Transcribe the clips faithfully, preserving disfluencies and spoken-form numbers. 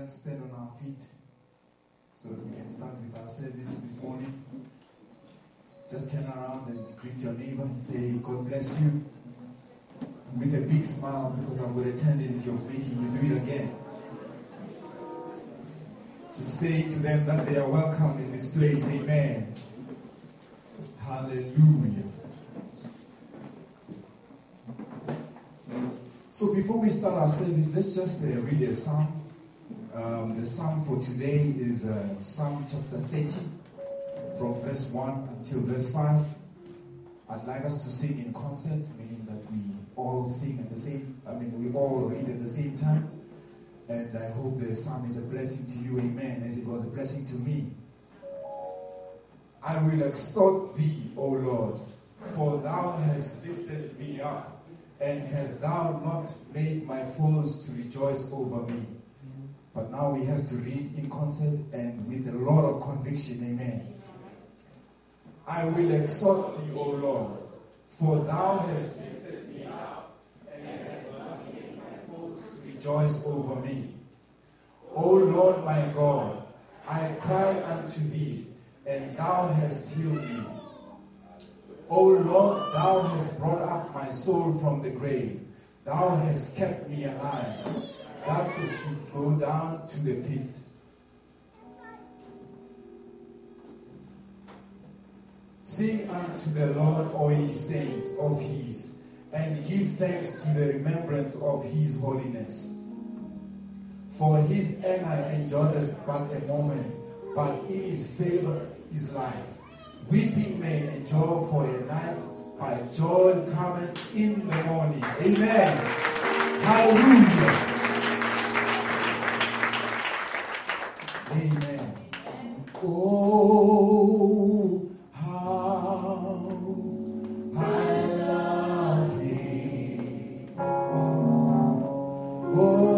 let's stand on our feet so that we can start with our service this morning. Just turn around and greet your neighbor and say, God bless you, with a big smile, because I've got a tendency of making you do it again. Just say to them that they are welcome in this place. Amen. Hallelujah. So before we start our service, let's just uh, read a psalm. Um, the psalm for today is uh, Psalm chapter thirty, from verse one until verse five. I'd like us to sing in concert, meaning that we all sing at the same, I mean, we all read at the same time. And I hope the psalm is a blessing to you, amen, as it was a blessing to me. I will extol thee, O Lord, for thou hast lifted me up, and hast thou not made my foes to rejoice over me. But now we have to read in concert and with a lot of conviction, amen. I will exalt thee, O Lord, for thou hast lifted me up, and hast not made my foes to rejoice over me. O Lord my God, I cried unto thee, and thou hast healed me. O Lord, thou hast brought up my soul from the grave. Thou hast kept me alive, that it should go down to the pit. Sing unto the Lord, O ye saints of his, and give thanks to the remembrance of his holiness. For his anger endureth but a moment, but in his favor is life. Weeping may endure for a night, but joy cometh in the morning. Amen. Hallelujah. Amen. Oh, how I love thee. Oh,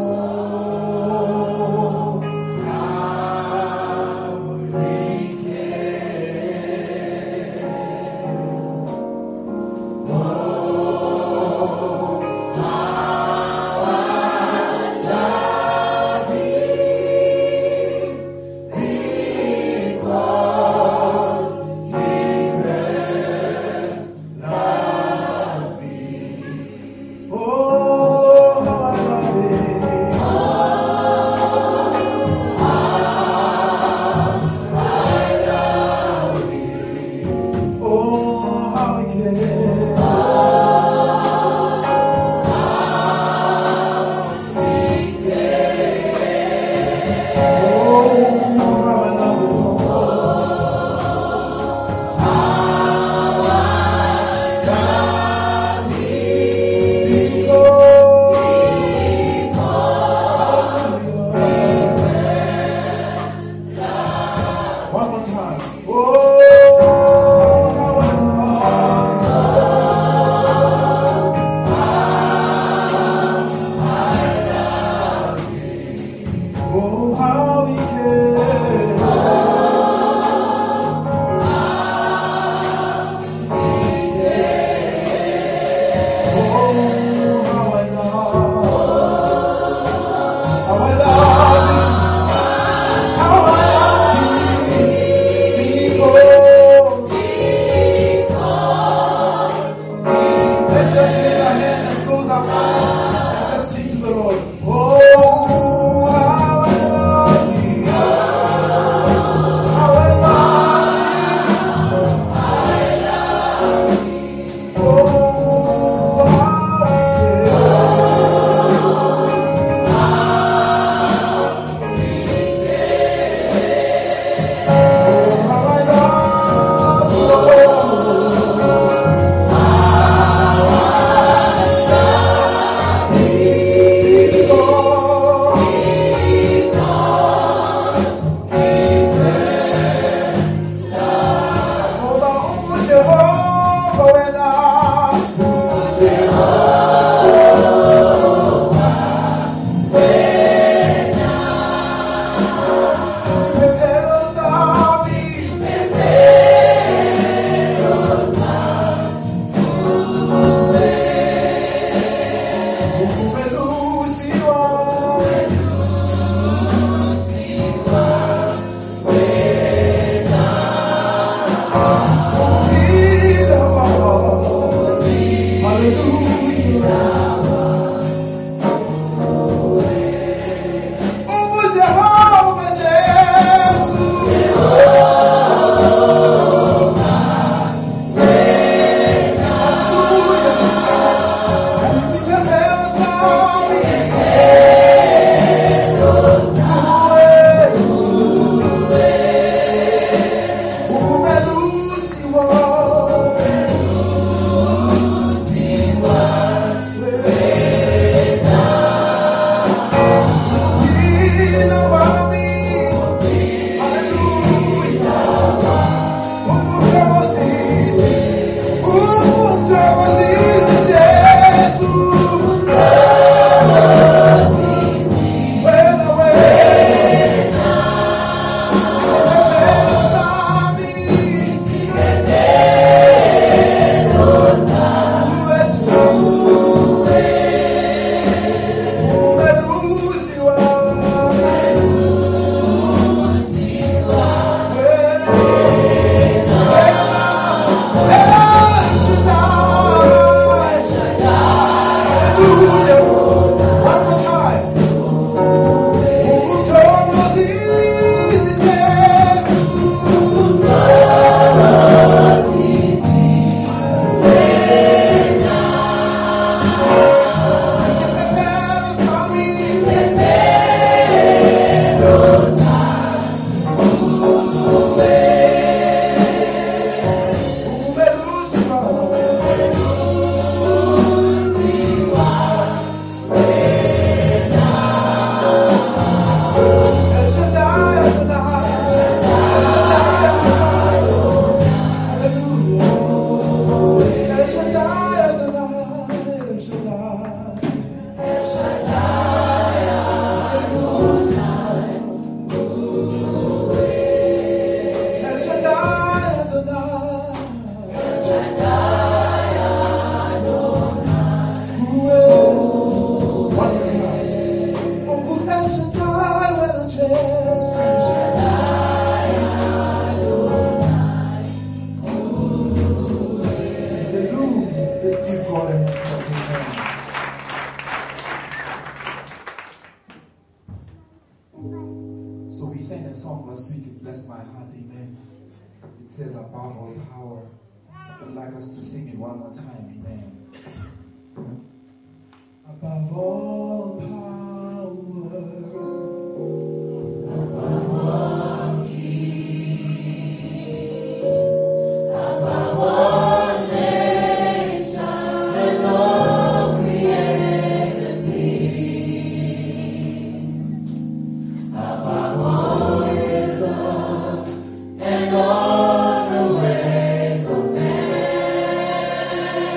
God a hand clap. Amen. So we sang a song last week. It blessed my heart. Amen. It says above all power. I'd like us to sing it one more time. Amen. Above all power, above all kings, above all nature, and all created things, above all wisdom, and all the ways of man,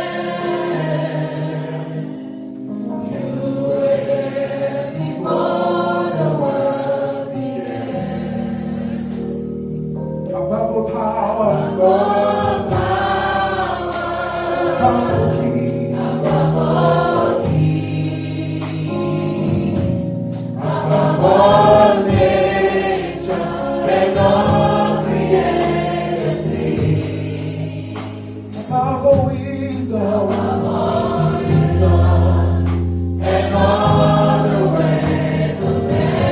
you were there before the world began. Above all power, above power, above all king, above all kings, above all nature, and all created things, above all wisdom, above all wisdom, and all the ways of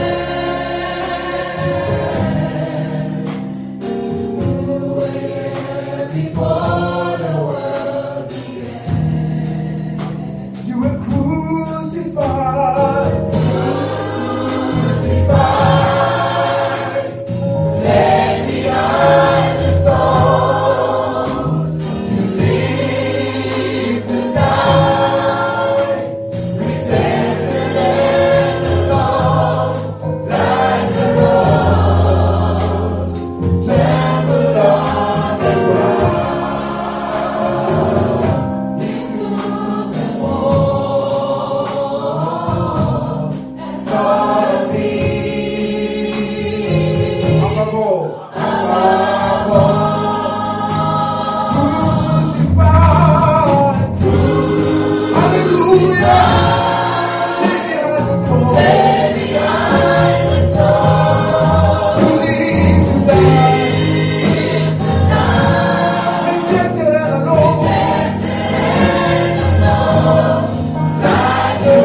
man. You were there before the world began. You were crucified, crucified, laid behind the stone. You lived to die, rejected and alone, like a rose, trampled on the ground. He took the fall and thought of me. Above all, above all, crucified, hallelujah, lay behind the stone, to live to die, rejected and alone, like a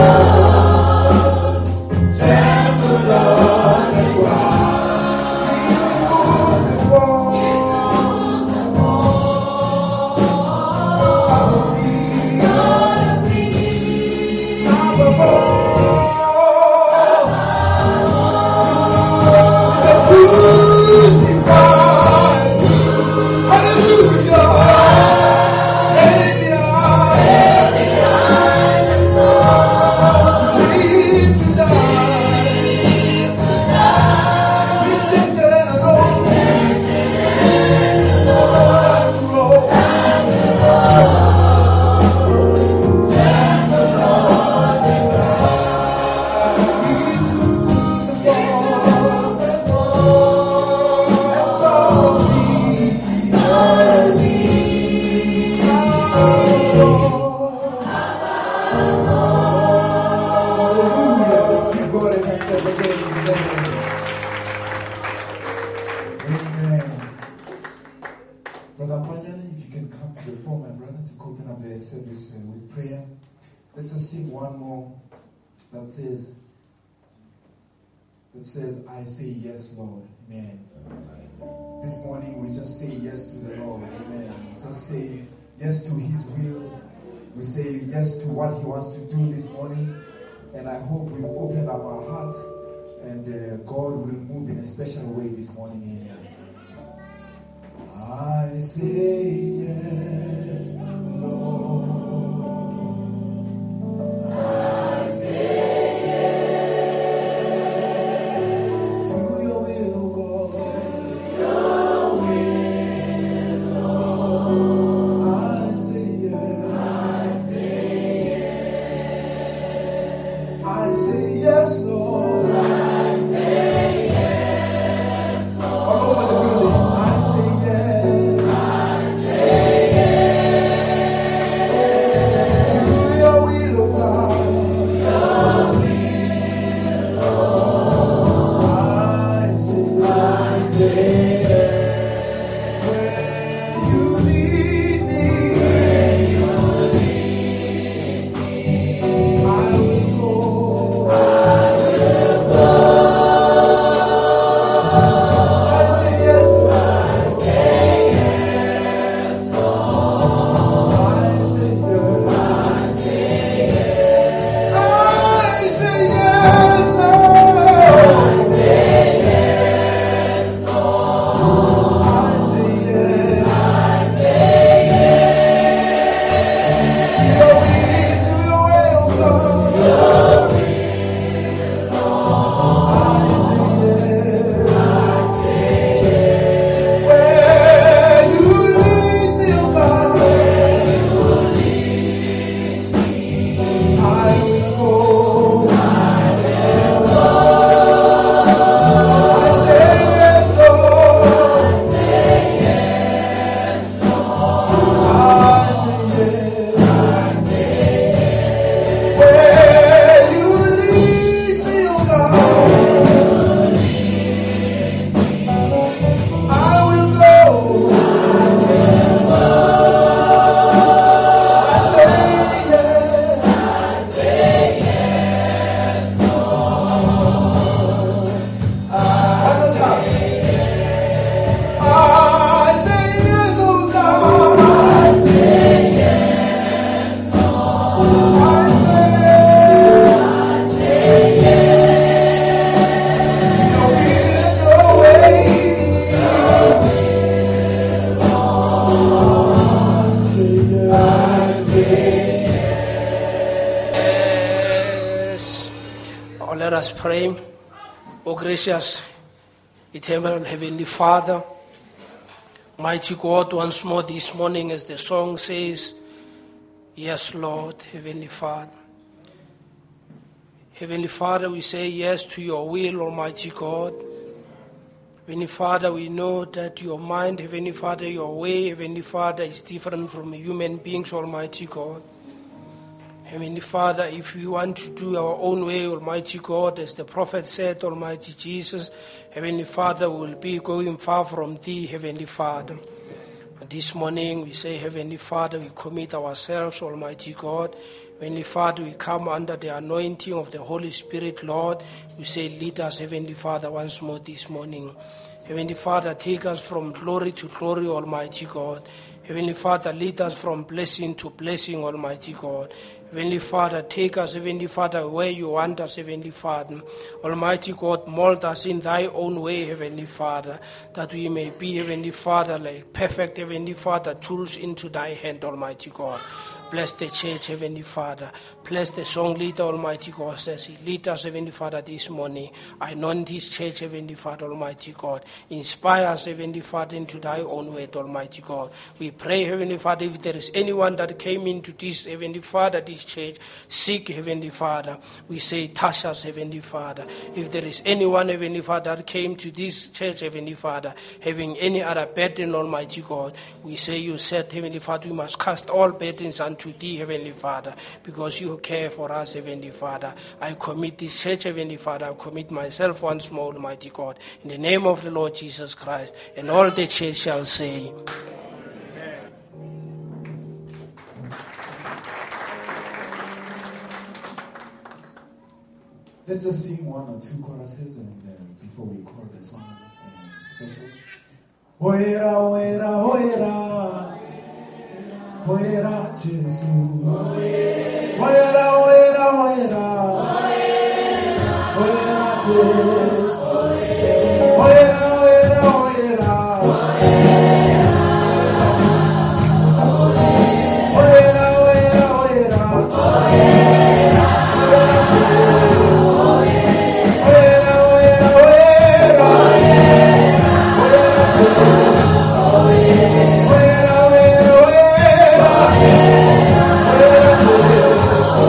rose, trampled on the ground. He took the fall, above me, above all. So crucified, hallelujah, lay behind, live to die, rejected and alone, like a rose, trampled on the ground. He took the fall and followed me, followed me, hallelujah. Let's give God a hand clap again. Amen. Brother Panyana, if you can come to the floor, my brother, to open up the service uh, with prayer. Let's just sing one more that says, that says, I say yes, Lord. Amen. This morning we just say yes to the Lord. Amen. Just say yes to His will. We say yes to what He wants to do this morning. And I hope we've opened up our hearts and uh, God will move in a special way this morning. Amen. I say yes, Lord. I say yes to your will, O God. Your will, Lord. I say yes. I say yes. I say yes, Lord. I say yes, Lord. All over the building. I say yes. I say yes. Let us pray. O gracious, eternal Heavenly Father, mighty God, once more this morning, as the song says, yes, Lord, Heavenly Father. Heavenly Father, we say yes to your will, Almighty God. Heavenly Father, we know that your mind, Heavenly Father, your way, Heavenly Father, is different from human beings, Almighty God. Heavenly Father, if we want to do our own way, Almighty God, as the prophet said, Almighty Jesus, Heavenly Father, we will be going far from thee, Heavenly Father. And this morning we say, Heavenly Father, we commit ourselves, Almighty God. Heavenly Father, we come under the anointing of the Holy Spirit, Lord. We say, lead us, Heavenly Father, once more this morning. Heavenly Father, take us from glory to glory, Almighty God. Heavenly Father, lead us from blessing to blessing, Almighty God. Heavenly Father, take us, Heavenly Father, where you want us, Heavenly Father. Almighty God, mold us in thy own way, Heavenly Father, that we may be, Heavenly Father, like perfect, Heavenly Father, tools into thy hand, Almighty God. Bless the church, Heavenly Father. Bless the song leader, Almighty God, says he lead us, Heavenly Father, this morning. I know this church, Heavenly Father, Almighty God. Inspire us, Heavenly Father, into thy own way, Almighty God. We pray, Heavenly Father, if there is anyone that came into this, Heavenly Father, this church, sick, Heavenly Father, we say, touch us, Heavenly Father. If there is anyone, Heavenly Father, that came to this church, Heavenly Father, having any other burden, Almighty God, we say, you said, Heavenly Father, we must cast all burdens unto thee, Heavenly Father, because you care for us, Heavenly Father. I commit this church, Heavenly Father. I commit myself once more, Almighty God, in the name of the Lord Jesus Christ. And all the church shall say, let's just sing one or two choruses and uh, before we call the song uh, special. Oera, oera, oera. Oera, Jesus. Oera, oera, oera. Oera, Jesus. Oera, oera, oera. Oera, oera, oera. Oh,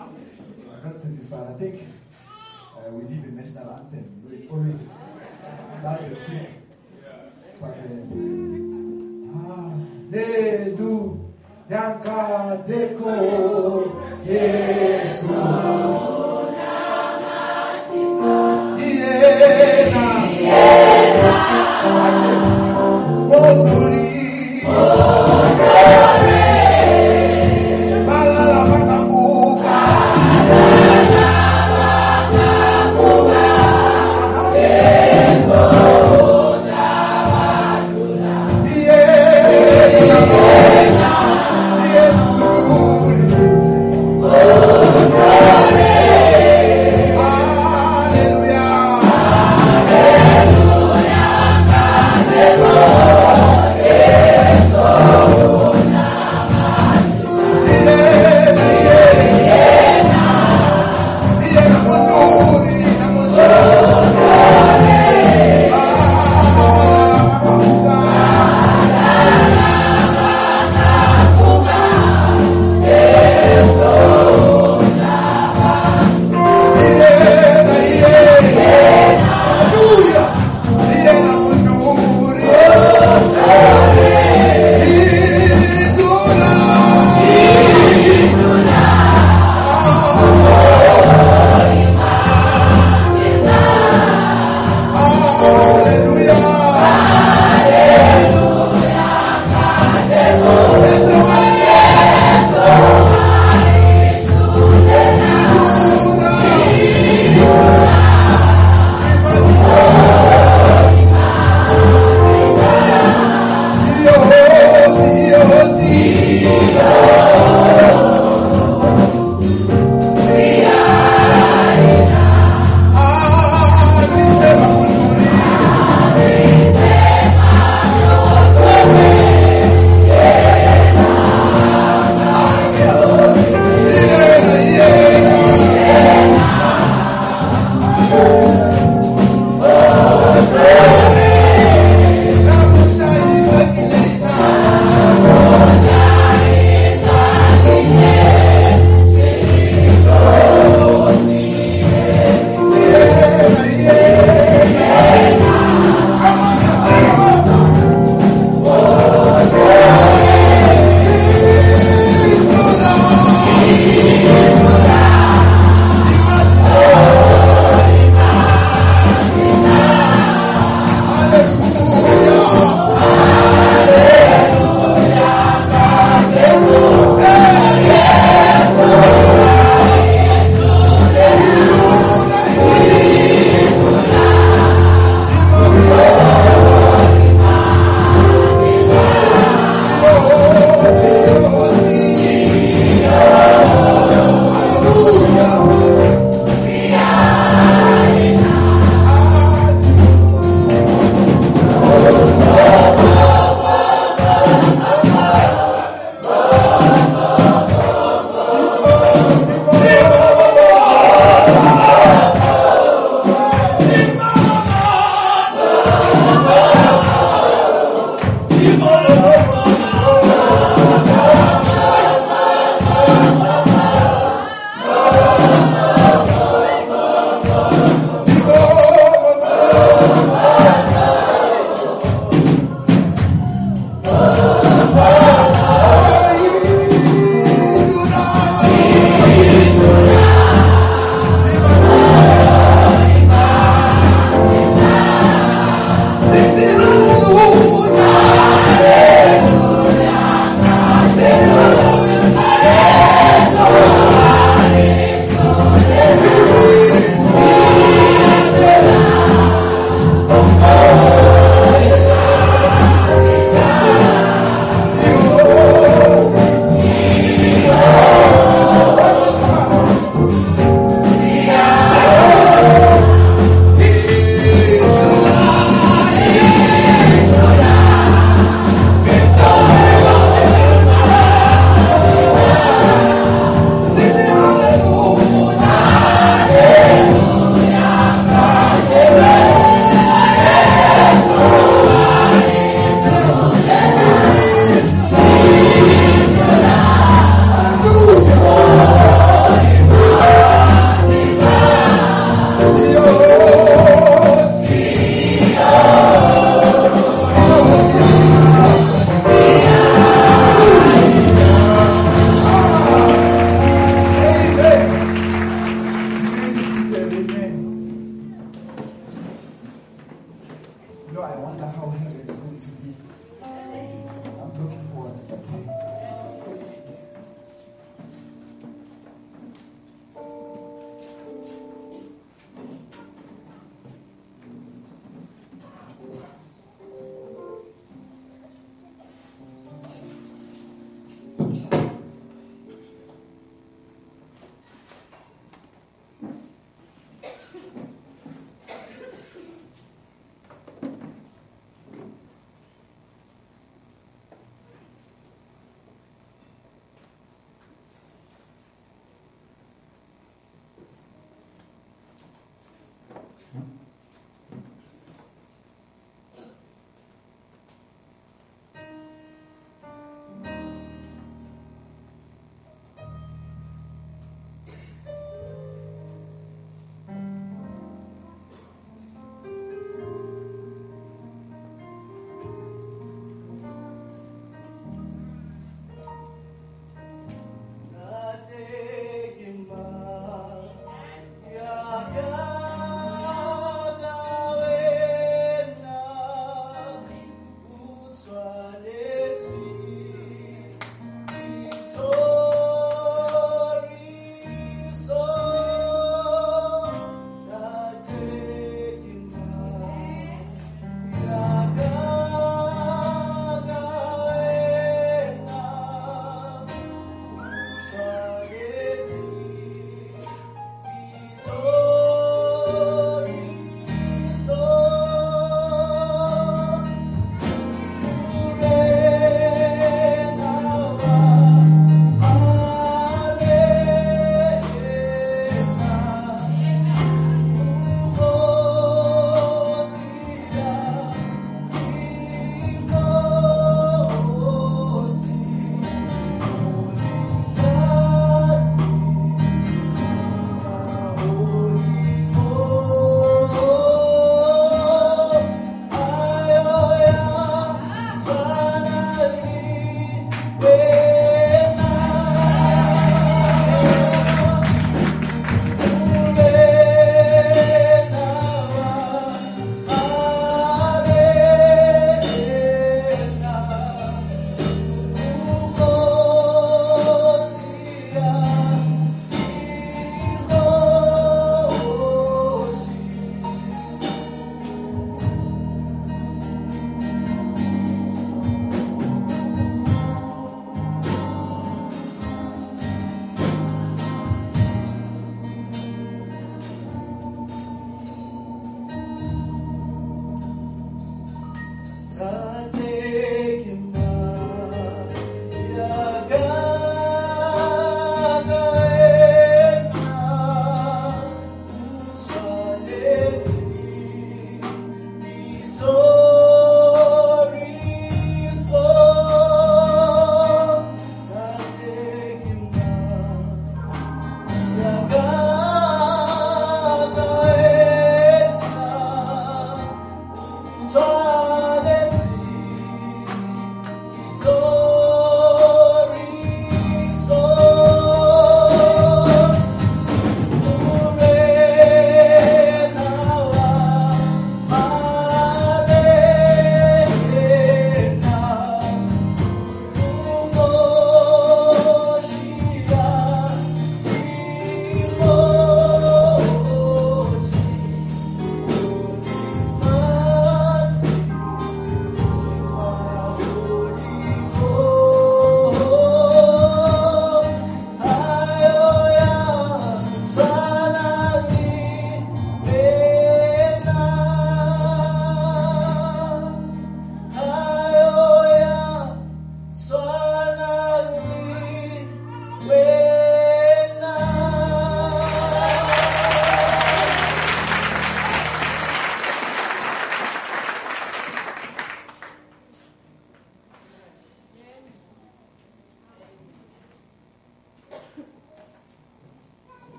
I'm not satisfied. I think uh, we need the national anthem. You know, it always that's the trick. But Hallelujah, Kadeko Yesu. Iena, Iena. I said, oh glory, oh glory. Balala bakafuka, balala bakafuka. Yesu tabasula. Iena, Iena glory, oh glory. Hallelujah.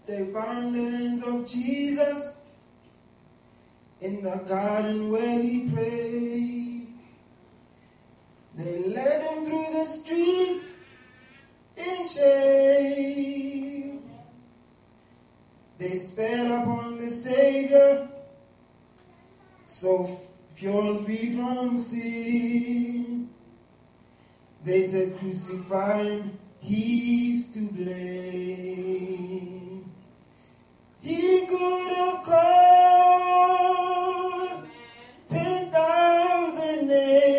They found the hands of Jesus in the garden where he prayed. They led him through the streets in shame. They sped upon the Savior, so pure and free from sin. They said, crucify him, he's to blame. He could have called ten thousand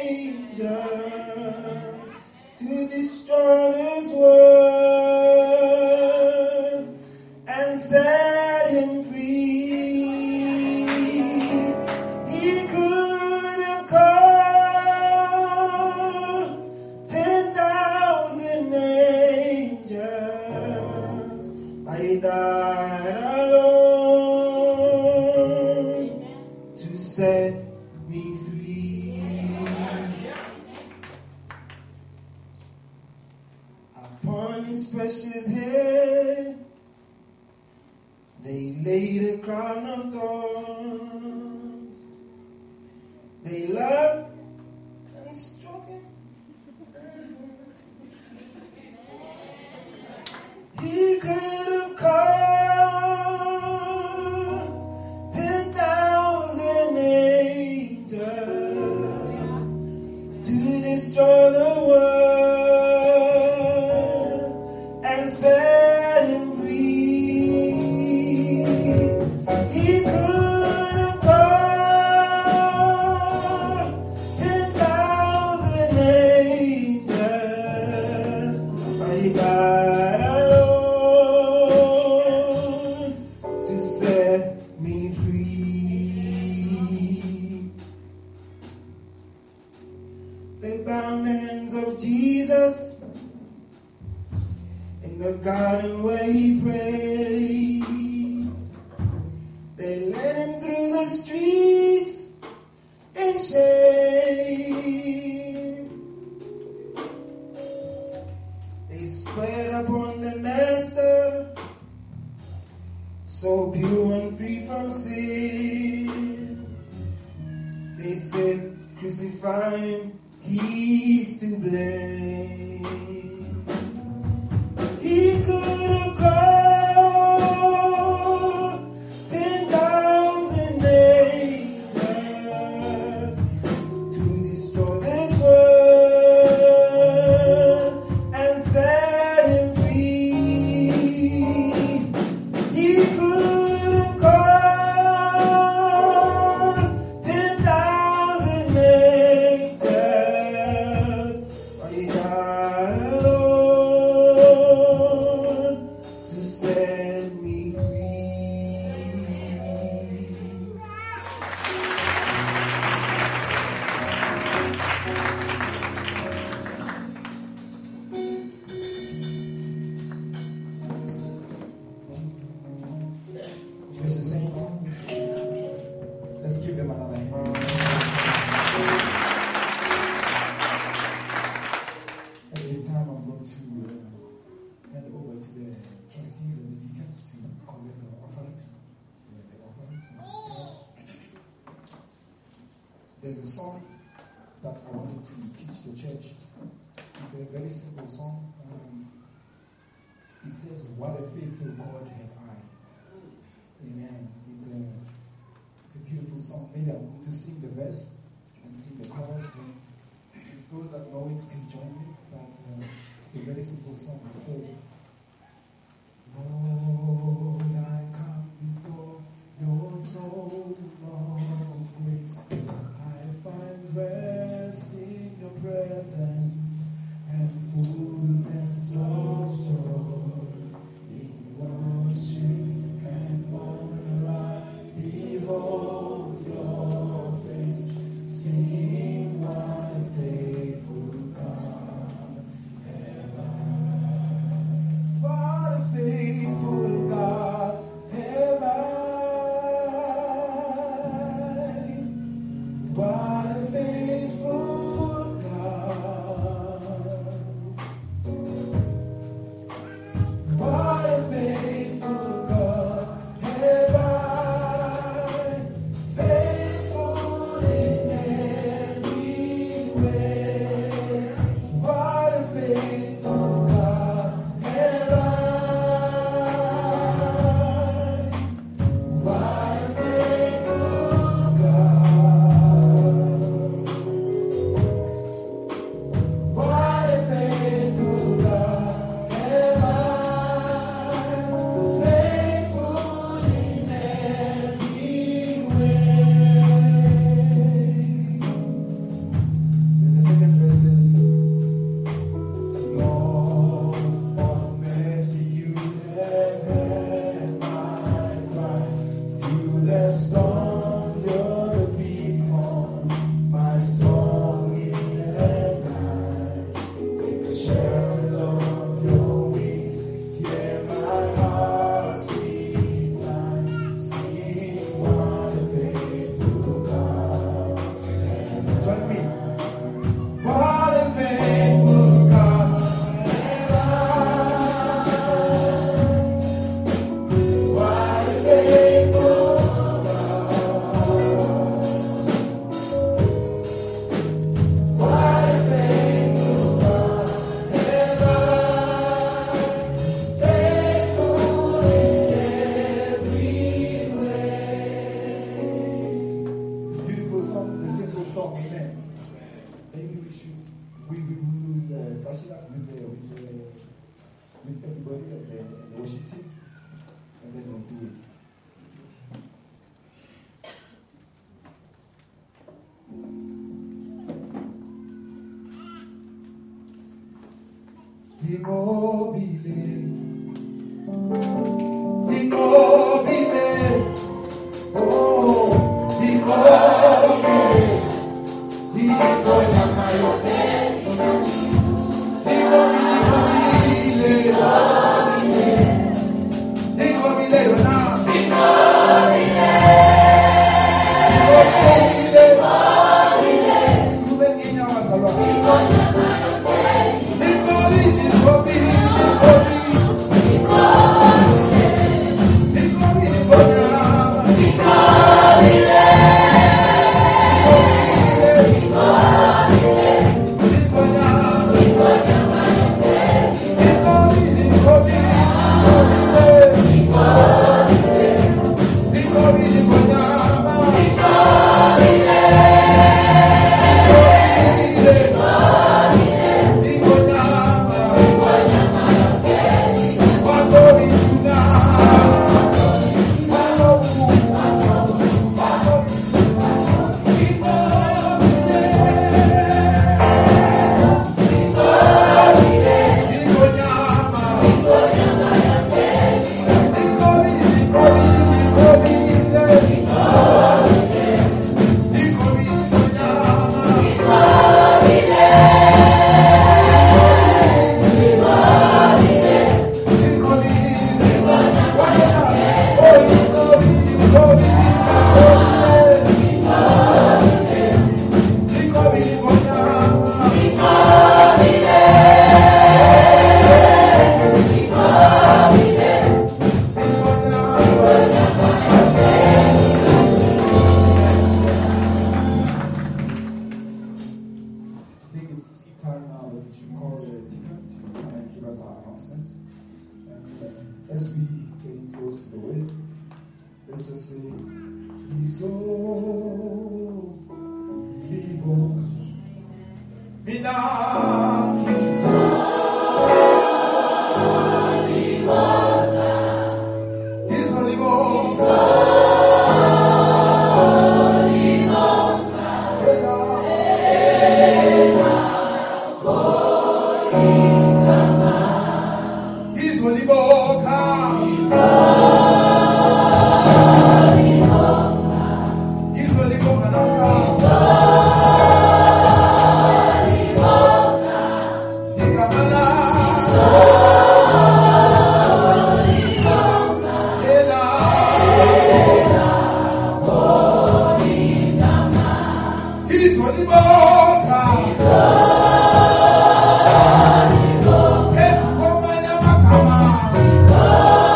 angels to destroy this world and set him free. He could have called ten thousand angels, but he died alone to set me free. Upon his precious head they laid a crown of thorns. They loved and struck him. He could have called ten thousand angels to destroy the world and set him free. He could have called ten thousand angels, but he died alone to set me free. They bound the hands of Jesus in the garden where he prayed. They led him through the streets in shame. They sweat upon the Master, so pure and free from sin. They said, crucify him, he's to blame. He could have called ten thousand angels to destroy this world and set him free. He could have called ten thousand angels, but he died alone to set me free. Precious saints, let's give them another hand. At this time, I'm going to uh, hand over to the trustees and the deacons to collect the offerings. Yeah, the offerings and the tithes. There's a song that I wanted to teach the church. It's a very simple song. Um, it says, "What a faithful God have I." Amen. It's a, it's a beautiful song. Maybe I'm going to sing the verse and sing the chorus. And those that know it can join me. But uh, it's a very simple song. It says, Lord, I come before your throne of grace. I find rest in your presence and fullness of joy in worship. And when I behold your face, sing my faithful God. What a faithful rush up with the, with, the, with everybody and the, and the worship team, and then we'll do it. Immobile, immobile, oh, immobile, immobile, He's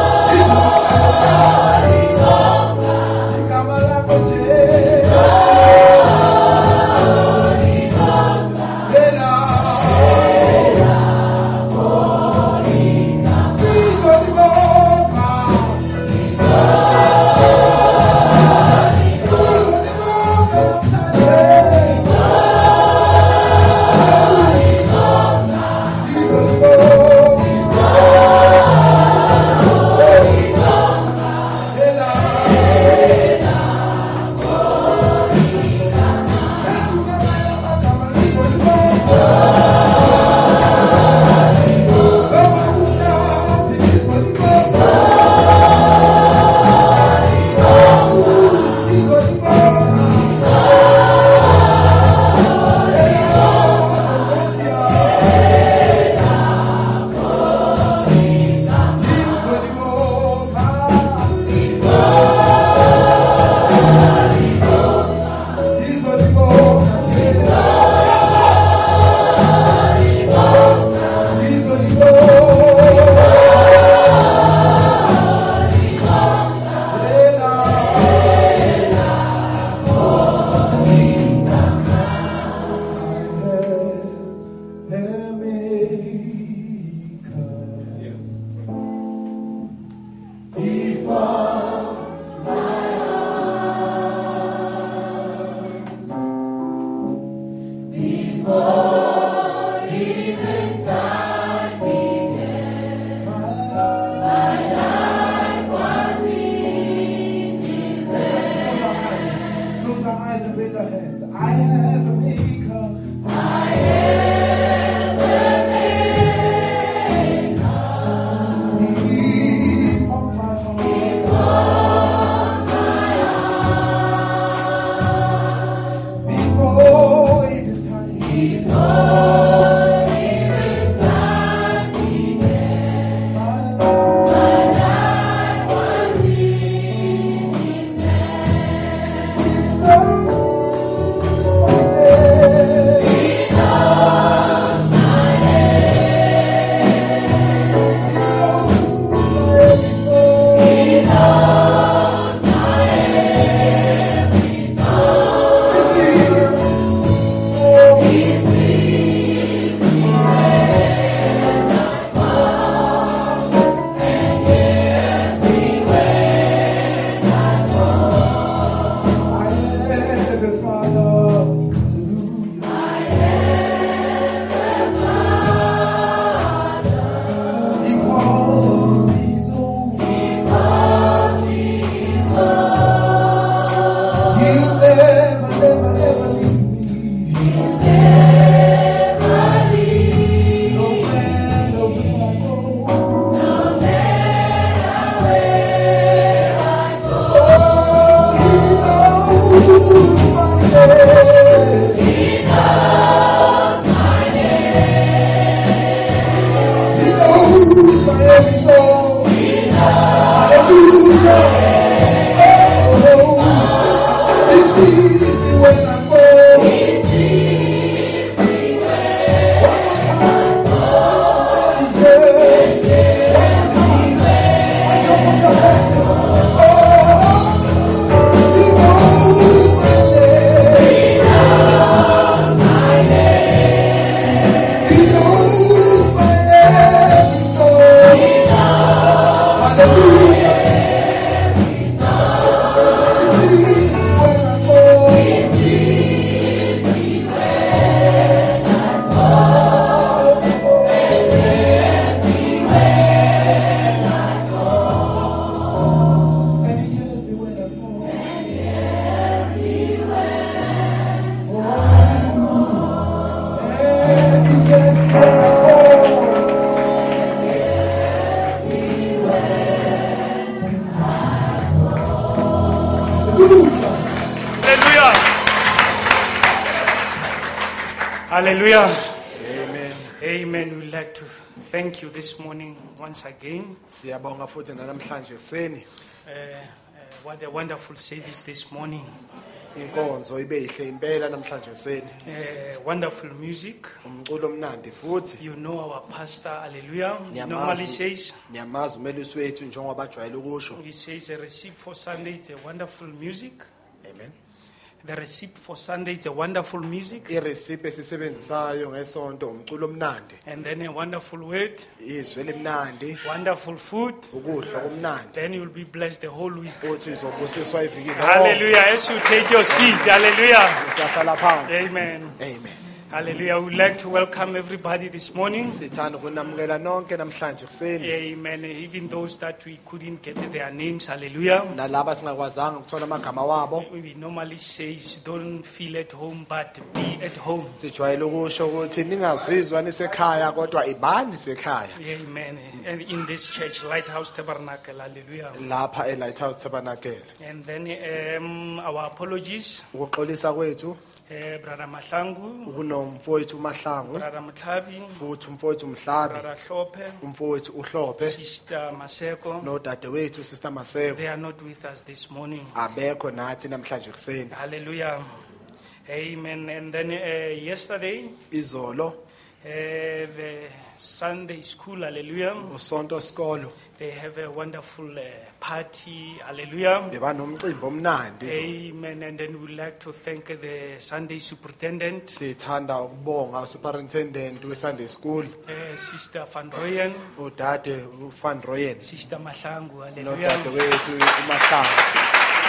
Hallelujah. Amen. Amen. We'd like to thank you this morning once again. Siyabonga futhi namhlanje kuseni. Uh, uh, what a wonderful service this morning. Inkonzo ibe ihle impela namhlanje kuseni. Uh, wonderful music. Umculo omnandi futhi. You know our pastor, hallelujah, he normally says, Niyamazi umelisi wethu njengoba bajwayele ukusho. he says a receipt for Sunday, it's a wonderful music. Amen. The receipt for Sunday, it's a wonderful music. Irecipe esisebenzisayo ngesonto umculo omnandi. And then a wonderful word, Izwi elimnandi, wonderful food. ukudla okumnandi. Then you'll be blessed the whole week. Uthi uzobusiswa iviki lonke. Hallelujah. As you take your seat, hallelujah. Siyahlala phansi. Amen. Amen. Hallelujah. We'd like to welcome everybody this morning. Sithanda ukunamukela nonke namhlanje kuseni. Amen. Even those that we couldn't get their names, hallelujah. Nalaba singakwazanga ukuthola amagama wabo. We normally say, don't feel at home, but be at home. Sijwayele ukusho ukuthi ningazizwa nisekhaya kodwa ibani sekhaya. Amen. And in this church, Lighthouse Tabernacle, hallelujah. Lapha eLighthouse Tabernacle. And then um, our apologies, Ukuxolisa kwethu uh, Brother Mahlangu, kunomfowethu uMahlangu Brother Mutlabi, futhi umfowethu uMhlabi, Brother Hlope, umfowethu uHlophe Sister Maseko. nodadewethu Sister Maseko They are not with us this morning. abekho nathi namhlanje kuseni. Hallelujah. Amen. And then uh, yesterday, Izolo uh, the Sunday school, hallelujah, usonto skolo they have a wonderful uh, party, hallelujah. bebanomcimbi omnandi. izolo. Amen. And then we'd like to thank the Sunday superintendent, Sithanda ukubonga usuperintendent we-Sunday school uh, Sister Van Rooyen, udade uVan Rooyen Sister Mahlangu, hallelujah. nodadewethu uMahlangu.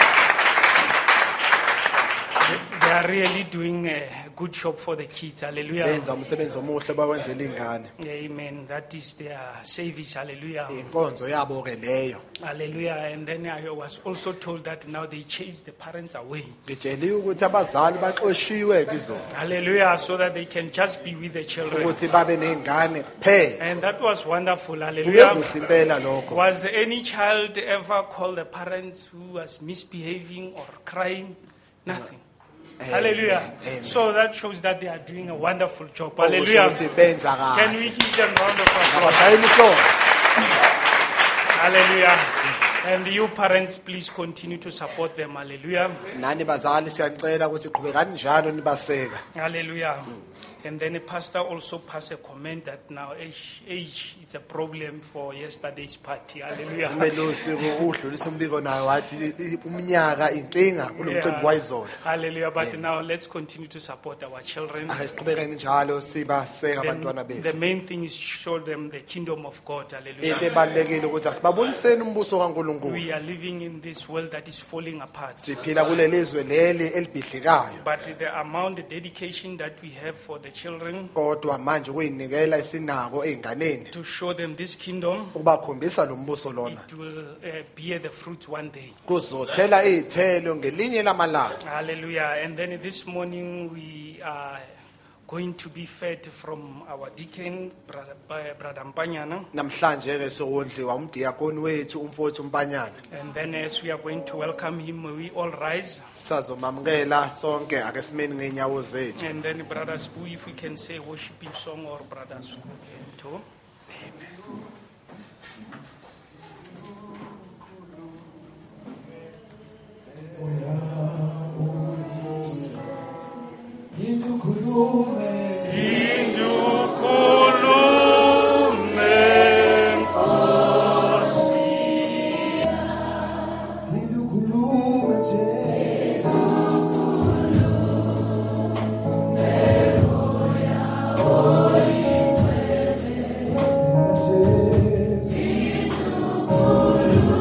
They are really doing a good job for the kids, hallelujah. Benza umsebenzi omuhle bakwenzela ingane. Amen. That is their service, hallelujah. Inkonzo yabo ke leyo. Hallelujah. And then I was also told that now they chase the parents away. Ngitsheliwe ukuthi abazali baxoshiwe kizona Hallelujah. So that they can just be with the children. ukuthi babe nezingane kuphela. And that was wonderful. Kuye Hallelujah. kuhle impela lokho. Was any child ever called the parents who was misbehaving or crying? Nothing. Hallelujah. Amen. So that shows that they are doing a wonderful job. Okusho Hallelujah. ukuthi benza Can we kahle. give them round of applause? Abashayeli ihlombe. Hallelujah. And you parents, please continue to support them. Hallelujah. Nani bazali siyanicela ukuthi qhubekani njalo nibaseka. Hallelujah. And then the pastor also passed a comment that now age, age it's a problem for yesterday's party. Hallelujah. Umelusi udlulisa umbiko nayo wathi umnyaka inkinga kulomcimbi wayizolo. Hallelujah. But now let's continue to support our children. Ake siqhubekeni njalo sibaseka abantwana The, bethu. the main thing is show them the kingdom of God. Into Hallelujah. ebalekile ukuthi asibaboniseni umbuso kaNkulunkulu. We are living in this world that is falling apart. Siphila kulelizwe leli elibhidlikayo. But the amount, the dedication that we have for the children Kodwa manje kuyinikela isinako einganeni to show them this kingdom, ukubakhombisa lo mbuso lona. it will uh, bear the fruits one day. Kuzothela izithelo ngelinye lamalanga. Hallelujah. And then this morning we are going to be fed from our deacon, Brother, Brother Mpanyana. Namhlanje ke sowondliwa umdiakoni wethu umfowethu uMpanyana. And then as we are going to welcome him, we all rise. Sazomamukela sonke ake simeni ngeenyawo zethu. And then Brother Spoo, if we can say worshiping song, or Brother Spoo too. Hallelujah.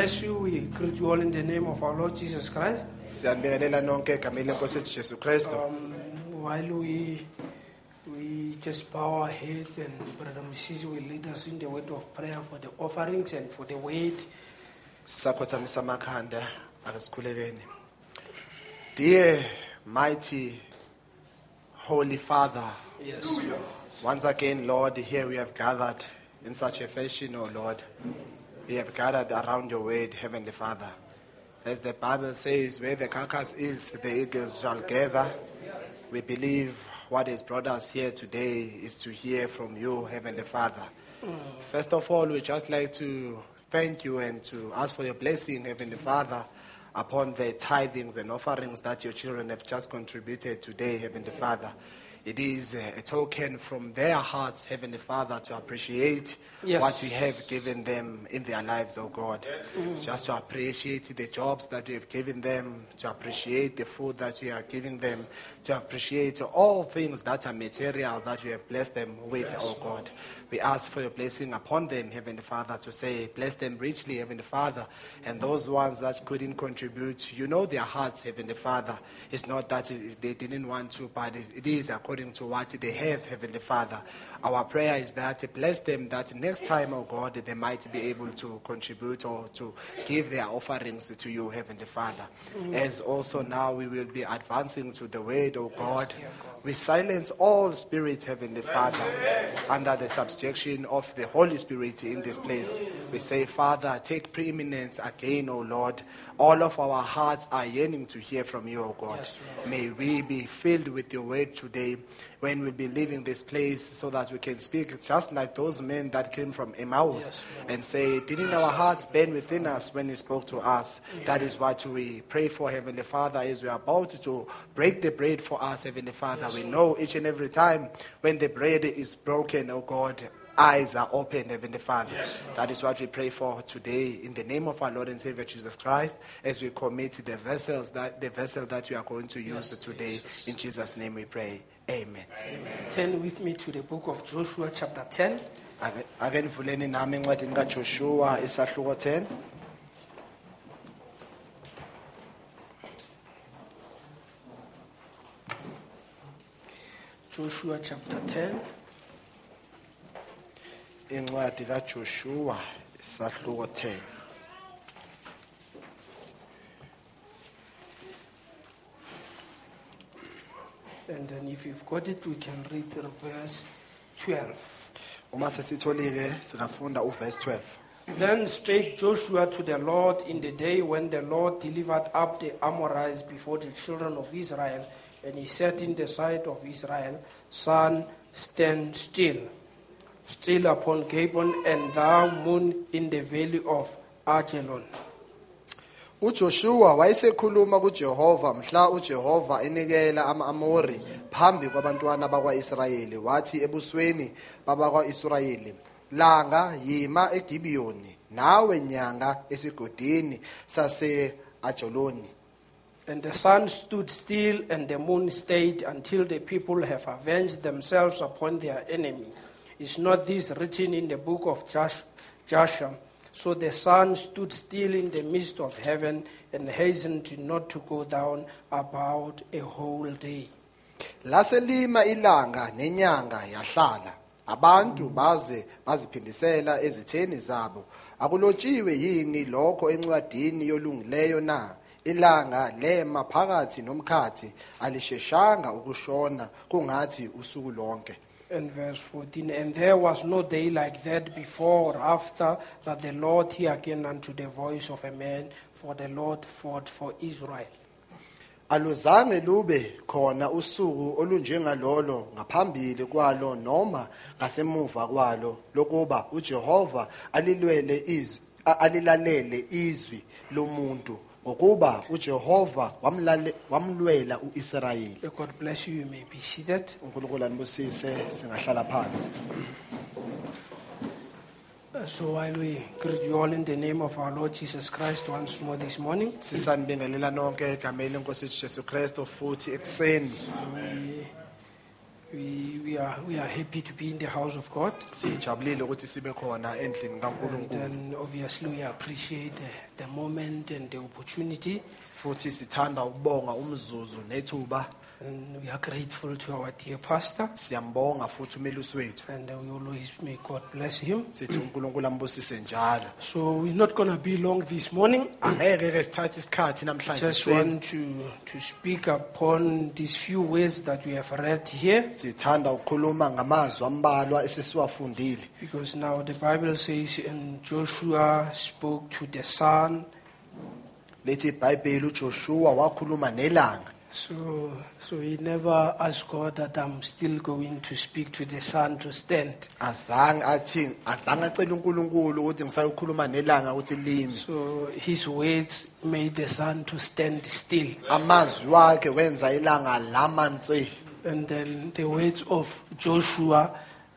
bless you. We greet you all in the name of our Lord Jesus Christ. Siyanibingelela nonke egameni lenkosi yethu Jesu Kristu. Um, while we we just bow our heads and Brother Misisi will lead us in the word of prayer for the offerings and for the word. Sisakhothamisa amakhanda akasikhulekeni. Dear mighty Holy Father, Yes. once again, Lord, here we have gathered in such a fashion, oh Lord. We have gathered around your word, Heavenly Father. As the Bible says, where the carcass is, the eagles shall gather. We believe what has brought us here today is to hear from you, Heavenly Father. First of all, we just like to thank you and to ask for your blessing, Heavenly Father, upon the tithings and offerings that your children have just contributed today, Heavenly Father. It is a token from their hearts, Heavenly Father, to appreciate Yes. what we have given them in their lives, oh God. Just to appreciate the jobs that we have given them, to appreciate the food that we are giving them, to appreciate all things that are material that we have blessed them with, oh God. We ask for your blessing upon them, Heavenly Father, to say, bless them richly, Heavenly Father. And those ones that couldn't contribute, you know their hearts, Heavenly Father. It's not that they didn't want to, but it is according to what they have, Heavenly Father. Our prayer is that bless them, that next time, oh God, they might be able to contribute or to give their offerings to you, Heavenly Father. As also now we will be advancing to the word, oh God. We silence all spirits, Heavenly Father, under the subjection of the Holy Spirit in this place. We say, Father, take preeminence again, O Lord. All of our hearts are yearning to hear from you, O God. Yes, May we be filled with your word today when we'll be leaving this place so that we can speak just like those men that came from Emmaus Yes, and say, didn't our hearts burn within us when he spoke to us? That is what we pray for, Heavenly Father, as we are about to break the bread for us, Heavenly Father. We know each and every time when the bread is broken, oh God, eyes are open, Heavenly Father. That is what we pray for today in the name of our Lord and Savior Jesus Christ, as we commit the vessels that the vessel that we are going to use today. In Jesus' name we pray. Amen. Turn with me to the book of Joshua, chapter ten. Ake ake nivuleni nami encwadini kaJoshua isahluko ten. Joshua, chapter ten. Incwadi kaJoshua isahluko ten. And then if you've got it, we can read the verse twelve. Uma sesitholile singafunda uverse twelve. Then spake Joshua to the Lord in the day when the Lord delivered up the Amorites before the children of Israel, and he said in the sight of Israel, Sun, stand still, still upon Gabon, and thou moon in the valley of Ajalon. uJoshua wayesekhuluma kuJehova mhla uJehova enikela ama-Amori phambi kwabantwana bakwa-Israyeli wathi ebusweni babakwa-Israyeli, langa yima eGibiyoni nawe nyanga esigodini sase-Ajaloni. And the sun stood still, and the moon stayed, until the people have avenged themselves upon their enemy. Is not this written in the book of Josh- Joshua? So the sun stood still in the midst of heaven, and hastened not to go down about a whole day. Laselima ilanga nenyanga yahlala, abantu baze baziphindisela ezitheni zabo. Akulotshiwe yini lokho encwadini yolungileyo na? Ilanga lema phakathi nomkhathi, alisheshanga ukushona kungathi usuku lonke. And verse fourteen, and there was no day like that before or after, that the Lord hearkened unto the voice of a man, for the Lord fought for Israel. Aluzange lube khona usuku olunjengalolo ngaphambili kwalo noma ngasemuva kwalo lokuba uJehova alilwele izwi alilalele izwi lomuntu ngokuba uJehova wamlale wamlwela uIsrayeli. May God bless you. You may be seated. uNkulunkulu anibusise singahlala phansi. Uh, So while we greet you all in the name of our Lord Jesus Christ once more this morning, Sisanibingelela nonke egameni lenkosi Jesu Kristu futhi ekseni. we, we, we we are we are happy to be in the house of God. Sijabulile ukuthi sibe khona endlini And kaNkulunkulu. then obviously we appreciate the, the moment and the opportunity. Futhi sithanda ukubonga umzuzu nethuba. And we are grateful to our dear pastor. Siyambonga futhi umelusi wethu. And uh, we always may God bless him. Sithi uNkulunkulu ambusise njalo. So we're not going to be long this morning. Angeke ke sithathe isikhathi namhlanje. Just ekuseni. want to, to speak upon these few words that we have read here. Sithanda ukukhuluma ngamazwi ambalwa esesiwafundile. Because now the Bible says, and Joshua spoke to the sun. Lethi iBhayibheli uJoshua wakhuluma nelanga. So, so he never asked God that I'm still going to speak to the sun to stand. Azange athi azange acela uNkulunkulu ukuthi ngisayokhuluma nelanga ukuthi limi. So his words made the sun to stand still. Amazwi wakhe wenza ilanga lamanzi. And then the words of Joshua,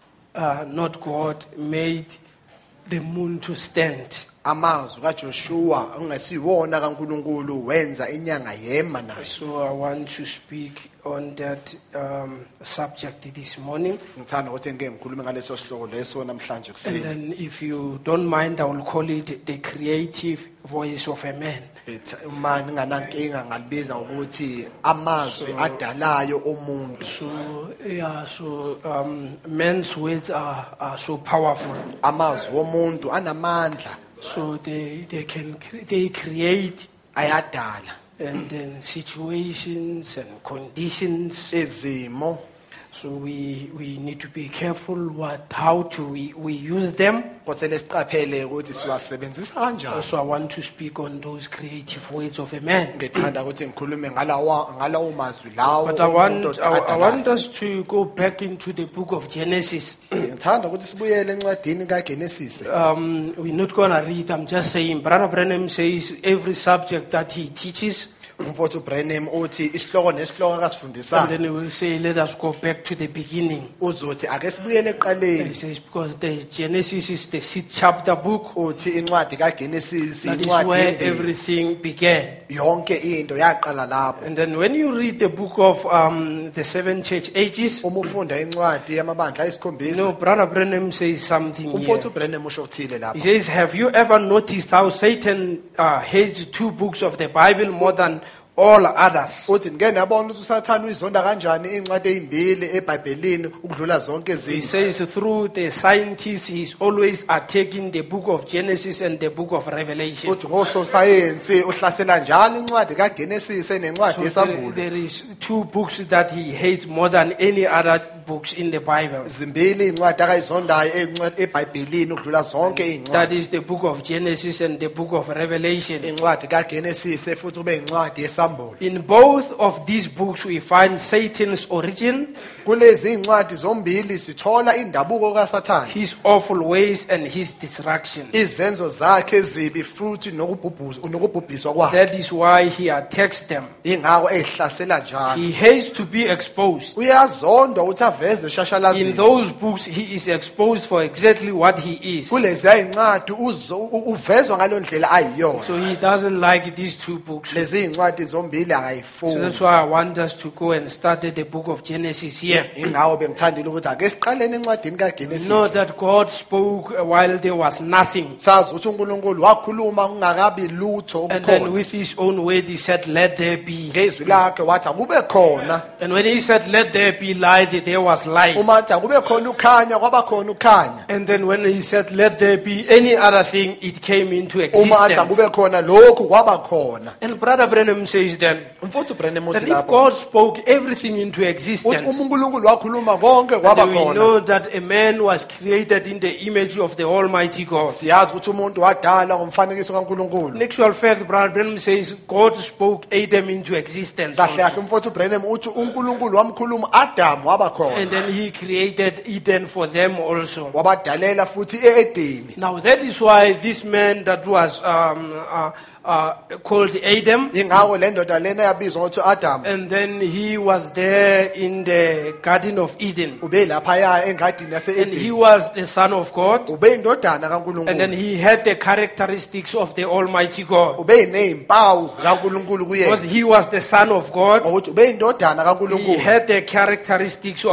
uh, not God, made the moon to stand. Amazwi kaJoshua ungesiwona kaNkulunkulu wenza inyanga yema nayo. So I want to speak on that um, subject this morning. Ngithanda ukuthi ngeke ngikhulume ngaleso sihloko leso namhlanje And kuseni. then if you don't mind, I will call it the creative voice of a man. Uma ninganankinga ngalibiza ukuthi amazwi adalayo omuntu. So yeah, so um, men's words are, are so powerful. Amazwi omuntu anamandla So they they can cre- they create ayadala and then situations and conditions. izimo. So we we need to be careful what how to we, we use them. Kosele siqaphele ukuthi siwasebenzisa kanjani. Also, I want to speak on those creative words of a man. Ngithanda ukuthi ngikhulume ngalawa ngalawo mazwi lawo. But I want umuntu I, I adalayo. want us to go back into the book of Genesis. Ngithanda ukuthi sibuyele encwadini kaGenesis. Um, we're not going to read. I'm just saying. Brother Branham says every subject that he teaches, Umfowethu Branham uthi isihloko nesihloko and akasifundisayo then he will say, "Let us go back to the beginning." uzothi ake sibuyele He eqaleni. says because the Genesis is the sixth chapter book. Uthi incwadi kaGenesis That is incwadi where yendima. everything began. Yonke into yaqala lapho. And then when you read the book of um, the seven church ages, Uma ufunda incwadi yamabandla you ayisikhombisa, know, Brother Branham says something here. umfowethu Branham usho ukuthile He lapho. says, have you ever noticed how Satan uh, hates two books of the Bible more than all others? Uthi ngeke nabona ukuthi usathana uyizonda kanjani incwadi ezimbili eBhayibhelini ukudlula zonke He ezinye. says through the scientists, he's always attacking the book of Genesis and the book of Revelation. Uthi ngososayensi uhlasela njalo incwadi kaGenesis nencwadi So there, yesambulo. there is two books that he hates more than any other books in the Bible. Zimbili incwadi akayizondayo encwadi eBhayibhelini ukudlula zonke That incwadi. is the book of Genesis and the book of Revelation. Incwadi kaGenesis futhi kube incwadi yesambulo. In both of these books, we find Satan's origin, Kulezi incwadi zombili sithola indabuko kaSathane. his awful ways, and his destruction. Izenzo zakhe ezibi futhi nokubhubhuzwa nokubhubhiswa kwakhe. That is why he attacks them. Ingakho ehlasela njalo. He hates to be exposed. Uyazondwa ukuthi aveze In eshashalazini. those books, he is exposed for exactly what he is. Kulezi incwadi uzo- u- uvezwa ngalondlela ayiyona. So he doesn't like these two books. Lezi incwadi zombili So akayifuni. that's why I want us to go and start at the book of Genesis here. Ingawo bengithandile ukuthi ake siqaleni encwadini You kaGenesis. know that God spoke while there was nothing. Sazi ukuthi uNkulunkulu wakhuluma kungakabi lutho And then okukhona. with his own word, he said, let there be. Ngezwi lakhe wathi akube khona. And when he said, let there be light, there was light. Uma athi akube khona ukhanya kwaba khona ukhanya. And then when he said, let there be any other thing, it came into Uma athi existence. akube khona lokhu kwaba khona. And Brother Branham says then, Umfowethu Branham that uthi if lapho God spoke everything into uthi existence, uNkulunkulu wakhuluma konke kwaba then we khona. know that a man was created in the image of the Almighty God. Siyazi ukuthi umuntu wadala ngomfanekiso kaNkulunkulu. In actual fact, Brother Branham says God spoke Adam into existence. Kahle also. kahle umfowethu Branham uthi uNkulunkulu wamkhuluma Adam waba khona. And then he created Eden for them also. Wabadalela futhi eEdeni. Now that is why this man that was um, uh, uh, called Adam, Ingakho le ndoda lena yabizwa ngokuthi Adam. and then he was there in the Garden of Eden. Ube lapha ya engadini And he yaseEdeni. was the son of God. Ube indodana And then kaNkulunkulu. he had the characteristics of the Almighty God. Ube inezimpawu zikaNkulunkulu Because kuyena. he was the son of God, Ngokuthi ube indodana he kaNkulunkulu. had the characteristics of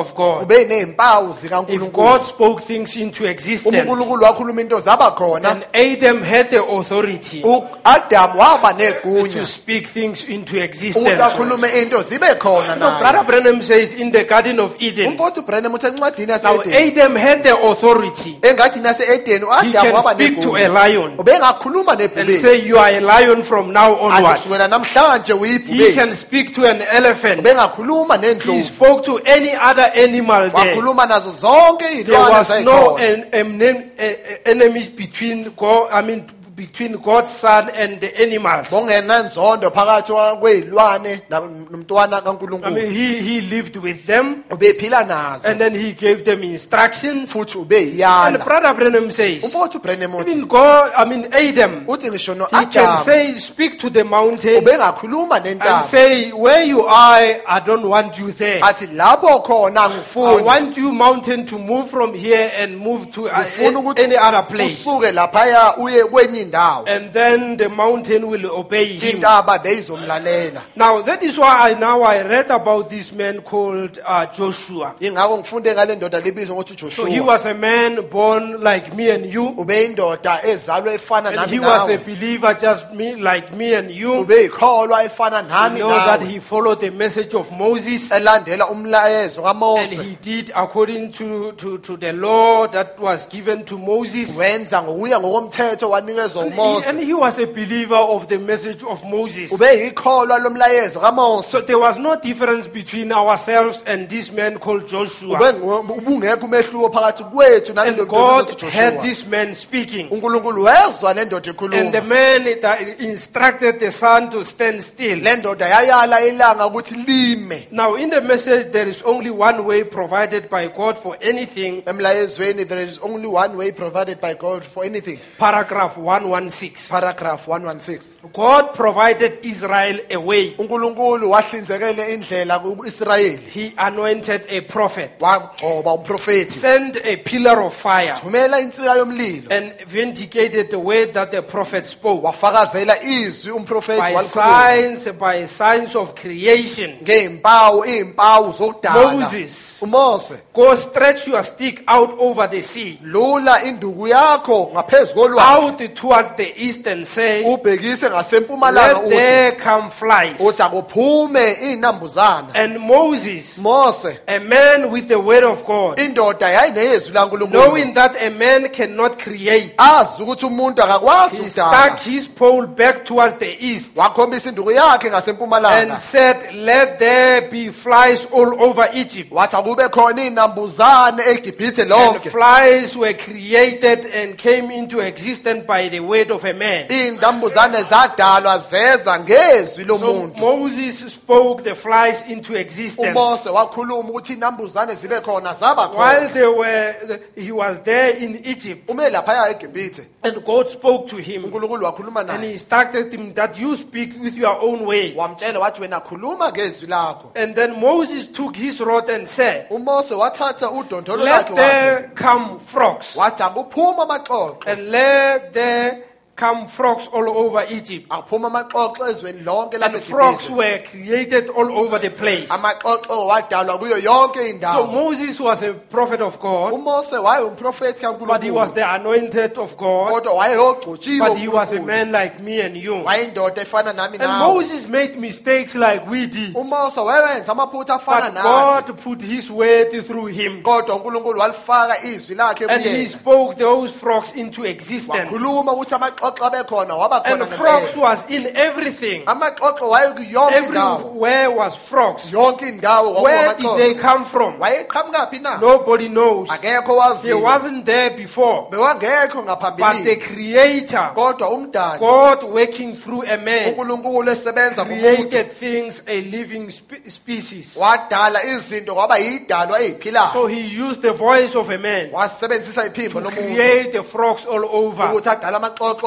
of God. ube neempawu If zikaNkulunkulu. God spoke things into existence, uNkulunkulu wakhuluma into zaba khona. then Adam had the authority uAdam waba to negunya speak things into ukuthi existence. akhulume into zibe khona No, Brother naye. Branham says in the Garden of Eden, Umfowethu Branham uthi encwadini now yase-Edeni Adam had the authority. engadini yase-Edeni He uAdam can waba speak to a negunya. lion Ubengakhuluma and nebhubesi. say, you are a lion from now Athi onwards. kusukela namhlanje He can uyibhubesi. speak to an elephant. Ubengakhuluma He nendlovu. spoke to any other animal there. Wakhuluma nazo zonke There iy'lwane was no zayikhona. en- en- en- eh, enemies between God, I mean, between God's son and the animals. Bongenanzondo phakathi kwey'lwane na- nomntwana I kaNkulunkulu. mean, he, he lived with them Ubephila nazo and then he gave them instructions. futhi And ubeyala. Brother Branham says, Umfowethu Branham I uthi mean, God, I mean, Adam, uthi ngisho he can no-Adam say, speak to the mountain ubengakhuluma and nentaba say, where you are, I don't want you there. athi lapho khona I ngifuni want you, mountain, to move from here and move to uh, ngifuna ukuthi any other place. usuke laphaya uye kwenye indawo. And then the mountain will obey him. Intaba beyizomlalela. Now that is why I now I read about this man called uh, Joshua. Ingakho ngifunde ngale ndoda libizwa ngokuthi So he uJoshua. was a man born like me and you, Ubeyindoda ezalwe efana and nami he was a nawe. believer just me like me and you. Ubeyikholwa efana You nami know that nawe. he followed the message of Moses, Elandela umlayezo and kaMose. he did according to, to, to the law that was given to Moses. Wenza ngokuya ngokomthetho wanikezwa And he, uMose. and he was a believer of the message of Moses. Ubeyikholwa lomlayezo kaMose. So there was no difference between ourselves and this man called Joshua. Ubengu- ubungekho umehluko phakathi kwethu nale And ndoda God ezothi had Joshua. this man speaking. uNkulunkulu wezwa le ndoda And the ikhuluma. man that instructed the sun to stand still. Le ndoda yayala ilanga ukuthi lime. Now, in the message, there is only one way provided by God for anything. Emlayezweni there is only one way provided by God for anything. Paragraph one sixteen. Paragraph one sixteen. God provided Israel a way. uNkulunkulu wahlinzekele indlela kuIsrayeli. He anointed a prophet, Wagcoba umprofeti. sent a pillar of fire, Thumela insika yomlilo. and vindicated the word that the prophet spoke. Wafakazela izwi umprofeti By walikhuluma. signs, by signs of creation. Ngeempawu iimpawu zokudala. Moses, uMose go stretch your stick out over the sea, lula induku yakho ngaphezu kolwandle. out towards the east, and say, Ubhekise ngasempumalanga let uthi there come flies. uthi akuphume inambuzana. And Moses, Mose a man with the word of God, indoda yayinezwi laNkulunkulu. knowing that a man cannot create, Azi ukuthi umuntu akakwazi he stuck ukudala. his pole back towards the east Wakhombisa induku yakhe and ngasempumalanga. said, let there be flies all over Egypt. Wathi akube khona inambuzane eGibhithe And lonke. flies were created and came into existence by the word of a man. Inambuzane zadalwa zeza ngezwi So lomuntu. Moses spoke the flies into existence. uMose wakhuluma ukuthi inambuzane zibe khona zaba While khona. they were, he was there in Egypt, Ume laphaya eGibhithe. and God spoke to him, uNkulunkulu wakhuluma and naye. he instructed him that you speak with your own way. Wamtshela wathi wena khuluma ngezwi lakho. And then Moses took his rod and said, uMose wathatha udondolo let lakhe wathi there come frogs, wathi akuphuma amaxoxo. and let there come frogs all over Egypt. Aphuma amaxoxo ezweni lonke And frogs laseGibhithe. were created all over the place. Amaxoxo wadalwa kuyo yonke So indawo. Moses was a prophet of God, uMose wayengumprofeti but he was kaNkulunkulu. the anointed of God, Kodwa wayeyogcotshiwe but he was a uNkulunkulu. man like me and you. Wayindoda efana nami And nawe. Moses made mistakes like we did, uMose wayenza amaphutha afana but nathi. God put his word through him. Kodwa uNkulunkulu walifaka izwi lakhe And he kuyena. spoke those frogs into existence. Wakhuluma ukuthi amaxoxo abe khona waba And khona frogs ngempela. was in everything. Amaxoxo wayekuyonke indawo. Everywhere was frogs. Yonke indawo Where did they kwakuwamaxoxo. come from? Wayeqhamukaphi na? Nobody knows. Akekho They waziyo. wasn't there before. Bewangekho But the ngaphambili. creator, Kodwa umdali God working through a man, uNkulunkulu esebenza ngomuntu. created things, a living spe- species. Wadala izinto kwaba yidalwa eziphilayo. So he used the voice of a man Wasebenzisa iphimbo to lomuntu create the frogs all over. ukuthi adala amaxoxo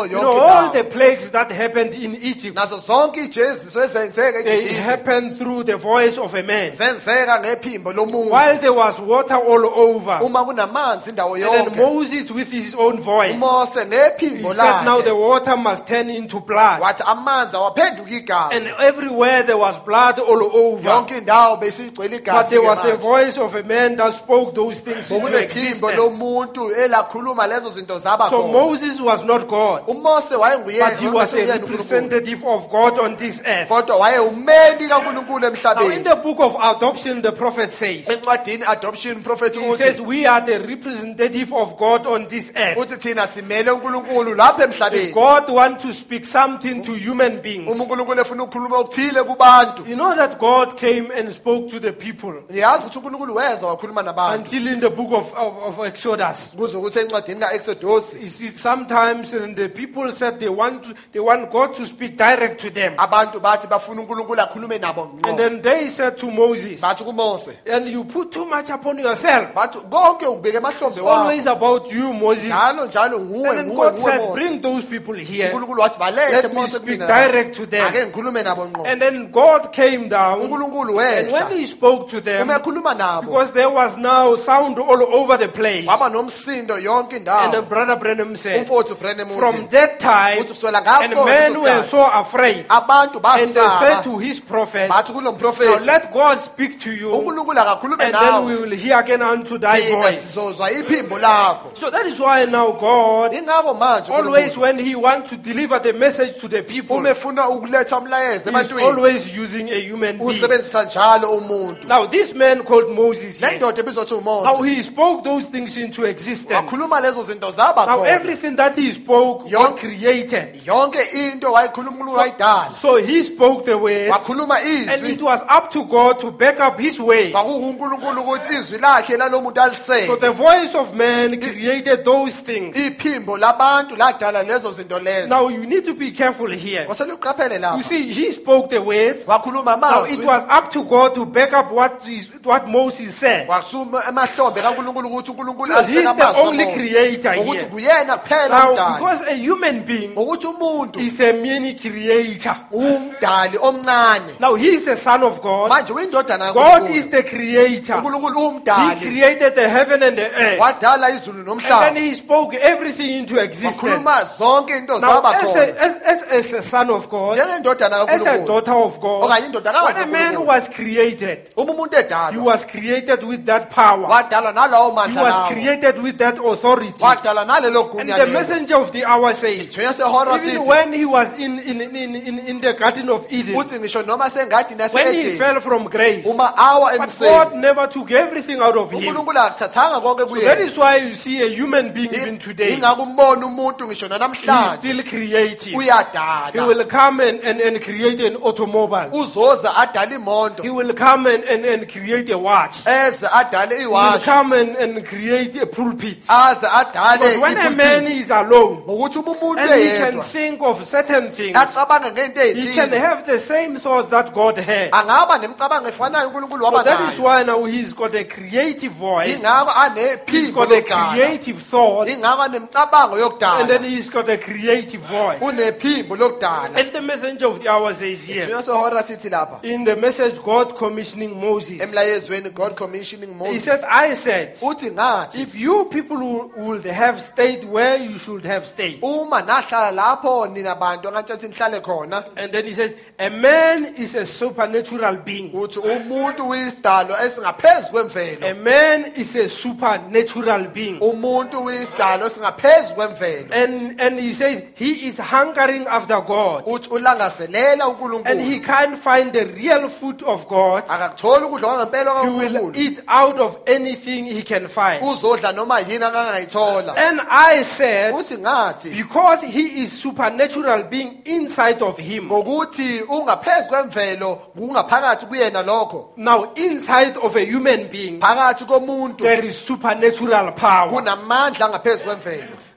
You know, yonke all the indawo. plagues that happened in Egypt, Nazo zonke ijeziso ezenzeka they eGibhithe happened through the voice of a man. zenzeka ngephimbo lomuntu. While there was water all over, Uma kunamanzi indawo and then yonke, Moses with his own voice, uMose he ngephimbo said, now the lakhe water must turn into blood. wathi amanzi awaphenduka And igazi. everywhere there was blood all over. Yonke indawo besigcwele But igazi. there was a manje. voice of a man that spoke those things into Kunephimbo existence. lomuntu elakhuluma lezo zinto zaba So khona. Moses was not God, uMose but he was a wayenguyena representative of God on this earth. kodwa wayewumeli kaNkulunkulu Now in emhlabeni. the book of adoption, the prophet says, Encwadini adoption prophet he says, uthi we are the representative of God on this earth. uthi thina simele uNkulunkulu lapha If emhlabeni. God wants to speak something to human beings, Uma uNkulunkulu efuna ukukhuluma okuthile kubantu. you know that God came and spoke to the people Niyazi ukuthi uNkulunkulu weza wakhuluma nabantu. until in the book of, of, of Exodus. Kuze ukuthi encwadini kaExodus You see, sometimes and the people said they want to, they want God to speak direct to them. abantu bathi bafuna uNkulunkulu akhulume nabo And ngqo. then they said to Moses, Bathi kuMose, and you put too much upon yourself. bathi konke ubeke emahlombe It's wakho. always about you, Moses. Njalo njalo nguwe And then nguwe God nguwe said, Mose. bring those people here. uNkulunkulu wathi balethe Let me Mose speak kumina. direct to them. Ake ngikhulume nabo ngqo. And then God came down, uNkulunkulu and when wehla. he spoke to them, Uma ekhuluma nabo because there was now sound all over the place. waba nomsindo yonke And then indawo. Brother Branham said, Umfowethu Brenham from uthi that time, uthi kusukela ngaso and men leso were sikhathi, so afraid. abantu And they said basaba to his prophet, bathi kulo now mprofethi let God speak to you, uNkulunkulu akakhulume and then nawe we will hear again unto thy thina voice. sizozwa iphimbo lakho. So that is why now God, Ingakho manje always uNkulunkulu when he wants to deliver the message to the people, uma efuna ukuletha umlayezo he's ebantwini always using a human being. usebenzisa njalo umuntu. Now this man called Moses Le here, ndoda ebizwa ukuthi now uMose he spoke those things into existence. wakhuluma lezo zinto zaba Now khona. everything that he spoke, Yon- God created. Yonke into wayikhuluma uNkulunkulu wayidala. So he spoke the words, Wakhuluma and it izwi was up to God to back up his way. kwakuuNkulunkulu ukuthi izwi lakhe lalomuntu aliseke. So the voice of man created those things. Iphimbo labantu ladala lezo zinto lezo. Now you need to be careful here. Wasele uqaphele You lapha. see, he spoke the words. Wakhuluma Now it amazwi. was up to God to back up what is, what Moses said. Wasuma emahlombe kaNkulunkulu ukuthi uNkulunkulu Because he's aseka the amazwi only kaMose. creator Ukuthi here. kuyena kuphela Now, umdali. because a human being Ukuthi umuntu is a mini creator. umdali omncane. Now he is a son of God. Manje uyindodana God is kaNkulunkulu. the creator. uNkulunkulu He umdali. created the heaven and the earth. Wadala izulu And then nomhlaba. he spoke everything into existence. Wakhuluma zonke into Now, zaba as khona. a, as, as, as a son of God, Njengendodana as a kaNkulunkulu. daughter of God, Okanye indodakazi when a man kaNkulunkulu. was created, Uma umuntu he edalwa was created with that power. wadalwa nalawo He mandla was lawo. created with that authority. Wadalwa nalelo And gunya the lelo. messenger of the hour says, Ngiyo sehora even sithi when he was in, in, in, in, in the Garden of Eden, uthi ngisho noma sengadini when he yase-Edeni fell from grace, uma awa but God emseni never took everything out of him. uNkulunkulu akuthathanga konke So that kuyena. is why you see a human being even today, Ingakho umbona umuntu ngisho he is nanamhlanje still creative. He uyadala. will come and, and, and create an automobile. Uzoza adala imoto. He will come and, and, and create a watch. Eze adale He will iwashi. come and, and create a pulpit. Aze adale Because when a man ipulpiti. is alone Ngokuthi uma umuntu and he can eyedwa think of certain things, acabange ngento he can ezithile. have the same thoughts that God had. Angaba nemicabango efanayo uNkulunkulu So waba that is nayo. why now he's got a creative voice. Ingakho He's anephimbo got a lokudala. creative thoughts. Ingakho anemicabango And then yokudala. he's got a creative voice. Unephimbo lokudala. And the messenger of the hour says here, Ngiyo sehora sithi lapha. in the message God commissioning Moses, Emlayezweni God commissioning he Moses. said, I said, Uthi ngathi if you people who- would have stayed where you should have stayed. uma nahlala lapho nina bantu angathi nihlale khona. And then he said, a man is a supernatural being. Uthi umuntu uyisidalo esingaphezu A kwemvelo. man is a supernatural being. Umuntu uyisidalo esingaphezu kwemvelo. And, and he says he is hungering after God. Uthi ulangazelela And uNkulunkulu. he can't find the real food of God. Akakutholi ukudla kwangempela He will kaNkulunkulu. eat out of anything he can find. Uzodla noma yini angangayithola. And I said, Uthi ngathi because he is supernatural being inside of him. ngokuthi ungaphezu kwemvelo kungaphakathi kuyena lokho. Now, inside of a human being, Phakathi komuntu there is supernatural power. kunamandla angaphezu kwemvelo.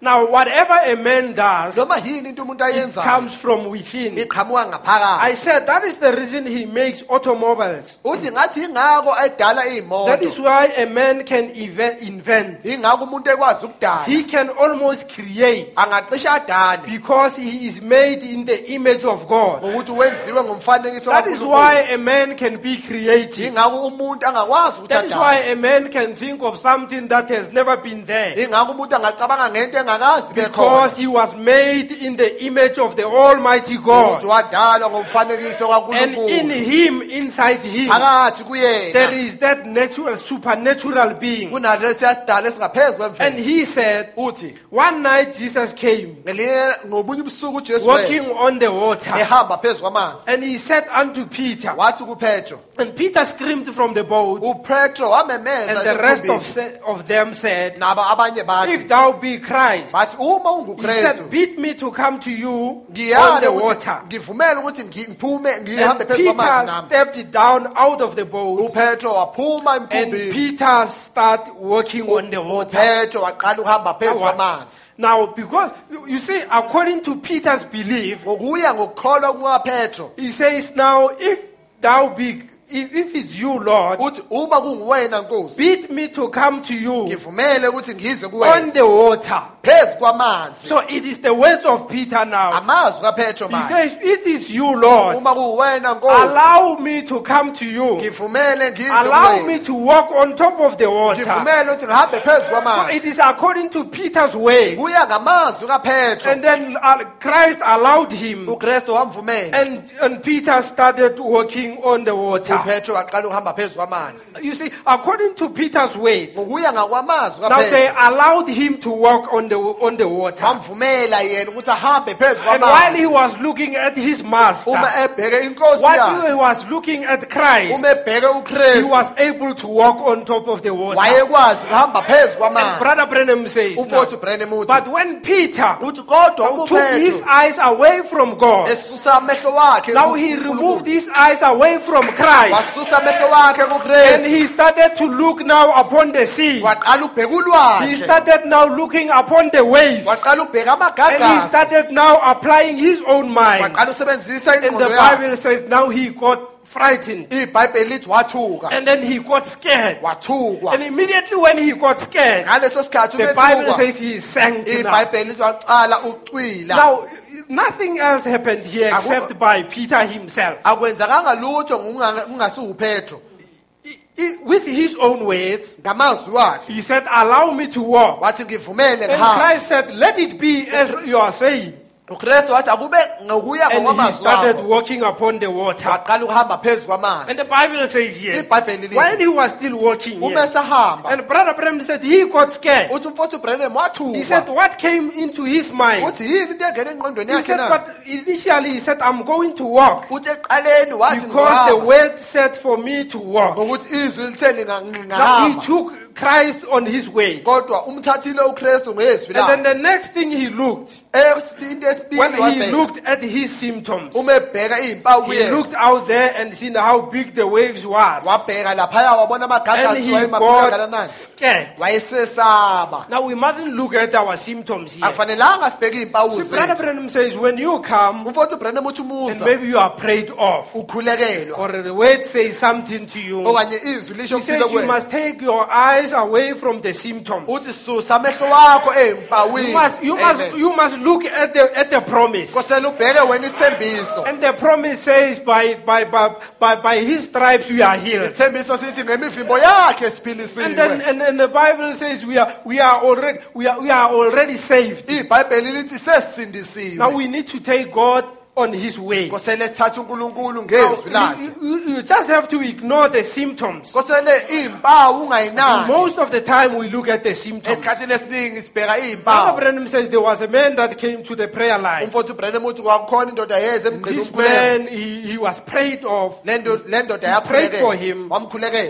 Now, whatever a man does, noma yini into umuntu it ayenzayo comes from within. iqhamuka ngaphakathi. I said that is the reason he makes automobiles. Uthi ngathi ingako edala That is iy'moto, why a man can eve- invent. ingako umuntu ekwazi ukudala, He can almost create angacishe adale because he is made in the image of God. ngokuthi wenziwe ngomfanekiso That is kaNkulunkulu. why a man can be creative. ingako umuntu angakwazi ukuthi That is why adale, a man can think of something that has never been there. ingako umuntu angacabanga ngento engakazi bekhona, Because he was made in the image of the Almighty God. ukuthi wadalwa ngomfanekiso And in kaNkulunkulu. him, inside him, Phakathi there kuyena is that natural, supernatural being. kunaso lesiyasidala esingaphezu And kwemvelo. he said, Uthi one night Jesus came ngelinye ngobunye ubusuku uJesu walking weza on the water. ehamba phezu kwamanzi, And he said unto Peter, wathi kuPetro, and Peter screamed from the boat, uPetro wamemeza and the rest of, esikhumbini, se- of them said, nabo abanye if bathi thou be Christ, bathi uma he said, ungukristu bid me to come to you on ngiyale the ukuthi water. ngivumele ukuthi ngi- ngiphume ngihambe And phezu kwamanzi Peter nami. stepped down out of the boat, uPetro waphuma and emkhumbini, Peter started walking on the water. uPetro waqala ukuhamba phezu Now, kwamanzi. what? Now, because you see, according to Peter's belief, Ngokuya ngokukholwa kukaPetro he says, now if thou be, if, if it's you, Lord, uthi uma kunguwena Nkosi, bid me to come to you ngivumele ukuthi ngize on kuwena the water. phezu kwamanzi. So it is the words of Peter now. Amazwi kaPetro He manje, says, it is you, Lord. uma kuwena Nkosi, Allow me to come to you. ngivumele ngize Allow me kuwena, to walk on top of the water. ngivumele ukuthi ngihambe phezu So kwamanzi. it is according to Peter's words. Kuya ngamazwi kaPetro, And then uh, Christ allowed him. uKristu wamvumela, And, and Peter started walking on the water. uPetro waqala ukuhamba phezu kwamanzi. You see, according to Peter's words, Ngokuya ngakwamazwi now they kaPetro, allowed him to walk on the, on the water. wamvumela yena ukuthi ahambe phezu And while he kwamanzi. was looking at his master, Uma ebheke inkosi while yakhe, he was looking at Christ, uma ebheke he uKristu, was able to walk on top of the water. wayekwazi ukuhamba phezu kwamanzi. Brother Branham says, now, Umfowethu Brenham uthi, but when Peter uthi kodwa uma took his uPetro eyes away from God, esusa amehlo wakhe now he kuNkulunkulu, removed his eyes away from Christ, wasusa amehlo wakhe and kuKristu, he started to look now upon the sea. waqala ubheka He ulwandle, started now looking upon the waves, waqala ubheka and he amagagasi, started now applying his own mind. waqala usebenzisa And the ingqondo yakhe. Bible says now he got frightened, iBhayibheli lithi wathuka, and then he got scared. wathukwa. And immediately when he got scared, Ngaleso sikhathi the Bible ubethukwa, says he sank down. iBhayibheli lithi waqala ucwila. Now, nothing else happened here except by Peter himself. Akwenzakanga lutho kunga- kungasi uPetro. He- he- With his own words, Ngamazwi wakhe he said, allow me to walk. wathi ngivumele And ngihambe. Christ said, let it be as you are saying. uKristu wathi akube ngokuya And he ngokwamazwi started wakho. walking upon the water. Waqala ukuhamba phezu kwamanzi. And the Bible says here, iBhayibheli lithi while he was still walking uma here, esahamba, and Brother Branham said he got scared. uthi umfowethu Brenham He said, wathukwa. what came into his mind? Uthi yini into engena engqondweni He yakhe said, na? but initially he said, I'm going to walk Uthi eqaleni wathi because the ngizohamba, word said for me to walk. ngokuthi izwi lithe Now he ngingahamba. took Christ on his way. Kodwa umthathile uKristu ngezwi And then lakhe. the next thing he looked, Esibindi esibili when he wabheka. looked at his symptoms, Uma ebheka iy'mpawu he yena, looked out there and seen how big the waves was. wabheka laphaya wabona And amagagasi he wayemakhulu got kangakanani. scared. Wayesesaba. Now we mustn't look at our symptoms here. Akufanelanga sibheke iy'mpawu See, Brother zethu. Branham says, when you come, Umfowethu Brenham uthi and umusa maybe you are prayed off, ukhulekelwa. or the word says something to you, Okanye izwi lisho he says kuphila you kwena. must take your eyes away from the symptoms. Uthi susa amehlo wakho You ey'mpawini. must, you must, Amen. you must look at the at the promise. Kosele ubheke wena isithembiso. And the promise says, by by by by, by his stripes we are healed. Isithembiso sithi ngemivimbo yakhe And then siphilisiwe. and, and the Bible says we are we are already we are we are already saved. iBhayibheli lithi sesindisiwe. Now we need to take God on his way. Kosele sithathe uNkulunkulu Now, ngezwi lakhe. you, you, you just have to ignore the symptoms. Kosele iy'mpawu ungayinaki. Most of the time we look at the symptoms. Esikhathini esiningi sibheka Brother iy'mpawu. Branham says there was a man that came to the prayer line. Umfowethu Brenham uthi kwakukhona indoda yeze emgqeni This umkhuleko. man, he, he was prayed off. Le ndo- le ndoda prayed for yakhulekela. him. Wamkhulekela.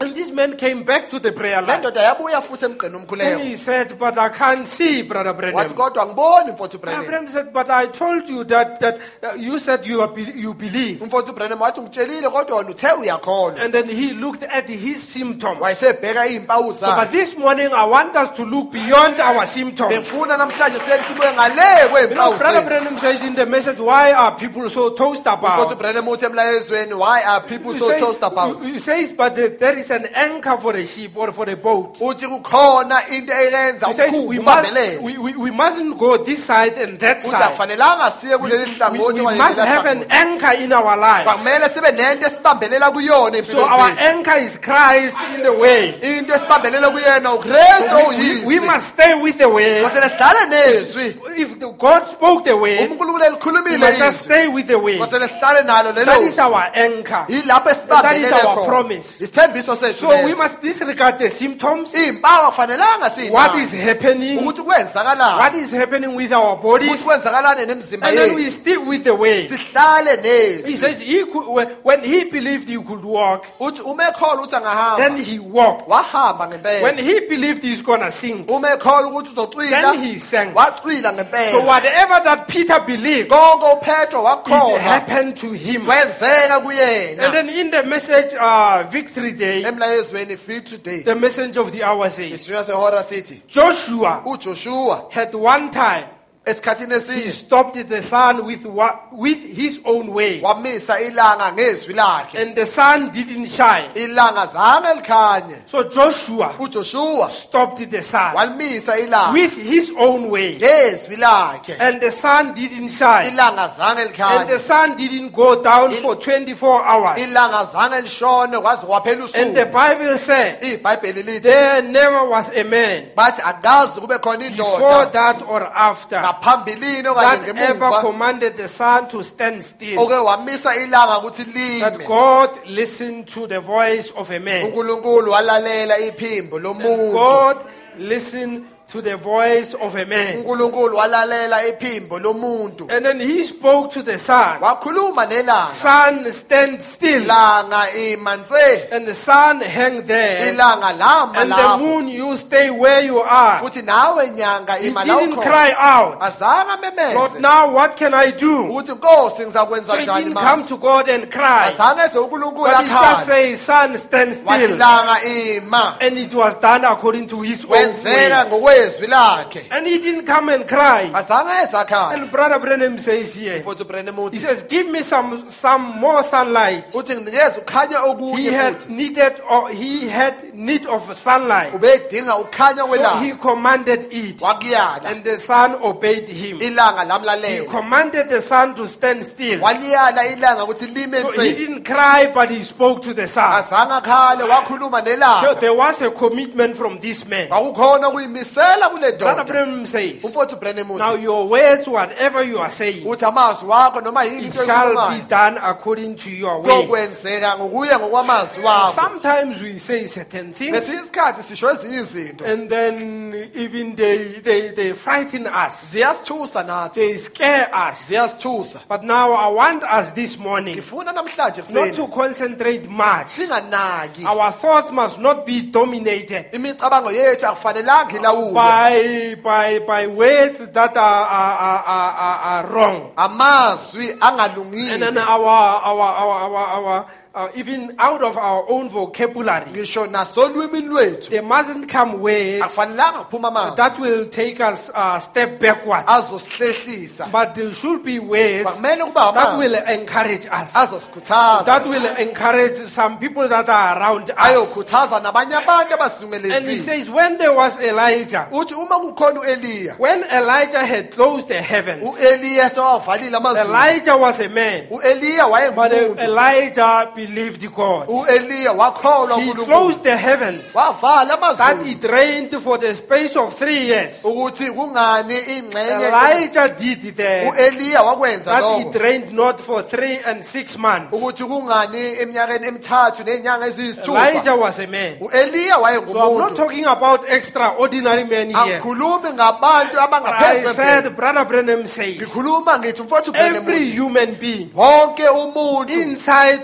And this man came back to the prayer le line. ndoda yabuya futhi emgqeni And omkhuleko he said, but I can't see, Brother wathi Branham. kodwa ngiboni mfowethu Brother Branham. Branham said, but I told you that, that uh, you said you, are, be- you believe. Umfowethu Branham wathi ngitshelile kodwa wena uthe uyakholwa. And then he looked at his symptoms. Wayesebheka izimpawu So, but zakhe. this morning I want us to look beyond our symptoms. Bengifuna namhlanje sithi sibuye ngale You know, kwezimpawu Brother zethu. Branham says in the message, why are people so toast Mfowethu about? Branham uthi emlayezweni, why are people He so says, tossed about? he says, but the- there is an anchor for a ship or for a boat. Uthi kukhona into eyenza He says, ukhulu we, must, ubambelele. we, we, we mustn't go this side and that Uthi side. akufanelanga siye We, kuleli we- hlangothi we okanye must leli have an hlangothi. anchor in our life. Kumele sibe nento esibambelela kuyona So our empilweni zethu. anchor is Christ in the way. Into esibambelela kuyena uKristu We, we uyizwi. must stay with the way. Kwasele sihlale nezwi. If the God spoke the way, uNkulunkulu we elikhulumile must just izwi. stay with the way. Kwasele sihlale nalo lelo That is zwi. our anchor. Yilapho That is esibambelele our khona. promise. Isithembiso sethu So we leso. must disregard the symptoms. Izimpawu akufanelanga What is sinazo. happening? Ukuthi kwenzakalani. What is happening with our Ukuthi bodies? kwenzakalani nemizimba And then we yethu. stick with the way. Sihlale He nezwi. says he could, when- when he believed he could walk, Uthi uma ekholwa ukuthi then angahamba. he walked. Wahamba ngempela. When he believed he's gonna sing, Uma ekholwa ukuthi uzocwila. then he sang. Wacwila So ngempela. whatever that Peter believed, Konke uPetro it wakhona. happened to him. Kwenzeka And kuyena. then in the message, uh, Victory Day, Emlayezweni Victory Day. the message of the hour says, Isizwe sehora sithi Joshua uJoshua had one time, esikhathini he esinye stopped the sun with, wa- with his own way. wamisa ilanga ngezwi lakhe. And the sun didn't shine. Ilanga zange likhanye. So Joshua uJoshua stopped the sun walimisa ilanga with his own way. ngezwi lakhe. And the sun didn't shine. Ilanga zange And the likhanye. sun didn't go down for twenty-four hours. Ilanga zange lishone kwaze kwaphela And the usuku. Bible said, iBhayibheli lithi there never was a man bathi akazi kube khona before indoda that or after ngaphambilini okanye that ever ngemuva commanded the sun to stand still. oke wamisa ilanga ukuthi That lime. God listened to the voice of a man. uNkulunkulu walalela iphimbo lomuntu. God listened to the voice of a man. uNkulunkulu walalela iphimbo lomuntu. And then he spoke to the sun. Wakhuluma nelanga. Sun, stand still. Ilanga imanze. And the sun hang there. Ilanga lama And the lapho. moon, you stay where you are. Futhi nawe nyanga He ima la didn't ukhona. cry out, Azange Lord, memeze. now what can I do? Uthi Nkosi So ngizakwenza he njani didn't come manje? to God and cry. Azange eze uNkulunkulu But he just akhale. says, sun, stand Wathi still. langa ima. And it was done according to his own Wenzeka way. ngokwezwi lakhe. And he didn't come and cry. Azange eze akhale. And Brother Branham says here, Mfowethu Branham he uthi says, give me some, some more sunlight. uthi nginikeze ukhanya He okunye had futhi. needed, or he had need of sunlight. Ubedinga ukhanya So kwelanga. he commanded it. Wakuyala. And the sun obeyed him. Ilanga He lamlalela. commanded the sun to stand still. Waliyala ilanga ukuthi lime So he nse. didn't cry, but he spoke to the sun. Azange akhale wakhuluma So nelanga. there was a commitment from this man. Kwakukhona ukuyimisela kule Brother ndoda. Branham says, Umfowethu Branham now uthi your words, whatever you are saying, uthi amazwi wakho noma yini it into shall be oyikhulumayo done according to your ways. kokwenzeka ngokuya ngokwamazwi wakho. Sometimes we say certain things, Ngesinye isikhathi sisho ezinye izinto and then even they, they, they frighten us. ziyasithusa nathi, They scare us. ziyasithusa. But now I want us this morning Ngifuna namhlanje not to kuseni concentrate much. singanaki Our thoughts must not be dominated imicabango yethu akufanelanga ilawulwe by, by, by words that are, are, are, are, are- are wrong. amazwi And then angalungile. our, our, our, our, our uh, even out of our own vocabulary, Ngisho nasolwimi lwethu there mustn't come words akufanelanga kuphuma amazwi that will take us a step backwards. azosihlehlisa. But there should be words Kumele kuba that amazwi will encourage us, azosikhuthaza, that will encourage some people that are around us. ayokhuthaza nabanye abantu And he abazungelezile. says, when there was Elijah, Uthi uma kukhona uEliya, when Elijah had closed the heavens, uEliya sewavalile amazulu. Elijah was a man, uEliya but wayengumuntu. Elijah believed God. uEliya wakholwa He kuNkulunkulu. closed the heavens, Wavala that amazulu it rained for the space of three years. ukuthi kungani ingxenye. Elijah did that, uEliya wakwenza that it lokho. rained not for three and six months. ukuthi kungani eminyakeni emithathu nezinyanga eziyisithupha. Elijah was a man. uEliya So I'm not wayengumuntu. talking about extraordinary men here. Angikhulumi ngabantu But I abangaphezu kwempilo. said, Brother Branham says, Ngikhuluma ngithi mfowethu every uBrenham human being wonke umuntu inside himself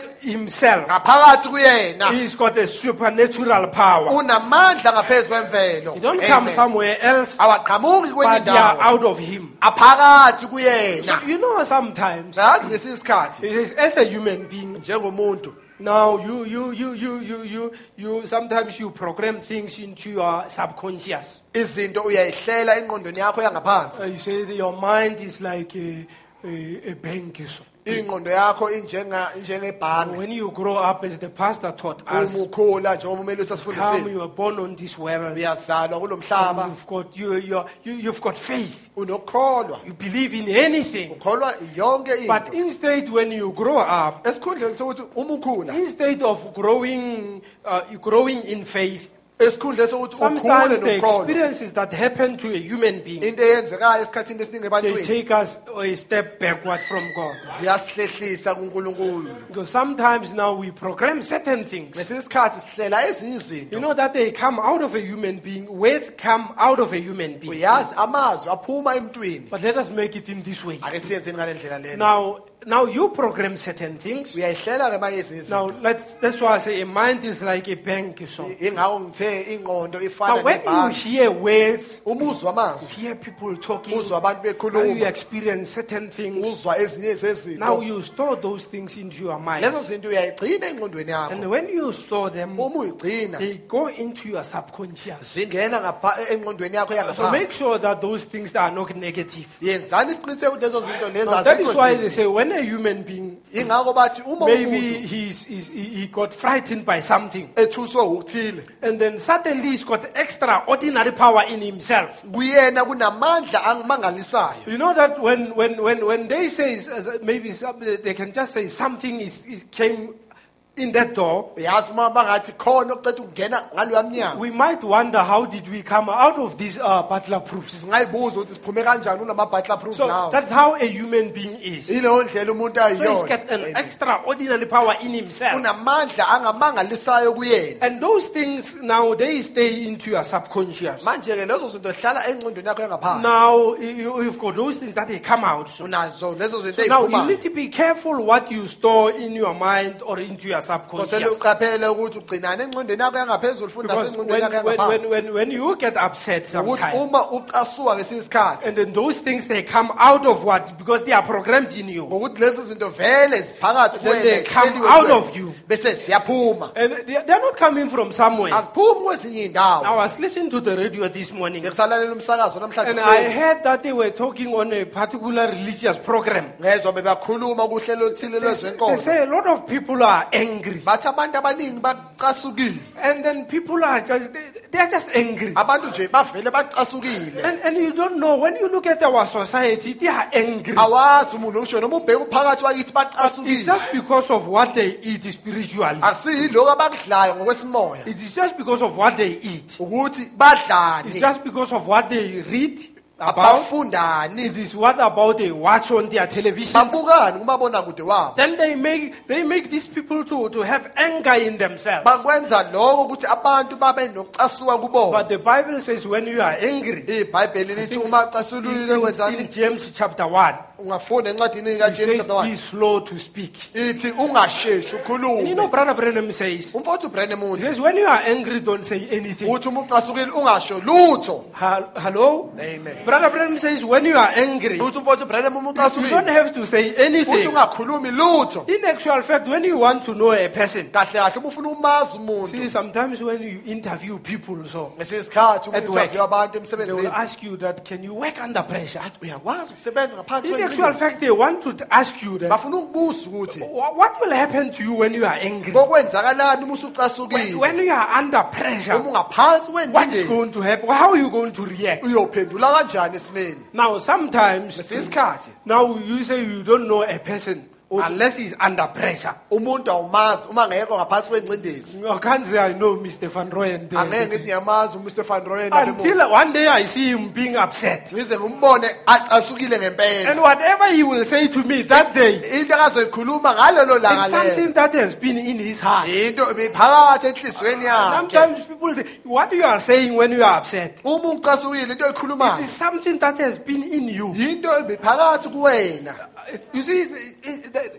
himself, ngaphakathi kuyena he's got a supernatural power. unamandla ngaphezu kwemvelo. They don't come Amen. somewhere else, Awaqhamuki kwenye but they are indawo, out of him. aphakathi So kuyena. you know, sometimes, Yazi ngesinye isikhathi it is, as a human being, njengomuntu now you, you, you, you, you, you, you, sometimes you program things into your subconscious. izinto uyayihlela engqondweni yakho yangaphansi. Uh, you say that your mind is like a, a, a bank. So Ingqondo yakho injenga njengebhange. when you grow up, as the pastor taught us, Uma ukhula njengoba umele come, usasifundisile. you are born on this world. Uyazalwa kulo And mhlaba, you've got you, you, you, you've got faith. unokukholwa. You believe in anything. Ukholwa yonke But into. instead, when you grow up, Esikhundleni sokuthi uma ukhula, instead of growing, uh, growing in faith, esikhundleni sokuthi ukhule sometimes the nokukholwa. experiences that happen to a human being, Into eyenzekayo esikhathini esiningi they ebantwini take us a step backward from God. ziyasihlehlisa kuNkulunkulu. Because sometimes now we program certain things. Ngesinye isikhathi sihlela ezinye izinto. You know that they come out of a human being. Words come out of a human being. Uyazi amazwi aphuma emntwini. But let us make it in this way. Ake siyenzeni ngale ndlela lena. Now, now you program certain things. Uyayihlela ke manje ezinye Now, izinto. let's, that's why I say a mind is like a bank. So, Ingakho ngithe ingqondo ifana but when you nebhange. hear words, Umuzwa amazwi, hear people talking, uzwa abantu now you bekhuluma, experience certain things. uzwa ezinye Now zezinto. you store those things into your mind. Lezo zinto uyayigcina engqondweni And yakho. when you store them, Uma uyigcina they go into your subconscious. zingena ngapha engqondweni yakho So make yangaphansi. sure that those things that are not negative. Yenzani isiqiniseko ukuthi lezo zinto lezi Now, that is why they azikho. say when a human being, Ingakho bathi uma maybe umuntu he's, he's, he he got frightened by something, ethuswe ukuthile, and then suddenly he's got extraordinary power in himself. kuyena kunamandla angimangalisayo. You know that when, when, when, when they say, uh, maybe some, they can just say something is, is came in that door, Uyazi uma bangathi khona oqeda ukungena ngaloya mnyango. we might wonder how did we come out of these uh, butler proofs. Singayibuza ukuthi siphume kanjani unama butler proof So lawo. that's how a human being is. Ileyo ndlela umuntu So he's got an ayiyona. extraordinary power in himself. Unamandla angamangalisayo kuyena. And those things now, they stay into your subconscious. Manje ke lezo zinto zihlala engqondweni yakho yangaphansi. Now, you, you've got those things that they come out. So Unazo lezo zinto so now you eziphumayo. need to be careful what you store in your mind or into your Kosele subconscious. uqaphele ukuthi ugcinane engqondweni yakho yangaphezulu futhi Because nasengqondweni when, yakho when, when, yangaphansi. when, when you get upset Ukuthi sometimes, uma ucasuka ngesinye isikhathi and then those things they come out of what? Because they are programmed in you. ngokuthi lezi zinto vele ziphakathi Then they kuwena come zihleliwe out kuwena. of you. Bese siyaphuma. And they, they're not coming from somewhere. Aziphumi kwezinye indawo. I was listening to the radio this morning, Ngikusalalela umsakazo namhlanje and I kuseni. heard that they were talking on a particular religious program. Ngezwe bebakhuluma kuhlelo oluthile They lwezenkonzo. say a lot of people are angry. Bathi abantu abaningi bacasukile. And then people are just, they, they are just angry. Abantu nje bavele bacasukile. And, and you don't know, when you look at our society, they are angry. Awazi umuntu ngisho noma ubheka uphakathi wakithi It's bacasukile. just because of what they eat spiritually. Akusiyiloko abakudlayo ngokwesimoya. It is just because of what they eat. Ukuthi It's badlani. just because of what they read about. Abafundani. It is what about they watch on their televisions. Babukani kumabonakude wabo. Then they make they make these people to, to have anger in themselves. Bakwenza lokho ukuthi abantu babe nokucasuka kubona. But the Bible says when you are angry, iBhayibheli lithi uma ucasulile in, in wenzani? James chapter one, Ungafunda encwadini it kaJames says chapter one. be slow to speak. Ithi ungasheshi And you know, ukhulume. Brother Brenham says, Umfowethu uBrenham he uthi says when you are angry, don't say anything. uthi uma ucasukile ungasho lutho. Ha- Hello? Amen. Brother Brenham says when you are angry, Uthi umfowethu uBrenham uma you don't ucasukile have to say uthi anything. ungakhulumi lutho. In actual fact, when you want to know a person, Kahle kahle uma ufuna umazi umuntu. see, sometimes when you interview people, so Ngesikhathi uma At work. interview abantu they will emsebenzini. ask you that, can you work under pressure? Uyakwazi ukusebenza ngaphansi In actual kwengcindezi. fact, they want to ask you that, Bafuna ukubuza ukuthi wha- what will happen to you when you are angry? kokwenzakalani uma When, usucasukile. when you are under pressure, Uma ungaphansi what's kwengcindezi. going to happen? How are you going to react? Uyophendula kanjani esimeni? Now, sometimes, Ngesikhathi now you say you don't know a person unless he's under pressure. umuntu awumazi uma ngekho ngaphansi kwengcindezi. I can't say I know Mister Van Rooyen Angeke there. ngithi ngiyamazi uMr Van Rooyen nabemuntu. Until one day I see him being upset. Ngize ngimbone acasukile ngempela. And whatever he will say to me that day, Into akazoyikhuluma ngalelo langa it's lelo. something that has been in his heart. Into ibiphakathi enhlizweni yakhe. Sometimes people say, what you are saying when you are upset, Uma ucasukile into it oyikhulumayo. is something that has been in you. Into ibiphakathi kuwena. You see, it's- it- that-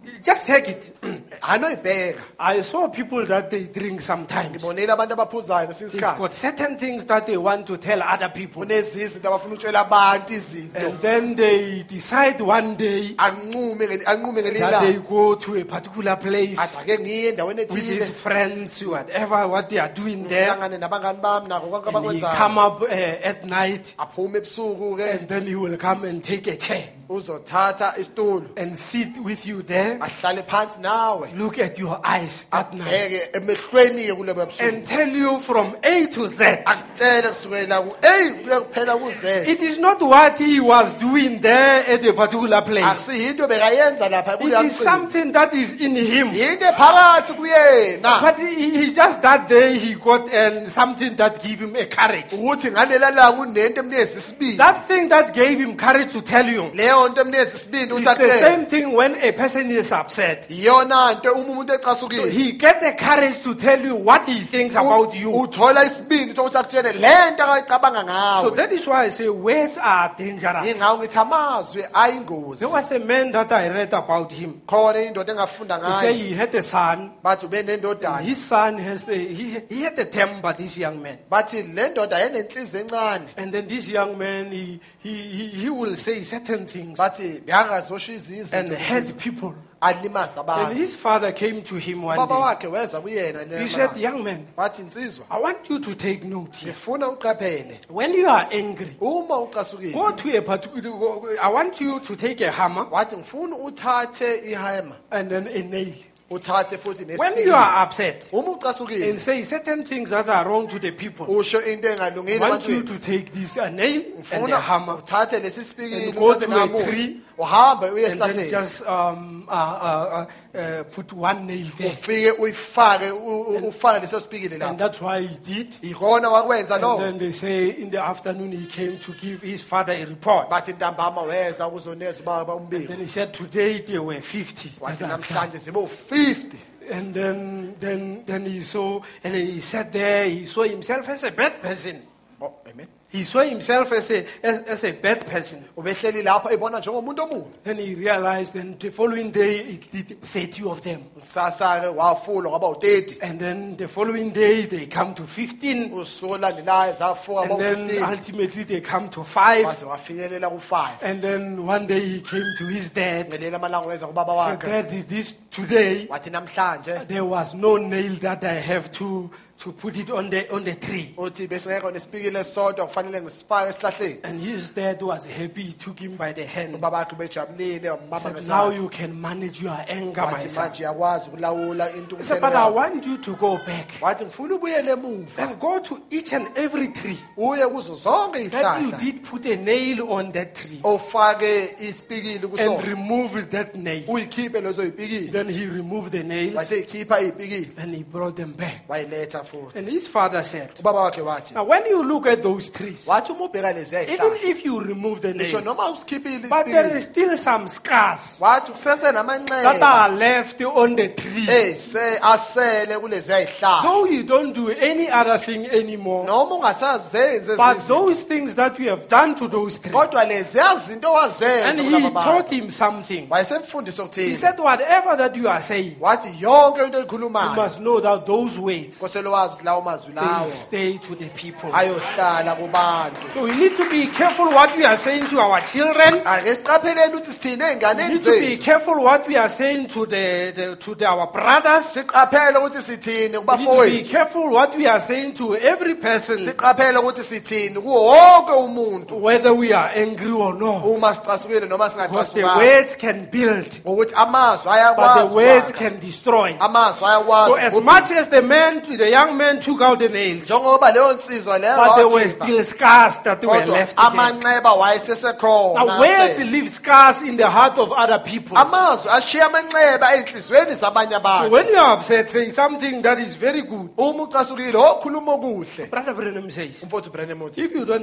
just check it. anoyibheka I saw people that they drink sometimes. ngibonile abantu abaphuzayo ngesinye They've isikhathi got certain things that they want to tell other people. kunezizinto abafuna ukutshela abantu izinto And then they decide one day anqume ngeli- anqume that they ngelilanga go to a particular place athi ake ngiye endaweni with his ethile friends, whatever what they are doing there. ngihlangane nabangani bami nako konke And he abakwenzayo come up uh, at night, aphume ebusuku ke and then he will come and take a chair uzothatha isitulo and sit with you there, ahlale phansi nawe look at your eyes at night, abheke emehlweni ke kulebo busuku and tell you from A to Z. akutshele kusukela ku A kuya kuphela ku Z It is not what he was doing there at a particular place. akusiyinto bekayenza lapha It is something that is in him. yinto ephakathi kuyena But he, he just that day he got um, something that gave him a courage. ukuthi ngalela langa unento emnikeza isibindi That thing that gave him courage to tell you leyo nto emnikeza isibindi is ukuthi the akutshele same thing when a person is upset. iyona nto uma umuntu So ecasukile he get the courage to tell you what he thinks about you. uthola isibindi sokuthi akutshele lento akayicabanga So ngawe that is why I say words are dangerous. ingawo ngithi amazwi ayingozi There was a man that I read about him. khona indoda engafunda He said ngayo he had a son. bathi ube nendodana His son has a, he, he had a temper, this young man. bathi le ndoda yenenhliziyo encane And then this young man, he, he, he, he will say certain things bathi bekangazoshiza and izinto hurt people. alimaza And abantu his father came to him one ubaba day. wakhe weza kuyena He le said, mama. young man, bathi insizwa I want you to take note here. ngifuna uqaphele When you are angry, uma ucasukile go to a particular, I want you to take a hammer wathi ngifuna uthathe ihama and then a nail. uthathe futhi When you nesipikili are upset uma ucasukile and say certain things that are wrong to the people, usho into I engalungile want you ebantwini to take this a nail and a ngifuna hammer uthathe lesi sipikili and go uthathe to a namuhla tree uhambe uye and then esihlahleni just um, uh, uh, uh, uh, put one nail there. ufike uyifake u- u- ufake leso sipikili And lapho that's why he did. ikona wakwenza And lo then they say in the afternoon he came to give his father a report. bathi ntambama weza ukuzoneza ubaba umbiko Then he said today there were fifty. that wathi I've done. namhlanje zibe u-fifty And then, then, then he saw, and then he sat there. He saw himself as a bad person. oh amen He saw himself as a as, as a bad person. ubehleli lapho ebona njengomuntu omubi Then he realized, and the following day he did thirty of them. kusasa-ke wafulwa kwaba u-thirty And then the following day they come to fifteen. usuku olandelayo zafuka And kwaba then u-fifteen ultimately they come to five. waze wafinyelela ku-five And then one day he came to his dad. ngelela amalanga weza kubaba Said, wakhe Dad, this today wathi namhlanje there was no nail that I have to to put it on the on the tree. uthi besingekho nesipikile esodwa kufanele ngisifake esihlahleni And his dad was happy. He took him by the hand. ubaba wakhe ubejabulile wambamba Said, now ngesandla you can manage your anger, my wathi son. manje uyakwazi ukulawula into He said, but I want you to go back wathi ngifuna ubuyele emuva and go to each and every tree uye kuzo zonke that you iy'hlahla did put a nail on that tree ofake isipikili and kusona remove that nail. uyikhiphe lezo y'pikili Then he removed the nails waseyikhipha iy'pikili and he brought them back. wayiletha futhi And his father said, ubaba wakhe wathi now when you look at those trees, wathi uma ubheka leziya even y'hlahla if you remove the ngisho nails, noma usikhiphile but there isipikili is still some scars wathi kusese that namanxeba are left on the tree. ese asele kuleziya y'hlahla Though you don't do any other thing anymore, noma ungasazenze but ezinye those things that you have done to those trees. kodwa leziya zinto And wazenza he kulaba taught bantu him something. wayesemfundisa He okuthile said, whatever that you are saying, wathi yonke into you oyikhulumayo must know that those words, kosele wazi lawo mazwi they lawo stay to the people. ayohlala kubantu So we need to be careful what we are saying to our children. ake siqaphelele ukuthi sithine We ey'nganeni need to be zethu careful what we are saying to the, the to the, our brothers. siqaphele ukuthi sithini We need to be kubafowethu careful what we are saying to every person, siqaphele ukuthi sithini kuwo wonke umuntu whether we are angry or not. uma sicasukile noma Because the singacasukanga words can build, ukuthi amazwi but the words ayakwazi can destroy. amazwi So ayakwazi as ukubhubhisa. much as the man, the young man took out the nails, njengoba leyo nsizwa leyo but there were wakhipha, still scars that were kodwa left. again. amanxeba wayesesekhona Now words asele. leave scars in the heart of other people. amazwi ashiya amanxeba ey'nhliziyweni zabanye So abantu when you are upset, say something that is very good. uma ucasukile okhuluma okuhle Brother Brenham says, umfowethu Brenham uthi if you don't have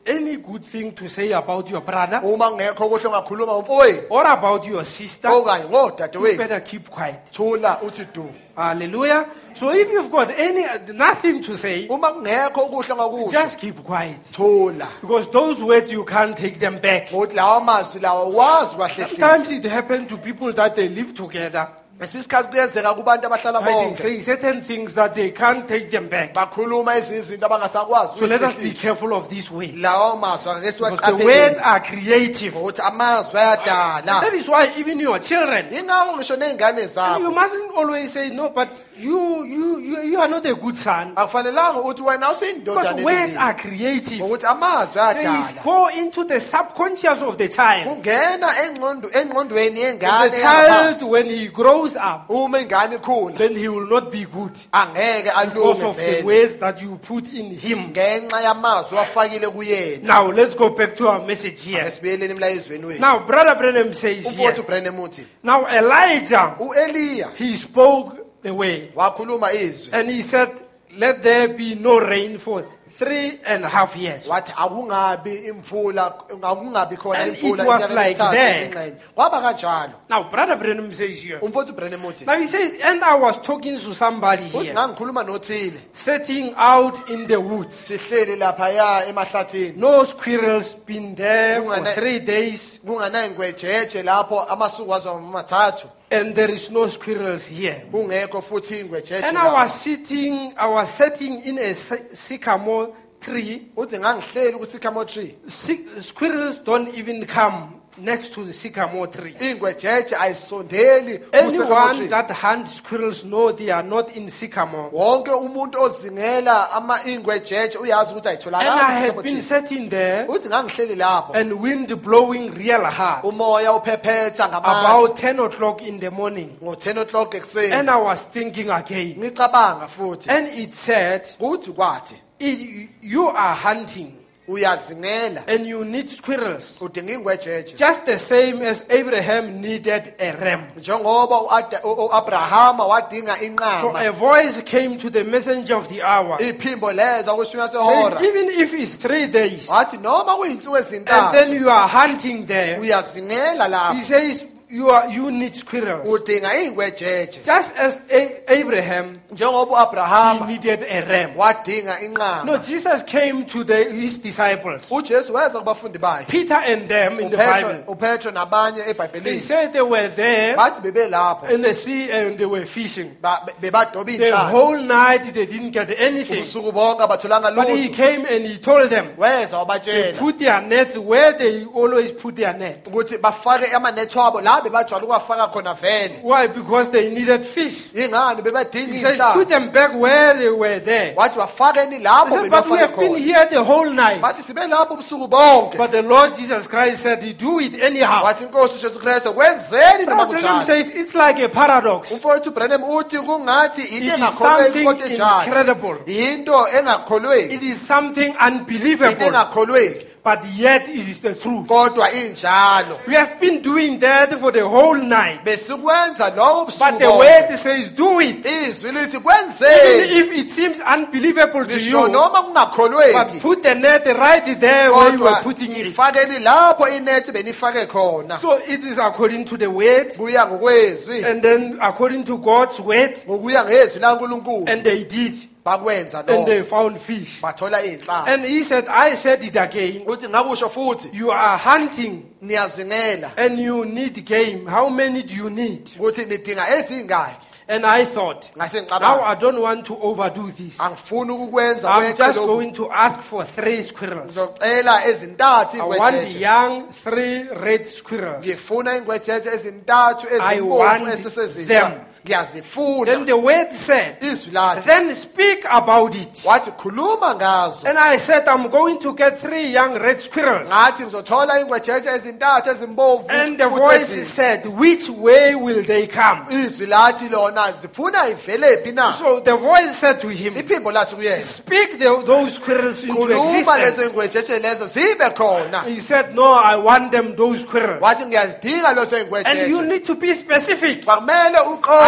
any good thing to say about your brother uma kungekho kuhle ungakhuluma ngomfowethu or about your sister, okanye you ngodadewethu better keep quiet. thula uthi du. Hallelujah. So if you've got any nothing to say, Uma kungekho okuhle ngakusho just keep quiet. thula. Because those words you can't take them back. Ngokuthi lawa mazwi lawa wazi kwahlehlisa. Sometimes it happens to people that they live together. Ngesikhathi kuyenzeka kubantu abahlala Right? They bonke say certain things that they can't take them back. bakhuluma izinto abangasakwazi So let us be ukuzihlehlisa. careful of these words. Lawa mazwi ake Because the words siwaqaphele are creative. ukuthi amazwi ayadala. That is why even your children, Ingakho ngisho nezingane you zakho mustn't always say, no, but you, you, you, you are not a good son. akufanelanga ukuthi wena usiyindoda Because words nelili. are creative. Ngokuthi amazwi They ayadala. go into the subconscious of the child. Kungena engqondo engqondweni And yengane the child, yangaphansi. when he grows up, Uma ingane ikhula then he will not be good angeke because alume of the vele words that you put in him. ngenxa yamazwi afakile kuyena. Now, let's go back to our message here. Esibuyeleni emlayezweni wethu. Now, Brother Branham says here, Umfowethu uBrenham uthi now Elijah, uEliya he spoke the way. wakhuluma izwi And he said, let there be no rain for three and a half years. wathi akungabi imvula akungabi khona And it imvula was iminyaka like emithathu that. engxenye. Kwaba kanjalo. Now, Brother Branham says here. Umfowethu uBrenham uthi Now he says, and I was talking to somebody uthi here, ngangikhuluma nothile sitting out in the woods. sihleli lapha ya emahlathini No squirrels been there for Kungane- three days, kunganayingwejeje lapho amasuku azomathathu and there is no squirrels here. kungekho futhi ingwejeje And I lapho. was sitting, I was sitting in a sy- sycamore tree. uthi ngangihleli kusycamore tree Sy- Squirrels don't even come next to the sycamore tree. ingwejeje ayisondeli kusycamore Anyone tree. that hunts squirrels know they are not in sycamore. wonke umuntu ozingela ama ingwejeje uyazi ukuthi And ayitholakala I had kusycamore been tree. sitting there uthi ngangihleli lapho and wind blowing real hard umoya uphephetha ngamandla about ten o'clock in the morning. ngo-ten o'clock And ekuseni I was thinking again. ngicabanga futhi And it said, kuthi kwathi "It- you are hunting uyazingela and you need squirrels. udinga ingwejeje Just the same as Abraham needed a ram. njengoba u-Ada- u- u-abrahama wadinga So inqama a voice came to the messenger of the hour. iphimbo leza kushunywa Says, sehora even if it's three days wathi noma kuyinsuku and then ezintathu you are hunting there, uyazingela he lapho says you are you need squirrels. udinga ingwejeje Just as A- Abraham, njengoba he u-abrahama needed a ram. wadinga No, inqama Jesus came to the, his disciples, ujesu weza kubafundi bakhe Peter and them in the upetro Bible. upetro nabanye They ebhayibhelini said they were there bathi bebelapho in the sea and they were fishing. ba- be- bebadoba The iy'nhlanzi whole night they didn't get anything. ubusuku bonke abatholanga But he lutho came and he told them, weza they wabatshela put their nets where they always put their net. ukuthi bafake amanethi wabo la bebajwayele ukuwafaka khona vele Why? Because they needed fish. ingani bebadinga He said, put iy'nhlanzi them back where they were there. wathi wafakeni He lapho said, but we benofake have been khona here the whole night. bathi sibe lapho ubusuku bonke But the Lord Jesus Christ said, do it anyhow. wathi inkosi ujesu kristu kwenzeni noma Brother Branham kunjani says it's like a paradox. umfowethu ubrenham uthi kungathi into It is engakholweki something kodwa enjalo incredible. yinto engakholweki It is something into unbelievable. engakholweki But yet it is the truth. kodwa injalo We have been doing that for the whole night. besikwenza lokho But ubusuku the bonke word says, do it. izwi lithi Even kwenzeni if it seems unbelievable to ngisho you, noma but kungakholweki put the net right there where you were kodwa putting it. ifakeni lapho inethi benifake khona So it is according to the word, kuya ngokwezwi and then according to God's word, ngokuya ngezwi lankulunkulu and they did, bakwenza and lokho they found fish. bathola iy'nhlanzi And he said, I said it again, uthi ngakusho futhi you are hunting niyazingela and you need game. How many do you need? ukuthi nidinga ezingaki And I thought, ngase now ngicabanga I don't want to overdo this. angifuni ukukwenza I'm kweqe just lokhu. going to ask for three squirrels. ngizocela ezintathu I want ingwejeje young three red squirrels. ngifuna ingwejeje ezintathu I ezimpofu want esesezitsha them. ngiyazifuna Then the word said, izwi lathi then speak about it. wathi khuluma ngazo And I said, I'm going to get three young red squirrels. ngathi ngizothola ingwejeje ezintathu ezimpofu And the futhi voice ezinhle. said, which way will they come? izwi lathi lona zifuna ivelephi na So the voice said to him, iphimbo lathi kuyena speak the, those squirrels into khuluma lezo existence. ingwejeje lezo zibe khona He said, no, I want them, those squirrels. wathi ngiyazidinga lezo And you ingwejeje need to be specific. kwakumele I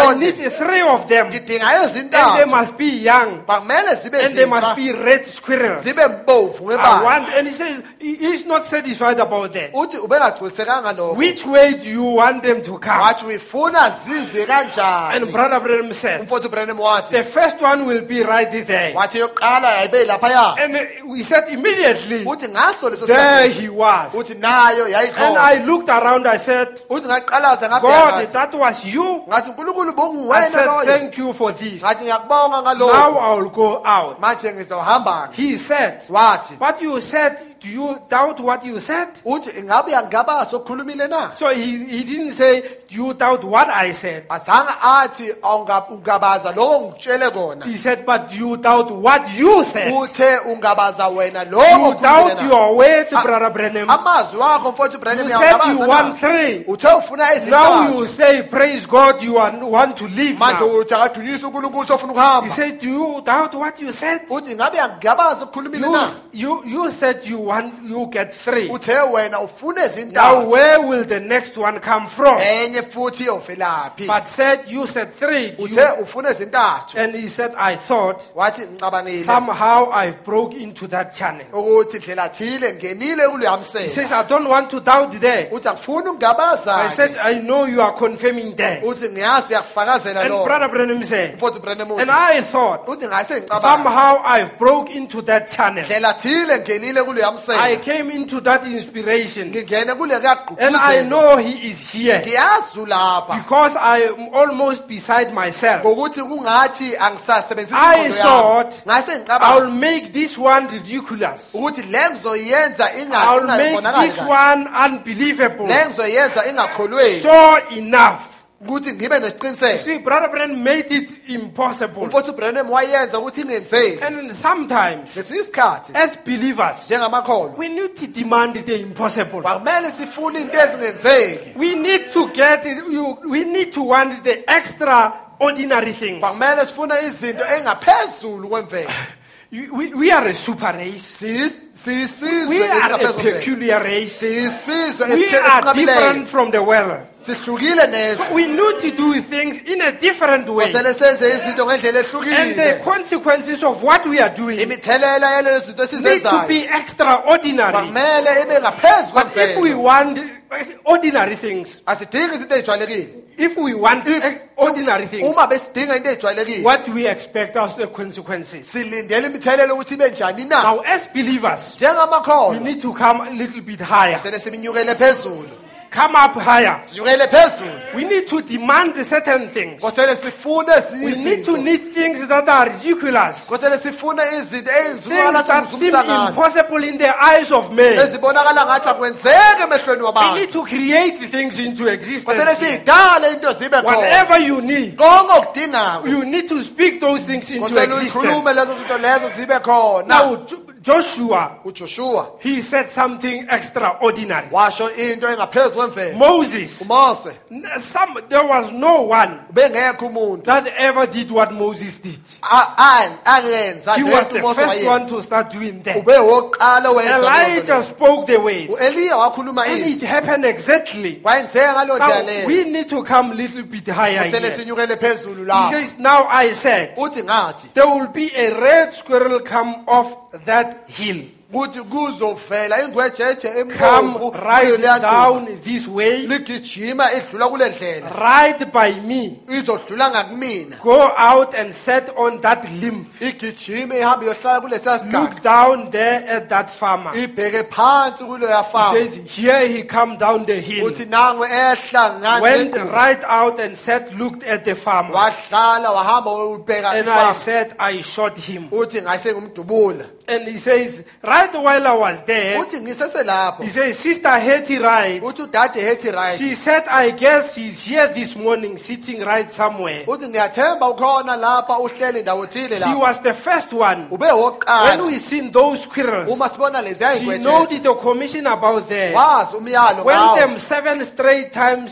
ndawonye need three of them. ngidinga And they ezintathu must be young. bakumele zibe And they must zintsha be red squirrels. zibe mbovu I ngebala want, and he says he- he's not satisfied about that. uthi ubengagculisekanga lokho Which way do you want them to come? wathi uyifuna zize And kanjani Brother Branham said, umfowethu uBrenham wathi the first one will be right there. wathi yokuqala yayibe laphaya And uh, we said immediately, uthi ngaso leso there sikhathi he was. uthi nayo And yayikhona I looked around, I said, uthi ngaqalaza God, ngabheka that was you. ngathi uNkulunkulu I bonguwena said, loyo thank you for this. ngathi ngiyakubonga Now ngalokho I will go out. manje ngizohamba He said, wathi what you said, do you doubt what you said? uthi ingabe yangabazo okukhulumile na So he, he didn't say, do you doubt what I said? azange athi awunga- ungabaza lokho ngitshele kona He said, but do you doubt what you said? uthe ungabaza wena You lokho doubt okhulumile na. your words, Ah, Brother Branham. amazwi wakho mfowethu Branham You said you uyawabaza want na. three. uthe ufuna Now you ezintathu say, praise God, you are, want to leave manje now. uthi akadunyisa uNkulunkulu uthi ofuna He ukuhamba said, do you doubt what you said? uthi ngabe yangabaza okukhulumile You, na you, you said you want, you get three. uthe wena ufuna Now ezintathu where will the next one come from? enye futhi iyovelaphi But said, you said three. Do uthe you- ufuna ezintathu And he said, I thought wathi ngicabangile somehow I've broke into that channel. ukuthi ndlela thile ngenile kulo He yamsela says, I don't want to doubt there. uthi akufuni ukungabaza I said, I know you are confirming that. uthi ngiyazi uyakufakazela And lo Brother Branham said, mfowethu Branham and uthi I thought uthi ngase ngicabanga somehow I've broke into that channel. ndlela thile ngenile kulo I yamsela came into that inspiration. ngingene kule And I kuyagqugquzela know he is here ngiyazi ulapha because I am almost beside myself. ngokuthi kungathi angisasebenzisi I ingqondo yami thought ngase I'll ngicabanga make this one ridiculous. ukuthi le ngizoyenza I'll make ingabonakali this kahle. one unbelievable. le ngizoyenza ingakholweki So enough. ukuthi ngibe You nesiqiniseko see, Brother Brand made it impossible. umfowethu uBrenham wayenza ukuthi ingenzeki And sometimes, ngesinye isikhathi as believers, njengamakholwa we need to demand the impossible. kwakumele sifune into ezingenzeki We need to get it, you, we need to want the extraordinary things. kwakumele sifune izinto engaphezulu kwemvelo You- We, we are a super race. Siyi- siyisizwe We are a esingaphezu kwemvelo peculiar race. siyisizwe We esithe- are esinqabileyo different from the world. sihlukile nezwe We need to do things in a different way. kwasele senze izinto ngendlela And the ehlukile consequences of what we are doing imithelela yalezo zinto need to esizenzayo be extraordinary. kwakumele ibe ngaphezu But if we kwemvelo want ordinary things, asidingi izinto ey'jwayelekile if we want If- ordinary things, uma besidinga into ey'jwayelekile what do we expect as the consequences? silindele imithelela ukuthi ibe njani na Now, as believers, we njengamakholwa need to come a little bit higher. sele siminyukele phezulu Come up higher. sinyukele phezulu We need to demand certain things. kosele sifune We need to izinto need things that are ridiculous. kosele sifune izinto Things ezibonakala that seem zumsangano impossible in the eyes of men. ezibonakala ngathi akwenzeki emehlweni We wabantu need to create things into kosele existence. siyidale into zibe khona Whatever you need, konke okudingayo you need to speak those things into kosele existence. uyikhulume lezo zinto lezo zibe khona Now, Jo- Joshua, uJoshua he said something extraordinary. washo into engaphezu kwemvelo Moses, uMose n- some, there was no one ubengekho umuntu that ever did what Moses did. a- a- ayenza He lento was the uMose first one wayenza to start doing that. ube wokuqala wenza leyo Elijah nto. spoke the words, uEliya wakhuluma and it izwi happened exactly. kwayenzeka ngalo ndlela Now, leyo we need to come a little bit higher kosele here. sinyukele phezulu He la says, now I said, uthi ngathi there will be a red squirrel come off that hill. kuthi kuzovela ingwejeje Come empofu right down this way, ligijima idlula kule ndlela right by me. izodlula ngakumina Go out and set on that limb. igijime ihambe iyohlala kulesiya Look sigaba down there at that farmer. He ibheke phansi kuloya fama says, here he come down the hill. uthi nangu ehla Went ngane right out and sat, looked at the farmer. wahlala wahamba ubheka And I ifama said, I shot him. uthi ngase ngumdubula And he says, right while I was there, uthi ngisese lapho he says, Sister Hetty right. uthi udade hethi right She said, I guess she's here this morning, sitting right somewhere. uthi ngiyathemba ukhona lapha uhleli ndawo thile She lapha was the first one. ube When wokuqala we seen those squirrels, uma sibona leziya she igwejeje noted the commission about that. wazi umyalo When ngawo them seven straight times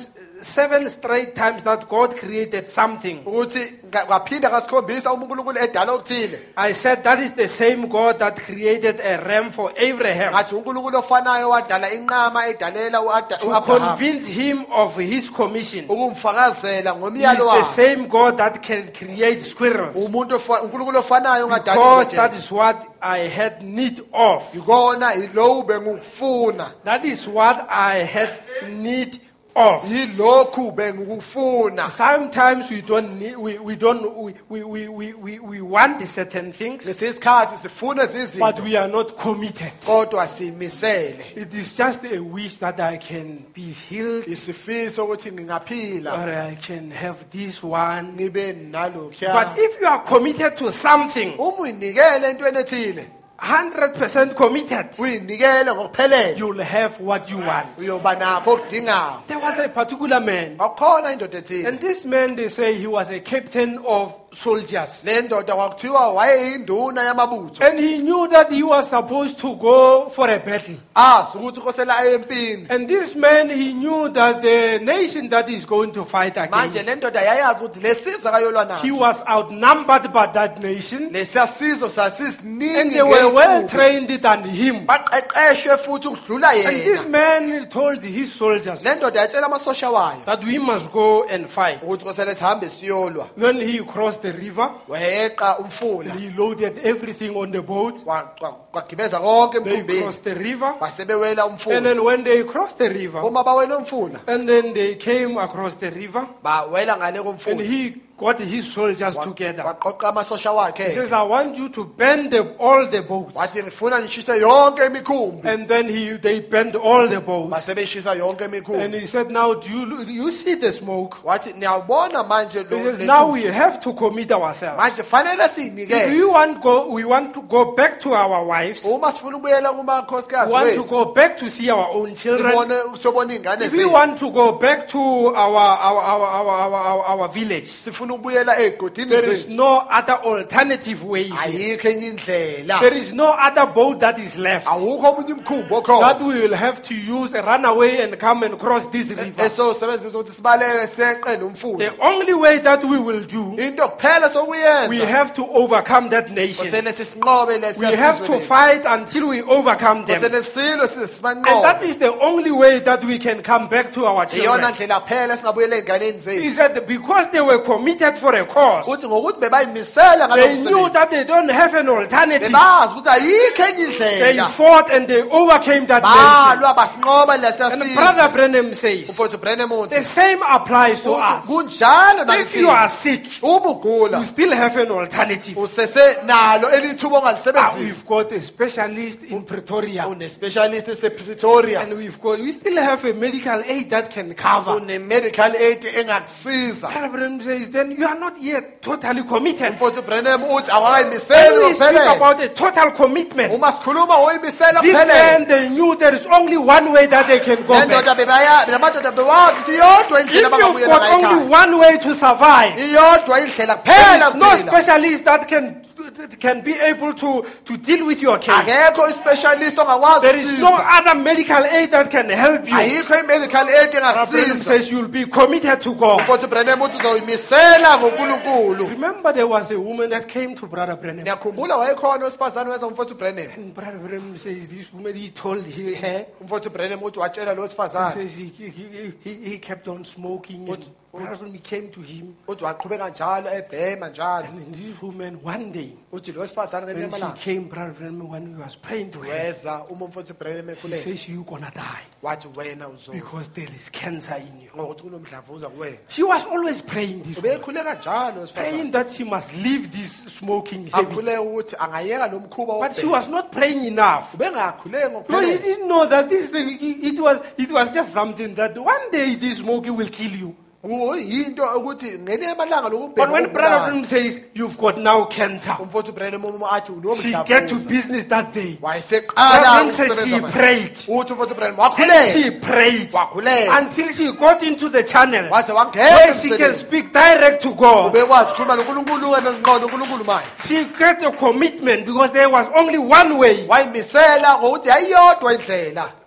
seven straight times that God created something. ukuthi nga- ngaphinda ngasikhombisa uma uNkulunkulu edala okuthile. I said that is the same God that created a ram for Abraham Ngathi uNkulunkulu ofanayo wadala inqama edalela uAda- to uAbraham convince him of his commission. ukumfakazela He is ngomyalo the wakhe. same God that can create squirrels. Umuntu ofa- uNkulunkulu ofanayo Because ngadala that is what I had need of. yikona yilo ube ngukufuna. That is what I had need of. Yilokhu bengukufuna. Sometimes we don't need, we, we don't we, we, we, we, we, we want certain things, Lesisikhathi sifuna but izinto we are not committed. kodwa simisele. It is just a wish that I can be healed Isifiso ukuthi ngingaphila or I can have this one. ngibe nalokho. But if you are committed to something, Uma uyinikele entweni ethile, one hundred percent committed, uyinikele ngokuphelele, you'll have what you want. uyoba nakho okudingayo. There was a particular man, Akukhona indoda ethile. and this man, they say he was a captain of soldiers. Le ndoda kwakuthiwa wayeyinduna yamabutho. And he knew that he was supposed to go for a battle. Azi ukuthi kosela aye empini. And this man, he knew that the nation that he's going to fight Manje against, le ndoda yayazi ukuthi lesizwe akayolwa he naso. was outnumbered by that nation. Lesiyasizwe And sasisiningi they were well ngenkukhu. trained than him. Baqeqeshwe futhi ukudlula And this yena. man told his soldiers Le ndoda yatshela amasosha wayo that we must go and fight. ukuthi kosele sihambe siyolwa. Then he crossed the river. Wayeqa umfula. He loaded everything on the boat. Wa- wa- Wagibeza konke They emkhumbini. crossed the river. Basebewela And umfula. then when they crossed the river, Uma bawela umfula, and then they came across the river, bawela ngale and komfula. he got his soldiers together. Waqoqa amasosha He wakhe. says, I want you to bend the, all the boats. Wathi ngifuna ngishise yonke imikhumbi. And then he, they bent all the boats. Basebeshisa yonke And imikhumbi. he said, now do you, do you see the smoke? Wathi niyawubona manje He lo. says, le now ntuthu. we have to commit ourselves. Manje fanele If sinikele. we want, go, we want to go back to our wives, we Uma sifuna ukubuyela kumakhosikazi want to wethu, go back to see our own children, sibone sobona ingane if we zethu. want to go back to our, our, our, our, our, our, our village, Sifuna ukubuyela egodini there is zethu. no other alternative way. here. Ayikho enye indlela. There is no other boat that is left Awukho omunye umkhumbi that okhona. we will have to use, run away and come and cross this river. Esosebenzisa ukuthi sibaleke seqe lo mfula. The only way that we will do, Into kuphela we sokuyenza. have to overcome that nation. Kosele sisinqobe lesi. We have to fight until we overcome them. Kosele silwe size And that sibanqobe. is the only way that we can come back to our Iyona children. ndlela phela singabuyela He ey'nganeni zethu. said because they were committed for a cause, Uthi ngokuthi bebayimisela they knew ngalomsebenzi. that they don't have an alternative. Bebazi ukuthi ayikho enye They indlela. fought and they overcame that nation. Balwa basinqoba lesiya And Brother sizwe. Branham says, Mfowethu Brenham uthi, the same applies to uthi us. kunjalo If you are nakithi. sick, Uma ugula you still have an alternative. usese nalo elithuba Ah, ongalisebenzisa. we've got a specialist in Pretoria. Une-specialist ese-Pretoria. And we've got, we still have a medical aid that can cover. Une-medical aid engakusiza. Brother Branham says, then you are not yet totally committed. Mfowethu Brenham uthi When awakayimiseli we speak ngokuphelele. about a total commitment, Uma sikhuluma ngoyimisela this kuphelele. man, they knew there is only one way that they can go Le back. ndoda bebaya- la madoda bewazi ukuthi iyodwa If indlela you've abangabuyela got ngayo only ekhaya. one way to survive, Iyodwa indlela there kuphela is no kuphila. specialist that can that can be able to, to deal with your case. Akekho i-specialist ongakwazi There is no ukusiza. other medical aid that can help you. Ayikho i-medical aid Brother Branham engakusiza. says you'll be committed to God. Mfowethu Brenham uthi uzoyimisela ngoNkulunkulu. Remember, there was a woman that came to Brother Branham. Ngiyakhumbula wayekhona owesifazane weza umfowethu Brenham. And Brother Branham says this woman, he told he- her, Umfowethu Brenham uthi watshela lo he wesifazane. says he, he, he, he kept on smoking. And Brother Branham came to him. Uthi waqhubeka njalo ebhema njalo. And this woman, one day, Uthi lo wesifazane ngelinye when she amalanga came, Brother Branham, when he was praying to her, weza uma umfowethu Brenham he ekhuleka. says, you're going to die Wathi wena uzofa. because there is cancer in you. Ngokuthi kunomdlavuza kuwena. She was always praying this way, Ubekhuleka njalo wesifazane. praying that she must leave this smoking habit. Akhuleka ukuthi angayeka lo mkhuba But she wokubhema. was not praying enough. Ubengakhuleki No, he ngokuphelele. didn't know that this thing, it, it was, it was just something that one day this smoking will kill you. Yinto ukuthi ngelinye amalanga But lokubhema. when Brother Branham says, you've got now cancer, umfowethu Brenham uma athi she get to unomdlavuza. business that day. Brother Wayeseqala Branham says she ukusebenza manje. prayed. Uthi umfowethu Brenham And wakhuleka. she prayed Wakhuleka. until she got into the channel Waze wangena where she can emsebenzini. speak direct to God. Ubekwazi ukukhuluma noNkulunkulu wena ngqondo uNkulunkulu manje. She got a commitment because there was only one way Wayimisela ngokuthi ayiyodwa indlela.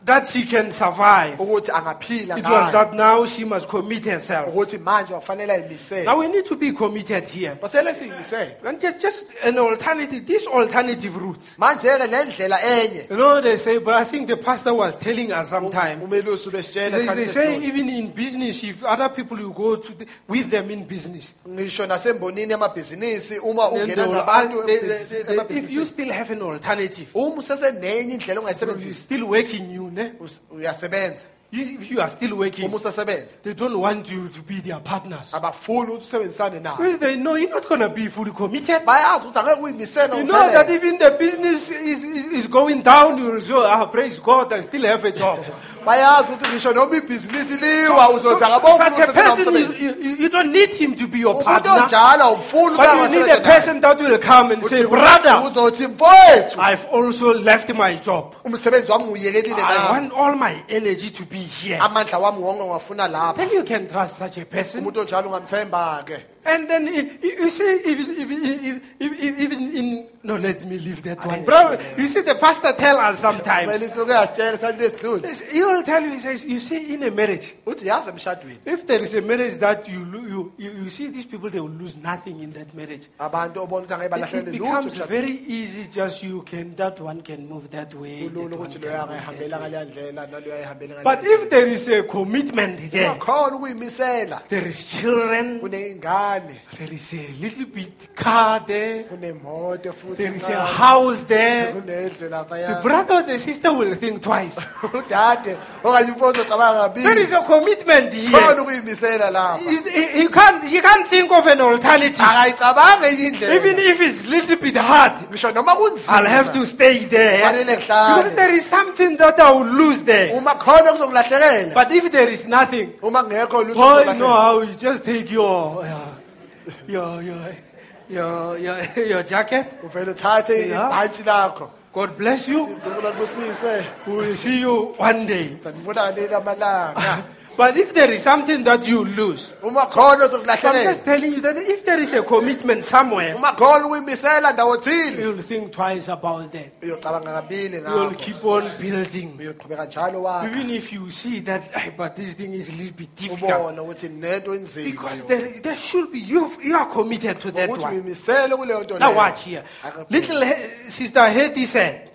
that she can survive. ukuthi angaphila It was ngayo, that now she must commit herself. ukuthi manje wafanele ayimisele. Now we need to be committed here. Basele siyimisele. And just, just an alternative, these alternative routes. Manje ke le ndlela enye. You know, they say, but I think the pastor was telling us sometime. Umelusi besitshela They, they isikhathi say esidlule. even in business, if other people you go to the, with them in business, Ngisho nasembonini yamabhizinisi uma then ungena they will, nabantu they- they- ebhizinisi- they- they- if you emabhizinisini, still have an alternative, uma usesenenye indlela you're ongayisebenzisi, still working you, ne? us- uyasebenza. You- If you are still working, Uma usasebenza, they don't want you to be their partners. abafuni ukuthi usebenzisane nabo. Because they know you're not going to be fully committed. Bayazi ukuthi angeke uyimisele You know that ngokuphelele. even the business is, is, is going down, you will say, ah, praise God, I still have a job. Bayazi ukuthi ngisho noma ibhizinisi liwa uzothi akaboni Such a ukuthi person, you, usesenomsebenzi. you, you don't need him to be your Umuntu partner. onjalo awufuni But you need a person that will come and say, brother, uzothi mfowethu I've also left my job. umsebenzi wami uyekelile I nami. want all my energy to be here. Amandla wami wonke ngwafuna lapha. Then you can trust such a person. Umuntu onjalo ungamthemba ke. And then you, you see, even, even, even, even, even in, no, let me leave that one. Bro, you see, the pastor tell us sometimes. Kumele isuke asitshele isikhathi esidlule. He will tell you, he says, you see, in a marriage, Uthi yazi emshadweni if there is a marriage that you, lo- you, you, you see these people, they will lose nothing in that marriage. abantu obona ukuthi angeke It, it balahlele lutho becomes emshadweni. very easy, just you can, that one can move that way. Kulula that one ukuthi can loya move that angayihambela way. ngaleya ndlela naloya ayihambele ngaleya But ndlela. if there is a commitment there, Uyakhona ukuyimisela. there is children, Kuneyingane, there is a little bit car there, kunemoto futhi. there is a encane, house there, kunendlu the laphaya. brother or the sister will think twice. Udade okanye umfowethu ocabanga There kabili. is a commitment here. Khona ukuyimisela lapha. He, he- he can't, he can't think of an alternative. Akayicabanga enye indlela. Even if it's a little bit hard, Ngisho noma kunzima. I'll have to stay there. Kufanele ngihlale. Because there is something that I will lose there. Uma khona kuzongilahlekela. But if there is nothing, Uma kungekho lutho oh, you kuzongilahlekela. know how you just take your, uh, your, your, your, your, your jacket. Uvele uthathe Yeah. ibhantshi lakho. God bless you. Ngibona kubusise. We will see you one day. Sanibona nini amalanga. But if there is something that you lose, Uma khona so I'm uzongilahlekela. just telling you that if there is a commitment somewhere, Uma khona ukuyimisela ndawo thile. you'll think twice about that. Uyocabanga kabili You'll ngakho. keep on building. Uyoqhubeka njalo wakho. Even if you see that, "Ay, but this thing is a little bit difficult. Ubona ukuthi nento enzima. Because there, there should be, you, you are committed to that ukuthi one. uyimisele kuleyo nto Now leyo. watch here. Little He- Sister Hetty said,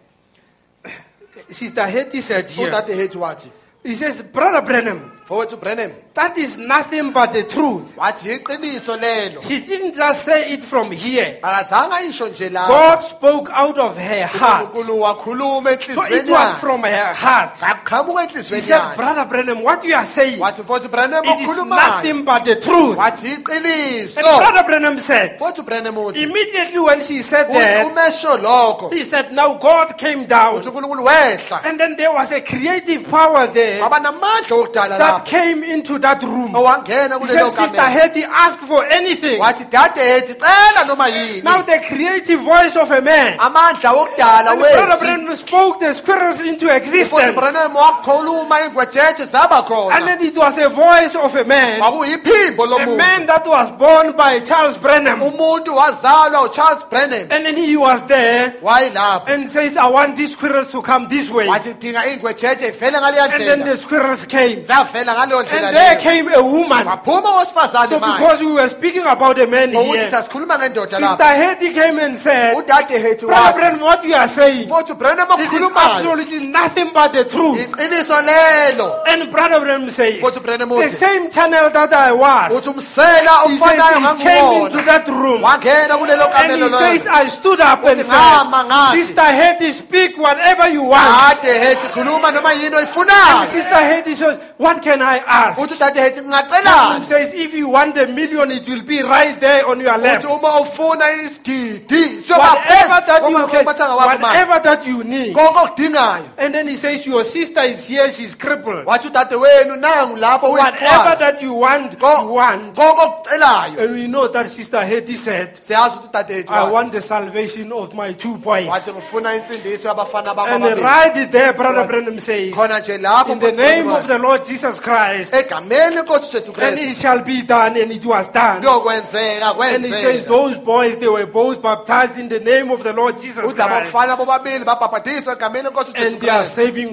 Sister Hetty said here, Udade hethu wathi, he says, Brother Brenham, mfowethu Brenham, that is nothing but the truth. wathi iqiniso lelo. She didn't just say it from here. Akazange ayisho nje la. God spoke out of her heart. uNkulunkulu wakhuluma So it enhliziyweni was yakhe. from her heart. Aqhamuka He enhliziyweni said, yakhe. Brother Brenham, what you are saying, Wathi mfowethu Brenham it is okhulumayo. nothing but the truth. Wathi And iqiniso. Brother Brenham said, Mfowethu Brenham uthi, immediately when she said uthi that, umesho lokho. he said, now God came down. Uthi uNkulunkulu wehla. And then there was a creative power there Waba namandla okudala that lapho. came into that room. Owangena He kulelo said, Sister kamela. Hetty, ask for anything. Wathi dade hethi cela noma yini. Now the creative voice of a man. Amandla okudala And Brother wesi. Brenham spoke the squirrels into Mfowethu existence. Brenham wakhuluma ingwejeje zaba And khona. then it was a voice of a man. Kwakuyiphimbo A lomuntu. man that was born by Charles Brenham. Umuntu wazalwa uCharles Brenham. And then he was there Wayilapho. and says, I want these squirrels to come this way. Wathi dinga ingwejeje ifele ngaleya And then ndlela. the squirrels came. Zafela ngaleyo ndlela And there leyo. came a woman. Waphuma owesifazane So manje. because we were speaking about a man Ngokuthi here, sasikhuluma ngendoda Sister lapha. Hetty came and said, Udade hethu Brother wathi. Brenham, what you are saying, Mfowethu Brenham it is okhulumayo. absolutely nothing but the truth. Iqiniso lelo. And Brother Brenham says, Mfowethu Brenham the uthi. same channel that I Uthi was, umsela he ofanayo says he came into ngangiwona. that room. Wangena kulelo And kamelo he says, lelo. I stood up and Uthi ngama said, ngathi. Sister Hetty, speak whatever you want. Dade hethu khuluma noma yini And oyifunayo. Sister Hetty says, what can I ask? Uthi dade hethu He ngingacelani. says, if you want a million, it will be right there on your lap. Uthi uma ufuna isigidi Whatever that you can, umathanga wakho manje. whatever that you need. Konke okudingayo. And then he says, your sister is here, she's crippled. Wathi udade wenu nangu lapho Whatever uyixhwala. that you want, you Konke want. okucelayo. And we know that Sister Hetty said, Siyazi ukuthi udade hethu I wathi. want the salvation of my two boys. Wathi ngifuna insindiso yabafana bami And ababili. right there, Brother Brenham says, Khona nje lapho in the name of the Lord Jesus Christ, egameni lenkosi Jesu and Kristu it shall be done, and it was done. kuyokwenzeka And he says, kwenzeka. those boys, they were both baptized in the name of the Lord Jesus Uthi labo Christ. bafana bobabili babhabhadiswa egameni lenkosi Jesu And they are Kristu. serving God.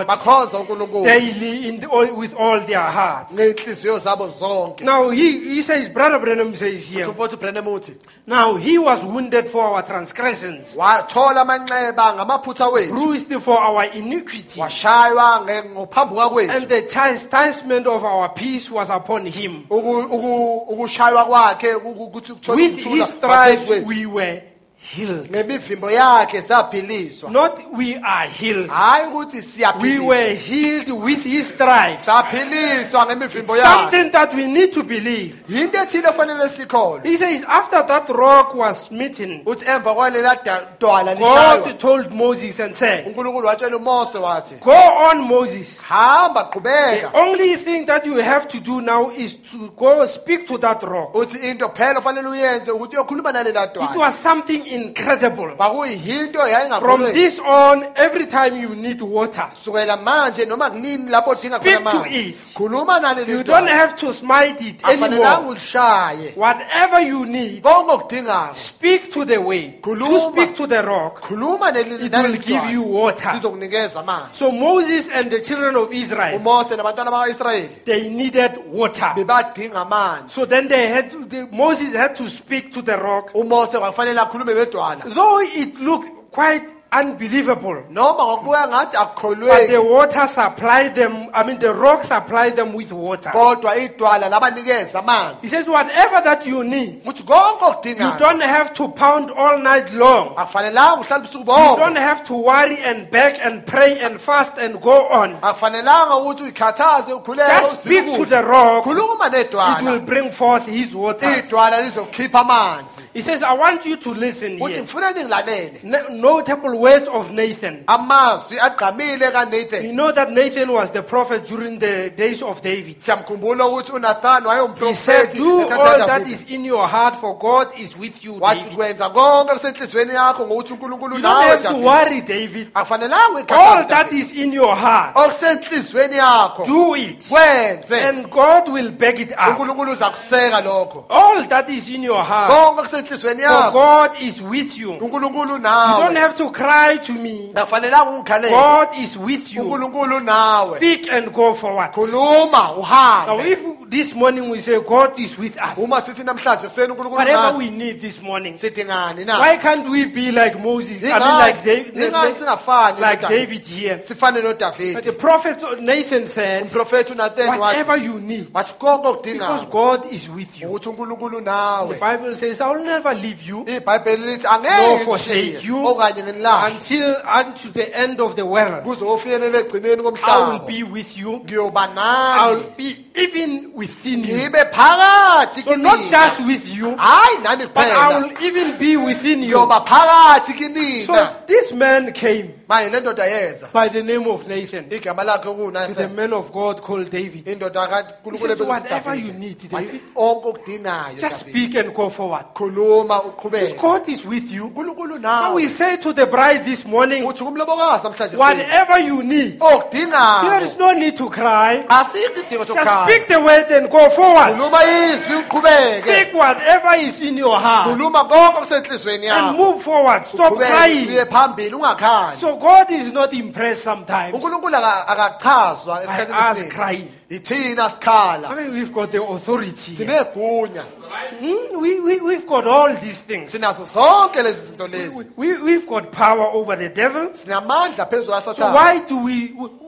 bakhonza uNkulunkulu daily in the, all, with all their hearts. ngeenhliziyo zabo zonke. Now he, he says, Brother Branham says here, Umfowethu Branham uthi now he was wounded for our transgressions, wathola amanxeba ngamaphutha wethu, bruised for our iniquity, washaywa nge- ngophambuka kwethu, and the chastisement of our peace was upon him. Uku- uku- ukushaywa kwakhe uku- ukuthi kuthola With ukuthula his ngaphezu stripes kwethu. we were healed. Ngemivimbo yakhe saphiliswa, Not we are healed. hayi ukuthi We siyaphiliswa, were healed with his stripes. saphiliswa ngemivimbo yakhe. Something that we need to believe. Yinto ethile efanele sikholwe. He says, after that rock was smitten, Uthi emva kwalela da- dwala lishaywa, God told Moses and said, uNkulunkulu watshela uMose wathi, go on, Moses. hamba The qhubeka. only thing that you have to do now is to go speak to that rock. Uthi into phela ofanele uyenze ukuthi uyokhuluma nalela It dwala. was something incredible. Kwakuyinto From yayingakholwe. this on, every time you need water, Sukela manje noma kunini lapho udinga Speak khona to amanzi, it. khuluma naleli you don't dwala. have to smite it Akufanelanga anymore. ulishaye. Whatever you need, Konke okudingayo, speak to the way, to Khuluma. speak to the rock. khuluma neli- It will naleli give you dwala. water. Lizokunikeza amanzi. So Moses and the children of Israel, uMose nabantwana bakwa-Israyeli they needed water. bebadinga amanzi. So then they had to, the, Moses had to speak to the rock. uMose kwakufanele akhulume bedwala. Though it looked quite unbelievable, Noma kwakubuya ngathi but the akukholweki, water supplied them, I mean the rock supplied them with water. kodwa idwala labanikeza amanzi. He said, whatever that you need, Uthi konke you okudingayo, don't have to pound all night long. akufanelanga uhlale ubusuku You bonke. don't have to worry and beg and pray and fast and go on. Akufanelanga ukuthi uyikhathaze ukhuleke Just speak to uzikudla. the rock. Khuluma It will nedwala. bring forth his water. Idwala lizokhipha amanzi. He says, I want you to listen Uthi here. ngifuna ningilalele. No- Notable words of Nathan. Amazwi agqamile kaNathan. You know that Nathan was the prophet during the days of David. Siyamkhumbula ukuthi uNathan He said, wayewumprofethi do ngesikhathi all that kaDavida. is in your heart, for God is with you, Wathi David. kwenza konke okusenhlizweni yakho ngokuthi uNkulunkulu You don't nawe have to David. worry, David. Akufanelanga All uyikhathaze that David. is in your heart, Okusenhlizweni yakho do it. kwenze. And God will back it up. uNkulunkulu uzakuseka lokho. All that is in your heart, Konke okusenhlizweni for yakho God is with you. You uNkulunkulu don't nawe. have to cry to me. Akufanelanga ungikhalele. God is with you. uNkulunkulu nawe. Speak and go forward. Khuluma Now, uhambe. if this morning we say God is with us, Uma sithi namhlanje kuseni uNkulunkulu whatever nathi, we need this morning, sidingani na? why can't we be like Moses? I mean, Ingani- like David, ingani singafani like noDavida? David here. Sifane But noDavida. the prophet Nathan said, Umprofethi uNathan whatever wathi, you need, wathi konke because okudingayo God is with you. ukuthi uNkulunkulu The nawe. Bible says, I will never leave you iBhayibheli lithi nor angeke forsake ngishiye you okanye nginilahle until unto the end of the world. kuze ufinyelele egcineni I will komhlaba. be with you. Ngiyoba I will nani. be even within you. Ngibe phakathi So not kinina. just with you, Hayi nani but I kuphela. will even be within you. Ngiyoba phakathi kinina. So this man came Manje le ndoda yeza. by the name of Nathan Igama lakhe to the kuNathan. man of God called David. Indoda He kaNkulunkulu says, ebizwa whatever uDavida. you need, Wathi, David, konke okudingayo just David. speak and go forward. Khuluma Because uqhubeke. God is with you. uNkulunkulu Now nawe. we say to the bride this morning, Uthi kumlobokazi namhlanje. whatever you need, okudingayo. there is no need to cry. Asikho isidingo Just sokukhala. speak the word and go forward. Khuluma izwi uqhubeke. Speak whatever is in your heart Khuluma konke okusenhlizweni and yakho. move forward. Stop Uqhubeke, crying. uye phambili ungakhali. So God is not impressed sometimes uNkulunkulu aka- akachazwa by esikhathini us esiningi. crying. Ithina I sikhala. mean, we've got the authority. Sinegunya. Hmm? We, we, we've got all these things. Sinazo zonke lezi zinto lezi. We, we've got power over the devil. Sinamandla phezu So kwaSathane. why do we,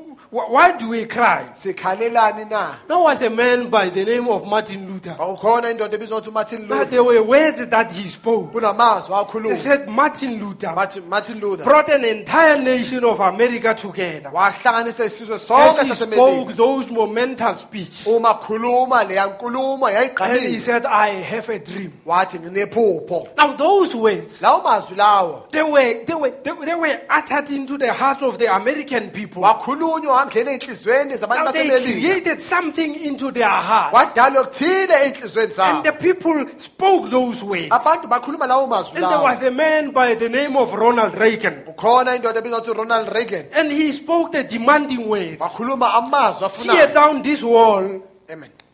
why do we cry? Sikhalelani na? There was a man by the name of Martin Luther. Akukhona indoda ebizwa ukuthi uMartin Now, Luther. there were words that he spoke. Kunamazwi They akhuluma. said Martin Luther Martin Martin Luther brought an entire nation of America together. wahlanganisa isizwe As sonke he spoke saseMelika. those momentous speech. Uma khuluma leya nkulumo And he yayiqhamile. said, I have a dream. Wathi nginephupho. Now those words, Lawo mazwi lawo they were, they were, they, were- they were uttered into the hearts of the American people. wakhulunywa wangena ey'nhliziyweni zabantu Now they baseMelika. created something into their hearts. Wadala okuthile ey'nhliziyweni And zabo. the people spoke those words. Abantu bakhuluma lawo mazwi And there lawo. was a man by the name of Ronald Reagan. Ukhona indoda ebizwa ukuthi Ronald Reagan. And he spoke the demanding words. Wakhuluma amazwi Tear afunayo. down this wall. Amen.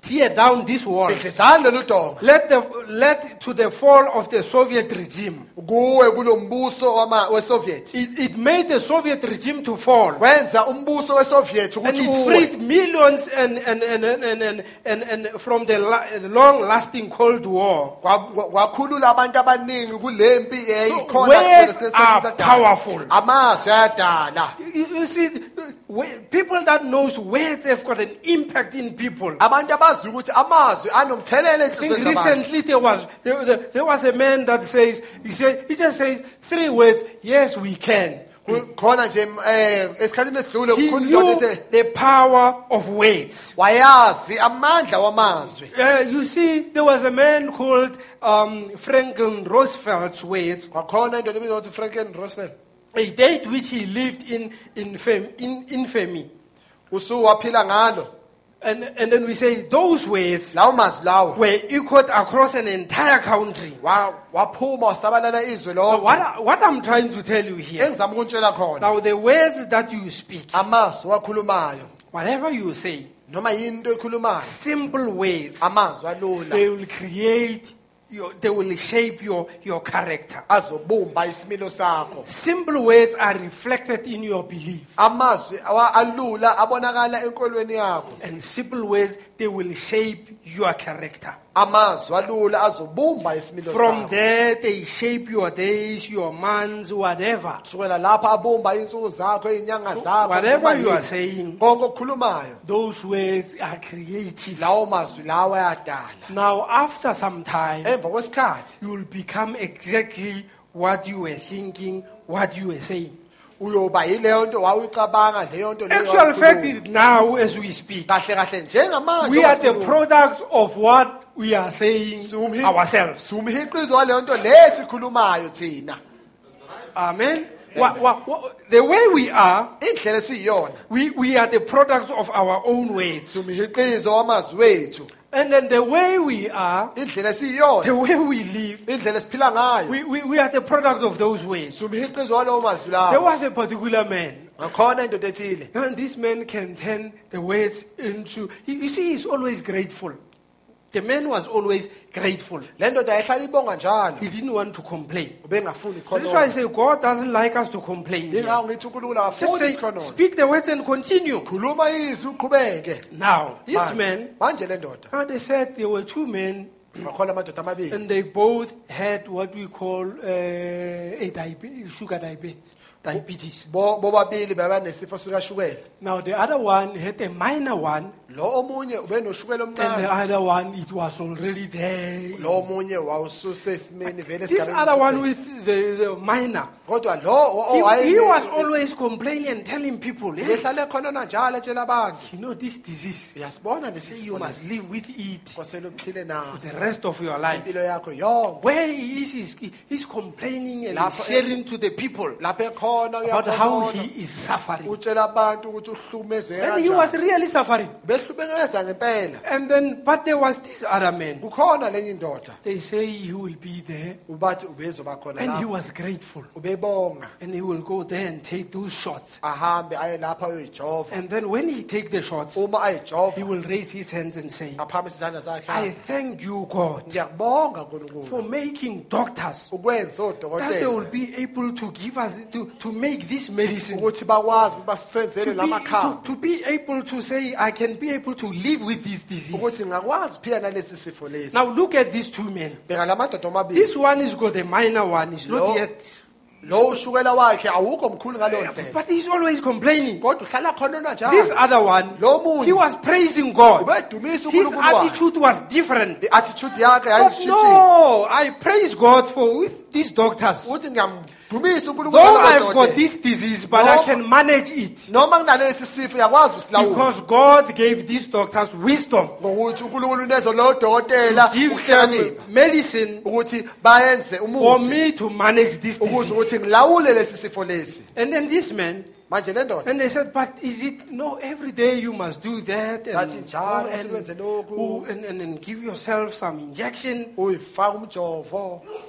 tear down this wall. bidlizani lolu donga Let the let to the fall of the Soviet regime. kuwe kulombuso wama weSoviet It, it made the Soviet regime to fall. wenza umbuso weSoviet And ukuthi it uwe freed millions and, and, and, and, and, and, and, and from the la- long-lasting Cold War. Kwa- kwa- kwakhulula abantu abaningi kulempi So eyikhona words kulesikhathi are sakudala. powerful. Amazwi ayadala. You, you see, we- people that knows words have got an impact in people. Abantu abazi ukuthi amazwi anomthelela I think enhliziyweni zabantu. recently there was there, there, there was a man that says he said he just says three words. Yes, we can. Khona nje eh esikhathini esidlule He kukhona knew indoda ethe the power of words. wayazi amandla wamazwi. Uh, you see, there was a man called um, Franklin Roosevelt's words, Kwakhona indoda ebizwa ukuthi Franklin Roosevelt. a date which he lived in infam- in infamy. Usuku waphila ngalo. And, and then we say those words Lawo mazwi lawo were echoed across an entire country. wa- waphuma wasabalala izwe So lonke. what, I- what I'm trying to tell you here, Engizama ukuntshela khona. now the words that you speak, Amazwi wakhulumayo whatever you say, noma yinto ekhulumayo. simple words, Amazwi alula they will create, your, they will shape your, your character. azobumba isimilo sakho. Simple words are reflected in your belief. Amazwi awa- alula abonakala enkolweni yakho. And simple words, they will shape your character. Amazwi alula azobumba isimilo From sakho. there, they shape your days, your months, whatever. Kusukela lapha abumba insuku zakho, inyanga zakho. Whatever noma you are yini. saying, Konke okukhulumayo. those words are creative. Lawo mazwi lawo ayadala. Now, after some time, Emva kwesikhathi you will become exactly what you were thinking, what you were saying. uyoba yileyo nto wawuyicabanga leyo nto leyo Actual fact wayikhuluma. is now, as we speak, Kahle kahle njengamanje we are the wasikhuluma. products of what we are saying Sumhi- ourselves. Sumhiqizo waleyo nto lesikhulumayo thina. Amen. Wha- wha- wha- the way we are, Indlela esiyiyona. we, we are the products of our own words. Sumhiqizo wamazwi wethu. And then the way we are, Indlela esiyiyona. the way we live, Indlela esiphila ngayo. we, we, we are the product of those ways. Sumhiqizo walawo mazwi There lawo. was a particular man. Ngakhona indoda ethile. And this man can turn the words into, you you see, he's always grateful. The man was always grateful. Le ndoda ayihlala ibonga njalo. He didn't want to complain. Ubengafuni That's why I khona. say God doesn't like us to complain. here. Ingawo ngithi uNkulunkulu Just akafuni say, khona. speak the words and continue. Khuluma izwi uqhubeke. Now, this Manje- man, Manje le ndoda. now they said there were two men Ngakhona amadoda amabili. and they both had what we call uh, a diabetes, sugar diabetes, diabetes. Bo bobabili babanesifo sikashukela. Now the other one had a minor one, Lo omunye ubenoshukela and the omncane. other one it was already there. Lo omunye wawususe esimeni vele This esigabeni other one sokuthi- with the, the minor, Kodwa lo he, owaye he was always complaining and telling people, "Hey, behlale khona na njalo etshela abantu. you know this disease. Uyasibona lesi Say you sifo must lesi. live with it Kosele uphile the naso. rest of your life." Impilo yakho yonke. Where he is, he's, he's complaining and Lapho- sharing to the people Lapha ekhona about how uyakhona. he is suffering. Utshela abantu ukuthi uhlumezeka And he was kanjani. really suffering. Behlubengeza ngempela. And then, but there was this other man. Kukhona lenye indoda. They say he will be there, Ubathi ubezoba khona and he lapho. was grateful. Ubebonga. And he will go there and take those shots. Ahambe aye lapha ayoyijova. And then when he take the shots, Uma he ayijova will raise his hands and say, ngaphambi isizandla sakhe. I thank you, God, Ngiyakubonga nkulunkulu for making doctors ukwenza that they will odokotela be able to give us, to, to make this medicine. ukuthi bakwazi ukuthi basenzele To be, to, lamakhambi to be able to say, I can be able to live with this disease. ukuthi ngakwazi phila nalesi sifo lesi. Now look at these two men. Bheka lamadoda omabili. This one is got a minor one. It's not No. yet. Lo ushukela wakhe awukho mkhulu ngaleyo ndlela. But he's always complaining. Kodwa uhlala khona na This njalo. other one, Lo munye. he was praising God. Ubedumisa His uNkulunkulu wakhe. attitude was different. I-attitude yakhe But yayishintshile. no, I praise God for with these doctors. Uthi ngiyamdumisa uNkulunkulu Though I've got wakhe. this disease, but I No. can manage it. Noma kunalesi sifo yakwazi ukusilawula. Because God gave these doctors wisdom Ngokuthi uNkulunkulu unezo lo dokotela to give ukuhlakanipha. them medicine Ukuthi bayenze for umuthi. me to manage this Ukuze disease. ukuthi ngilawule lesi sifo lesi. And then this man, Manje le ndoda and they said, but is it, no, every day you must do that and, Bathi njalo and, usebenze lokhu. oh, and, and, and give yourself some injection. uyifaka umjovo.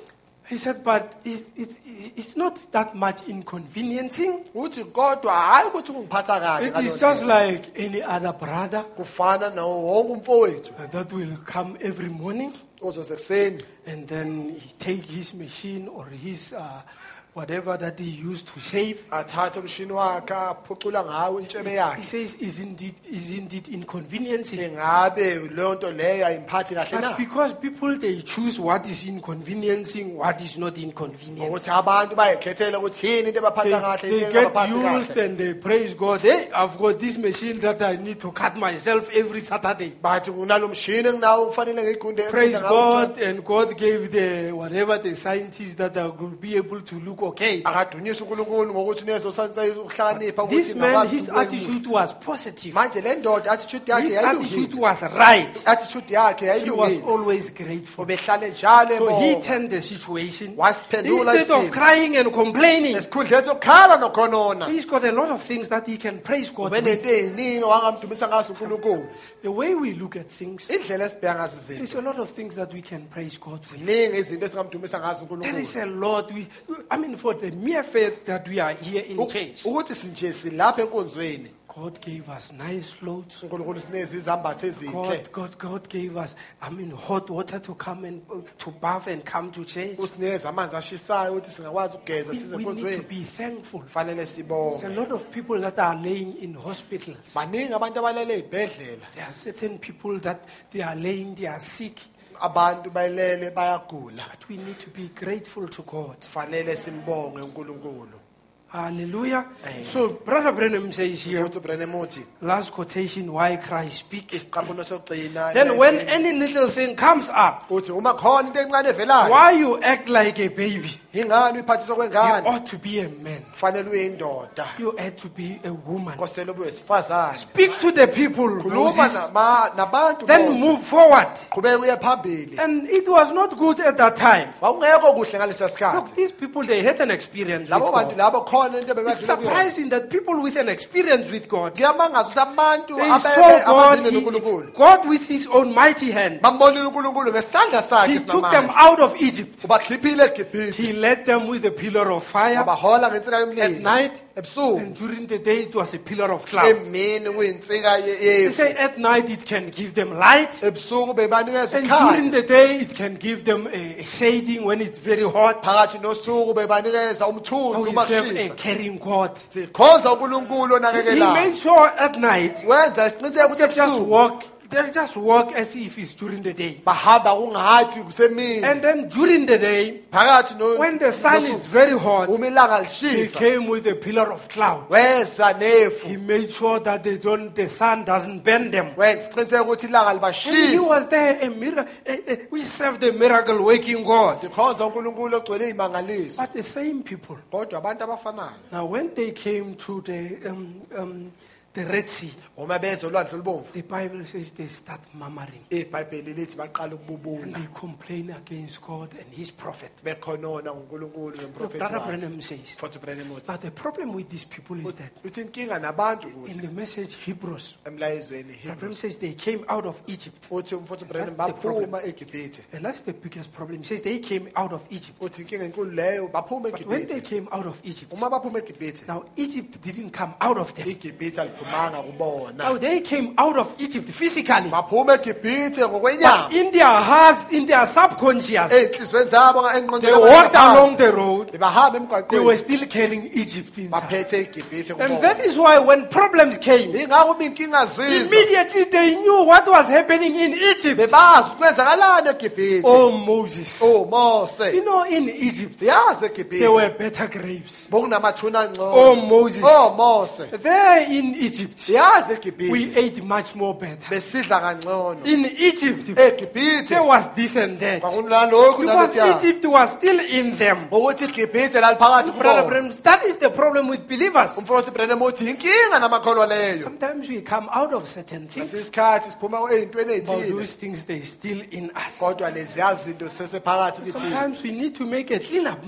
He said, but it's, it's, it's not that much inconveniencing. uthi kodwa hayi ukuthi kungiphatha kabi It ngaleyo is just ndlela. like any other brother Kufana nawo wonke umfowethu uh, that will come every morning ozoze kuseni and then he take his machine or his uh, whatever that he used to shave. athathe umshini wakhe aphucula ngawo intshebe He yakhe. says, isn't it, isn't it inconveniencing? Ingabe leyo nto leyo ayimphathi kahle But na? because people, they choose what is inconveniencing, what is not inconveniencing. Ukuthi abantu bayikhethela ukuthi yini into They, ebaphatha kahle they into get engabaphathi used kahle. and they praise God. Hey, I've got this machine that I need to cut myself every Saturday. Bathi kunalo mshini nginawo kufanele ngiyigunde Praise God, and God gave the whatever the scientists that are will be able to look okay. akadunyisa uNkulunkulu ngokuthi nezosanisa ukuhlakanipha This ukuthi man, ngakwazi his ukubona attitude was positive. manje le ndoda attitude yakhe His attitude yayilungile. was right. Attitude yakhe He was yayilungile. always grateful. Ubehlale njalo So he ebonga. turned the situation. Wasiphendula Instead of isimo. crying and complaining, esikhundleni sokukhala nokhonona he's got a lot of things that he can praise God with. ubenento ey'ningi wangamdumisa ngazo uNkulunkulu. The way we look at things, Indlela esibheka ngazo there's izinto a lot of things that we can praise God with. ziningi izinto esingamdumisa ngazo There is uNkulunkulu. a lot. We, I mean, for the mere fact that we are here in church, Ukuthi sinje silapha enkonzweni. God gave us nice clothes. uNkulunkulu sineze izambatho ezinhle. God, God, God gave us, I mean, hot water to come and to bath and come to church. Usinikeze amanzi ashisayo ukuthi singakwazi ukugeza We, size we need to enkonzweni. be thankful. Kufanele There's a sibonge. lot of people that are laying in hospitals. Baningi abantu abalele ey'bhedlela. There are certain people that they are laying, they are sick. Abantu bayilele bayagula. But we need to be grateful to God. Kufanele simbonge uNkulunkulu. Hallelujah. So, Brother Brenham says here, Futhi uBrenham uthi last quotation, why Christ speak. isiqaphuno sokugcina. Then when any little thing comes up, uthi uma khona into encane evelayo. why you act like a baby? Ingani uyiphathiswa You kwengane? ought to be a man. Kufanele uyindoda. You ought to be a woman. Nkosela ube wesifazane. Speak to the people, Khuluma Moses. nama- nabantu Then Moses. move forward. Qhubeka uye phambili. And it was not good at that time. Wawungekho kuhle ngalesa Look, sikhathi. these people, they had an experience with Labo bantu God. labo khona into It's bebadlula kuyona. surprising that people with an experience with God, Kuyamangaza ukuthi abantu they abe- saw God, ababili he- noNkulunkulu God with his own mighty hand. bambonile uNkulunkulu ngesandla sakhe He took them esinamandla. out of Egypt. Ubakhiphile eGibhithe. He led them with a pillar of fire Abahola ngensika at yomlilo. night, Ebusuku. and during the day it was a pillar of cloud. Emini kuyinsika ye- They yefu. say at night it can give them light, Ebusuku bebanikeza and during ukhanya. the day it can give them a, a shading when it's very hot. Phakathi nosuku bebanikeza Now umthunzi we uma serve a kushisa. caring God. Sikhonza uNkulunkulu He onakekelayo. made sure at night Wenza isiqiniseko ukuthi they just ebusuku walk, they just walk as if it's during the day. bahamba kungathi kusemini. And then during the day, Phakathi no when the sun nosuku, is very hot, uma ilanga he lishisa. came with a pillar of cloud. Weza nefu. He made sure that they don't, the sun doesn't burn them. Wenza isiqiniseko ukuthi ilanga And he libashisa. was there, a miracle. We serve the miracle working God. Sikhonza uNkulunkulu ogcwele izimangaliso. But the same people. Kodwa abantu abafanayo. Now, when they came to the um, um, the Red Sea, Uma beza olwandle olubomvu. the Bible says they start murmuring iBhayibheli lithi baqala and ukububula. they complain against God and His prophet. Bekhonona uNkulunkulu Look, nomprofeti Brother wakhe. Branham says. Futhi uBrenham uthi But the problem with these people is that uthi inkinga nabantu in ukuthi the message Hebrews, emlayezweni Branham Hebrews says they came out of Egypt. uthi umfowethu uBrenham That's the problem. baphuma eGibhithe. And that's the biggest problem. He says they came out of Egypt. Uthi inkinga enkulu leyo baphuma But when they eGibhithe. came out of Egypt, Uma baphuma eGibhithe, now Egypt didn't come out of them. iGibhithe aliphumanga kubona. Now they came out of Egypt physically. Baphuma eGibhithe But ngokwenyama. in their hearts, in their subconscious, Ey'nhliziyweni zabo they engqondweni walked abangaphansi. along the road. Bebahamba They were emgwaqweni. still carrying Egypt inside. Baphethe iGibhithe And kubona. that is why when problems came, Ingakho uma inkinga ziza. immediately they knew what was happening in Egypt. Bebazi kwenzakalani eGibhithe. Oh, Moses. Oh Mose. You know, in Egypt, Yazi there eGibhithe. were better grapes. Bokunamathuna Oh, angcono. Moses. Oh Mose. There in Egypt, Yazi we eGibhithe. ate much more better. Besidla kangcono. In Egypt, eGibhithe. there was this and that. Kwakunalokhu Because nalokhuya. Egypt was still in them. Ngokuthi iGibhithe laliphakathi Brother kubona. Branham, that is the problem with believers. Umfowethu uBrenham uthi inkinga namakholwa leyo. Sometimes we come out of certain things, Ngesikhathi siphuma ey'ntweni but ey'thile. those things they still in us. Kodwa leziya zinto sisesephakathi kithina. Sometimes we need to make a clean up, man.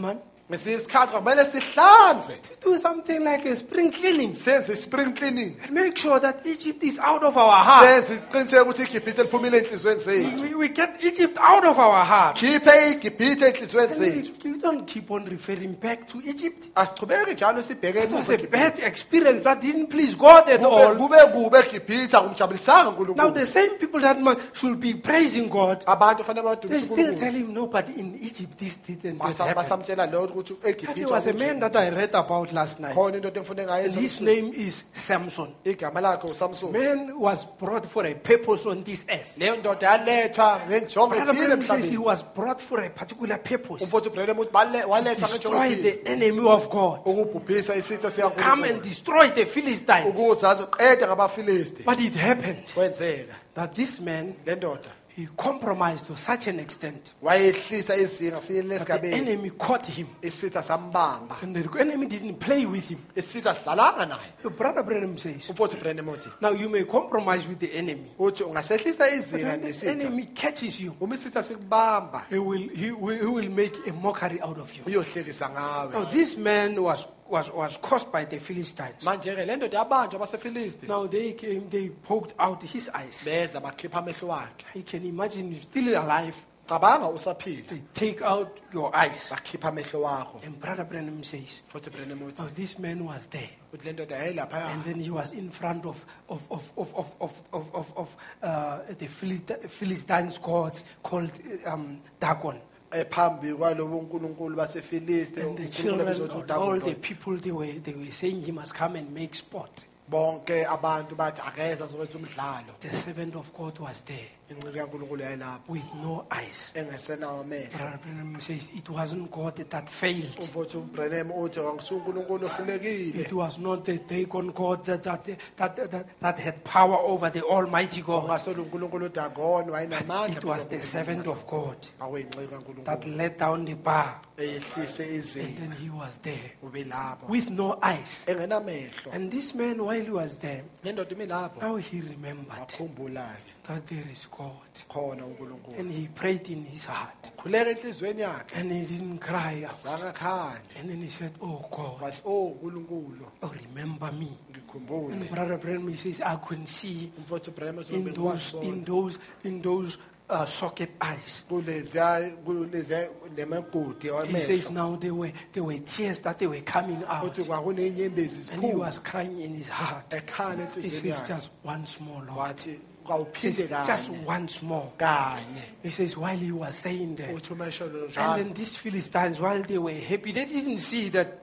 ngesinye isikhathi kumele sihlanze do something like a spring cleaning senze spring cleaning and make sure that Egypt is out of our heart. senze iqiniseke ukuthi iGibhithe liphumile enhlizweni zethu We, we get Egypt out of our heart. khiphe iGibhithe enhlizweni And we, zethu we don't keep on referring back to Egypt. asichubeke njalo sibheke It was emuva a eGibhithe. bad experience that didn't please God at Kube- all. kube kube eGibhithe akumjabulisanga Now uNkulunkulu the same people that ma- should be praising God, abantu fanele they badumise still uNkulunkulu tell him, no, but in Egypt this didn't Basa- happen. basamtshela lento ukuthi There eGibhithe was a kwakunje. man that I read about last night. khona into engifunde ngayo And his ezobusuku. name is Samson. igama lakhe uSamson Man was brought for a purpose on this earth. leyo ndoda yalethwa ngenjongo Brother ethile Branham says he emhlabeni was brought for a particular purpose. umfowethu uBrenham uthi bale- walethwa ngenjongo Destroy ethile the enemy of God. ukubhubhisa isitha Come and sikaNkulunkulu destroy the Philistines. ukuze azoqeda ngabafilisti But it happened kwenzeka that this man, le ndoda he compromised to such an extent wayehlisa izinga afinyelele that the esigabeni enemy caught him. isitha sambamba And the enemy didn't play with him. isitha sidlalanga naye So Brother Branham says, umfowethu uBrenham uthi now you may compromise with the enemy. uthi ungasehlisa But izinga when the nesitha enemy catches you, uma isitha sikubamba he will, he will, he will make a mockery out of you. uyohlekisa Now ngawe this man was, was, was caused by the Philistines. manje ke le ndoda yabanjwa abasefilisti Now they came, they poked out his eyes. beza bakhipha amehlo wakhe You can imagine he's still alive. cabanga usaphila They take out your eyes. bakhipha amehlo wakho And Brother Branham says, futhi uBrenham uthi oh, this man was there. uthi le ndoda yayilapha And then he was in front of, of, of, of, of, of, of, of, of uh, the Philist- Philistines gods called um, Dagon. ephambi kwalobo uNkulunkulu basefilisti And the uNkulunkulu children, ebizothi all the uDagoni people, they were, they were saying he must come and make sport. bonke abantu bathi akeza zokwenza umdlalo The servant of God was there incike kaNkulunkulu yayilapho with no eyes. engesenawo amehlo Brother Branham says it wasn't God that failed. umfowethu uBrenham uthi angisuNkulunkulu ohlulekile It was not the Dagon God that, that, that, that, that had power over the Almighty God. ungasolo uNkulunkulu uDagoni wayenamandla It was the servant of God awuyincike that kaNkulunkulu let down the bar. eyehlise And izinga then he was there ube lapho with no eyes. engenamehlo And this man, while he was there, le ndoda ime lapho now he remembered wakhumbula ke that there is God. khona uNkulunkulu And he prayed in his heart. khuleka enhlizweni yakhe And he didn't cry out. azange akhale And then he said, oh God, wathi oh uNkulunkulu oh, remember me. ngikhumbule And Brother Branham, he says, I couldn't see umfowethu uBrenham uthi in those, in those, in those uh, socket eyes. kuleziya kuleziya lemagodi He wamehlo says now there were, there were tears that they were coming out. uthi kwakunenyembezi And he ziphuma was crying in his heart. ekhala He enhlizweni says, yakhe just once more, Lord. wathi He kawuphinde says, just kanye once more. kanye He says, while he was saying that, uthi uma esholo and njalo then these Philistines, while they were happy, they didn't see that.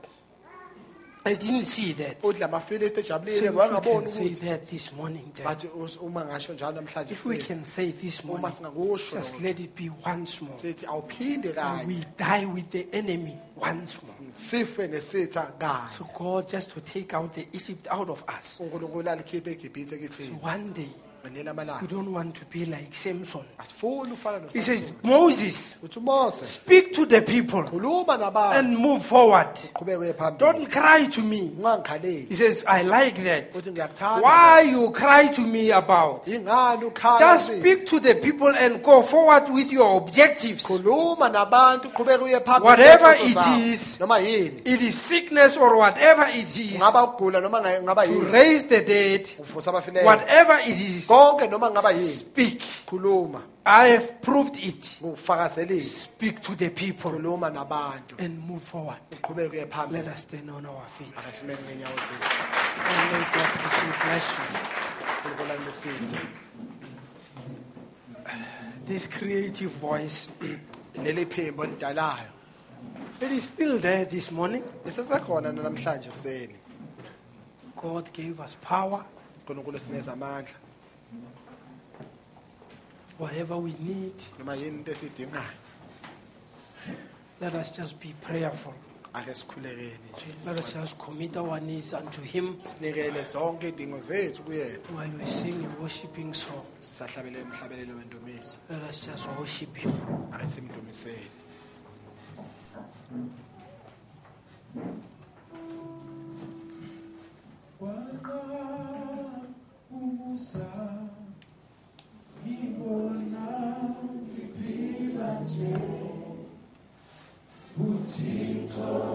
They didn't see that. uthi lamafilisti So ejabulile if we wangaboni can say ukuthi that this morning, then, bathi us- uma ngasho njalo namhlanje if we sithi, can say this uma morning, singakusho just lokho, let it be once more. sithi awuphinde kanye We die with the enemy once more. sife nesitha kanye So God just to take out the Egypt out of us. uNkulunkulu alikhiphe eGibhithe kithini One day, ngelela we amalanga don't want to be like Samson. asifuni ufana He says, noSamson Moses, uthi Mose speak to the people khuluma nabantu and move forward. qhubeke phambili Don't cry to me. ungangikhaleli He says, I like that. uthi ngiyakuthanda Why you cry to me about? ingani ukhala Just kimi? speak to the people and go forward with your objectives. khuluma nabantu qhubeke uye phambili Whatever ngezinhloso it zakho. is. noma yini It is sickness or whatever it is, ngaba ukugula noma nga- ngaba to yini raise the dead, uvusa abafileyo whatever it is, konke noma ngaba yini speak. khuluma I have proved it. ngufakazelile Speak to the people khuluma nabantu and move forward. uqhubeke uye phambili Let us stand on our feet. akasimele ngenyawo zethu And may God richly bless you. uNkulunkulu anisise This creative voice, leli phimbo lidalayo it is still there this morning. lisesekhona namhlanje kuseni God gave us power. uNkulunkulu sinikeza amandla Whatever we need, noma yini into esiyidingayo let us just be prayerful. ake sikhulekeni nje Let us just commit our needs unto Him sinikele zonke idingo zethu kuyena while we sing a worshiping song. sisahlabelele umhlabelelo wendumiso Let us just worship Him. ake simdumiseni Waqa umusa ngibona ngiphila nje uThixo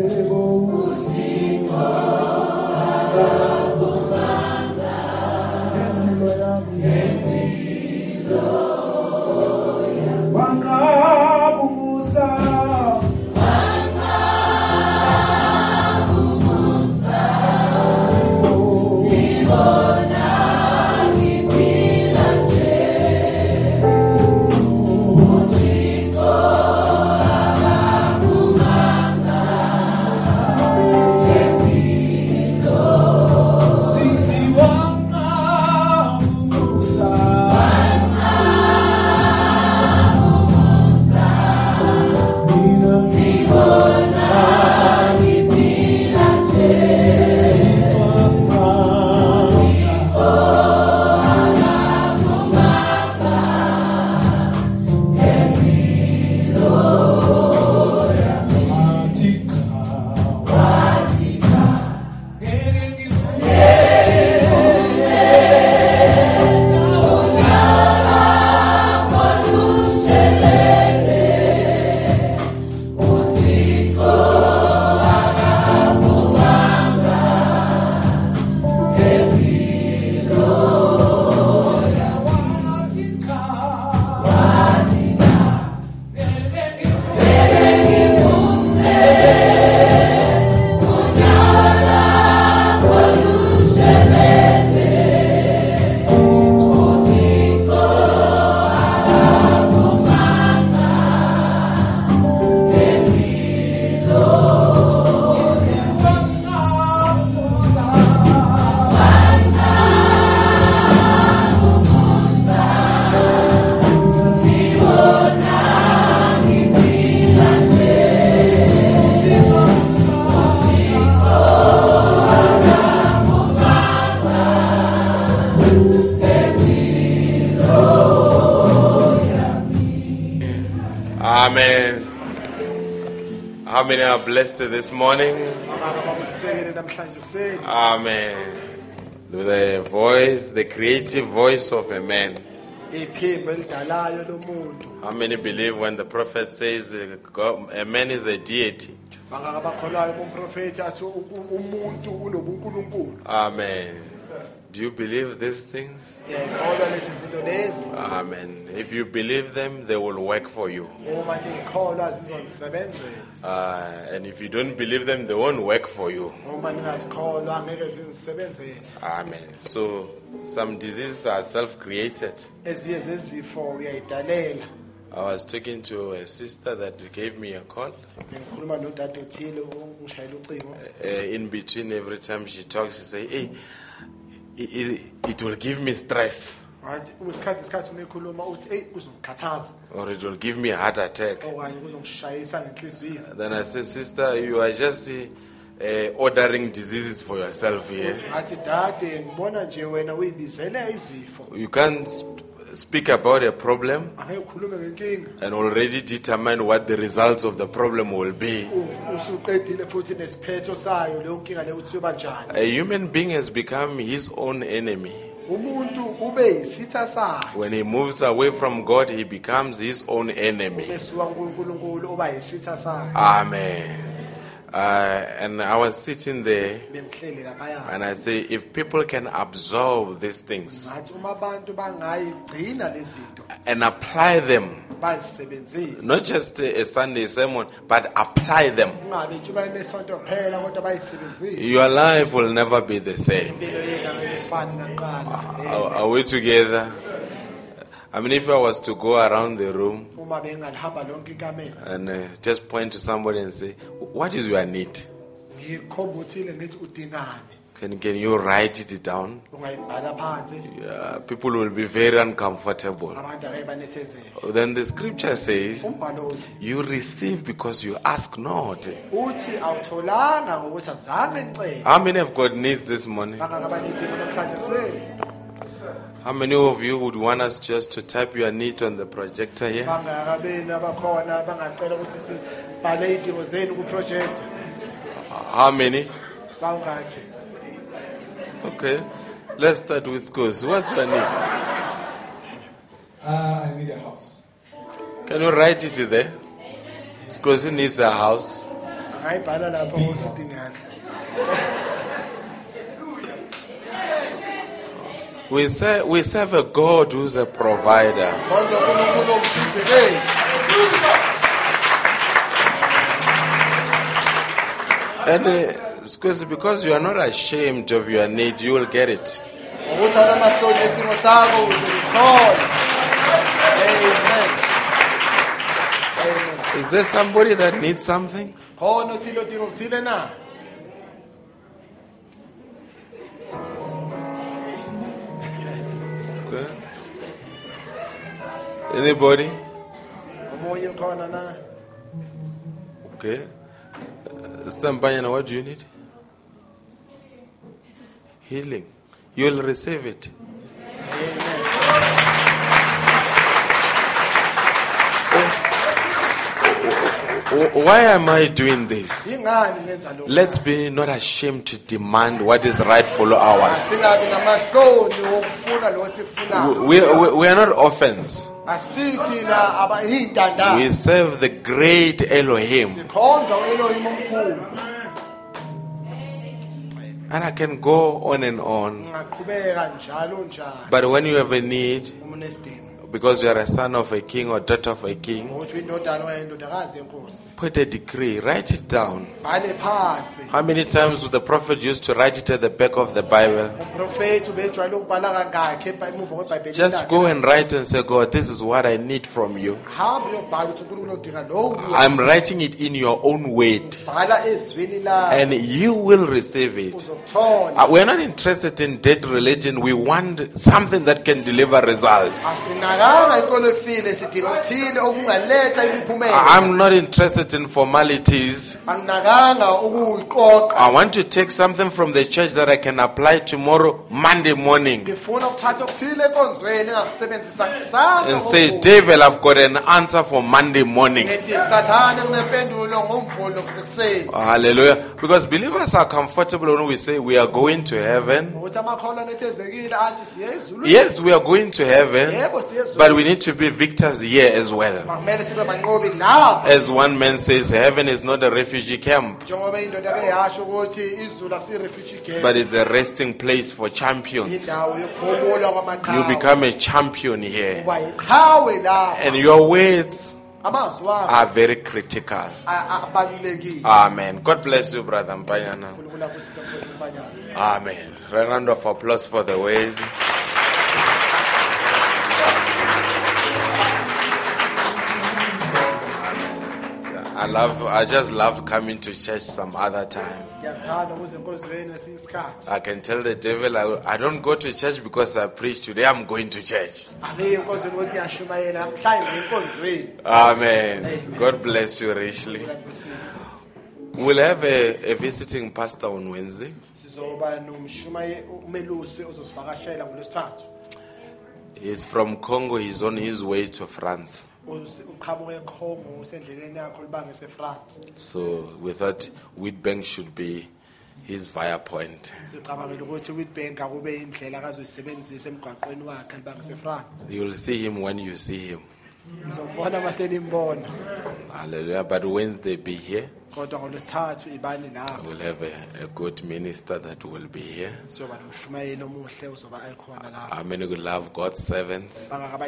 Amen. How many are blessed this morning? Amen. The voice, the creative voice of a man. How many believe when the prophet says uh, God, a man is a deity? Amen. Do you believe these things? Amen. If you believe them, they will work for you. Uh, and if you don't believe them, they won't work for you. Amen. So, some diseases are self-created. I was talking to a sister that gave me a call. Uh, in between, every time she talks, she says, hey, it, it will give me stress. Or it will give me a heart attack. Then I said, sister, you are just uh, ordering diseases for yourself here. You can't speak about a problem and already determine what the results of the problem will be. A human being has become his own enemy. When he moves away from God, he becomes his own enemy. Amen. Uh, and I was sitting there and I say, if people can absorb these things and apply them, not just a Sunday sermon, but apply them, your life will never be the same. Are, are we together? I mean, if I was to go around the room and uh, just point to somebody and say, what is your need? Can, can you write it down? Yeah, people will be very uncomfortable. Then the scripture says, you receive because you ask not. How many have got needs this morning? How many of you would want us just to type your need on the projector here? How many? Okay, let's start with Skos. What's your need? Uh, I need a house. Can you write it there? Skos needs a house. Angayibhala lapha ukuthi udingani. We serve, we serve a God who's a provider. And uh, because, because you are not ashamed of your need, you will get it. Is there somebody that needs something? Okay. Anybody? Okay. Uh, Stampanyana, what do you need? Healing. You will receive it. Why am I doing this? Let's be not ashamed to demand what is rightfully ours. We, we, we are not orphans. We serve the great Elohim. And I can go on and on. But when you have a need, because you are a son of a king or daughter of a king, put a decree, write it down. How many times would the prophet used to write it at the back of the Bible? Just go and write and say, God, this is what I need from you. I'm writing it in your own word, and you will receive it. Uh, we're not interested in dead religion. We want something that can deliver results. I'm not interested in formalities. I want to take something from the church that I can apply tomorrow, Monday morning, and say, David, I've got an answer for Monday morning. Hallelujah. Because believers are comfortable when we say we are going to heaven. Yes, we are going to heaven, but we need to be victors here as well. As one man says, heaven is not a refugee camp, but it's a resting place for champions. You become a champion here, and your words are very critical. Amen. God bless you, Brother Mpanyana. Amen. A round of applause for the word. I love. I just love coming to church some other time. I can tell the devil I, I don't go to church because I preach today. I'm going to church. Amen. God bless you richly. We'll have a, a visiting pastor on Wednesday. He's from Congo. He's on his way to France. So we thought Wheatbank should be his via point. You will see him when you see him. Hallelujah. But Wednesday be here. We'll have a, a good minister that will be here. Amen. We love God's servants.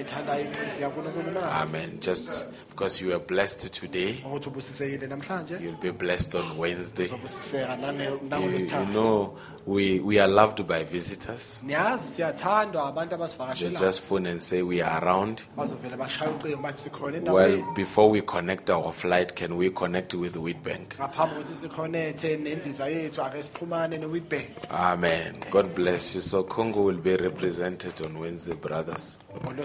Amen. Just because you are blessed today, you'll be blessed on Wednesday. You, you know, we, we are loved by visitors. They just phone and say we are around. Well, before we connect our flight, can we connect with Wheatbank? Amen. God bless you. So Congo will be represented on Wednesday, brothers.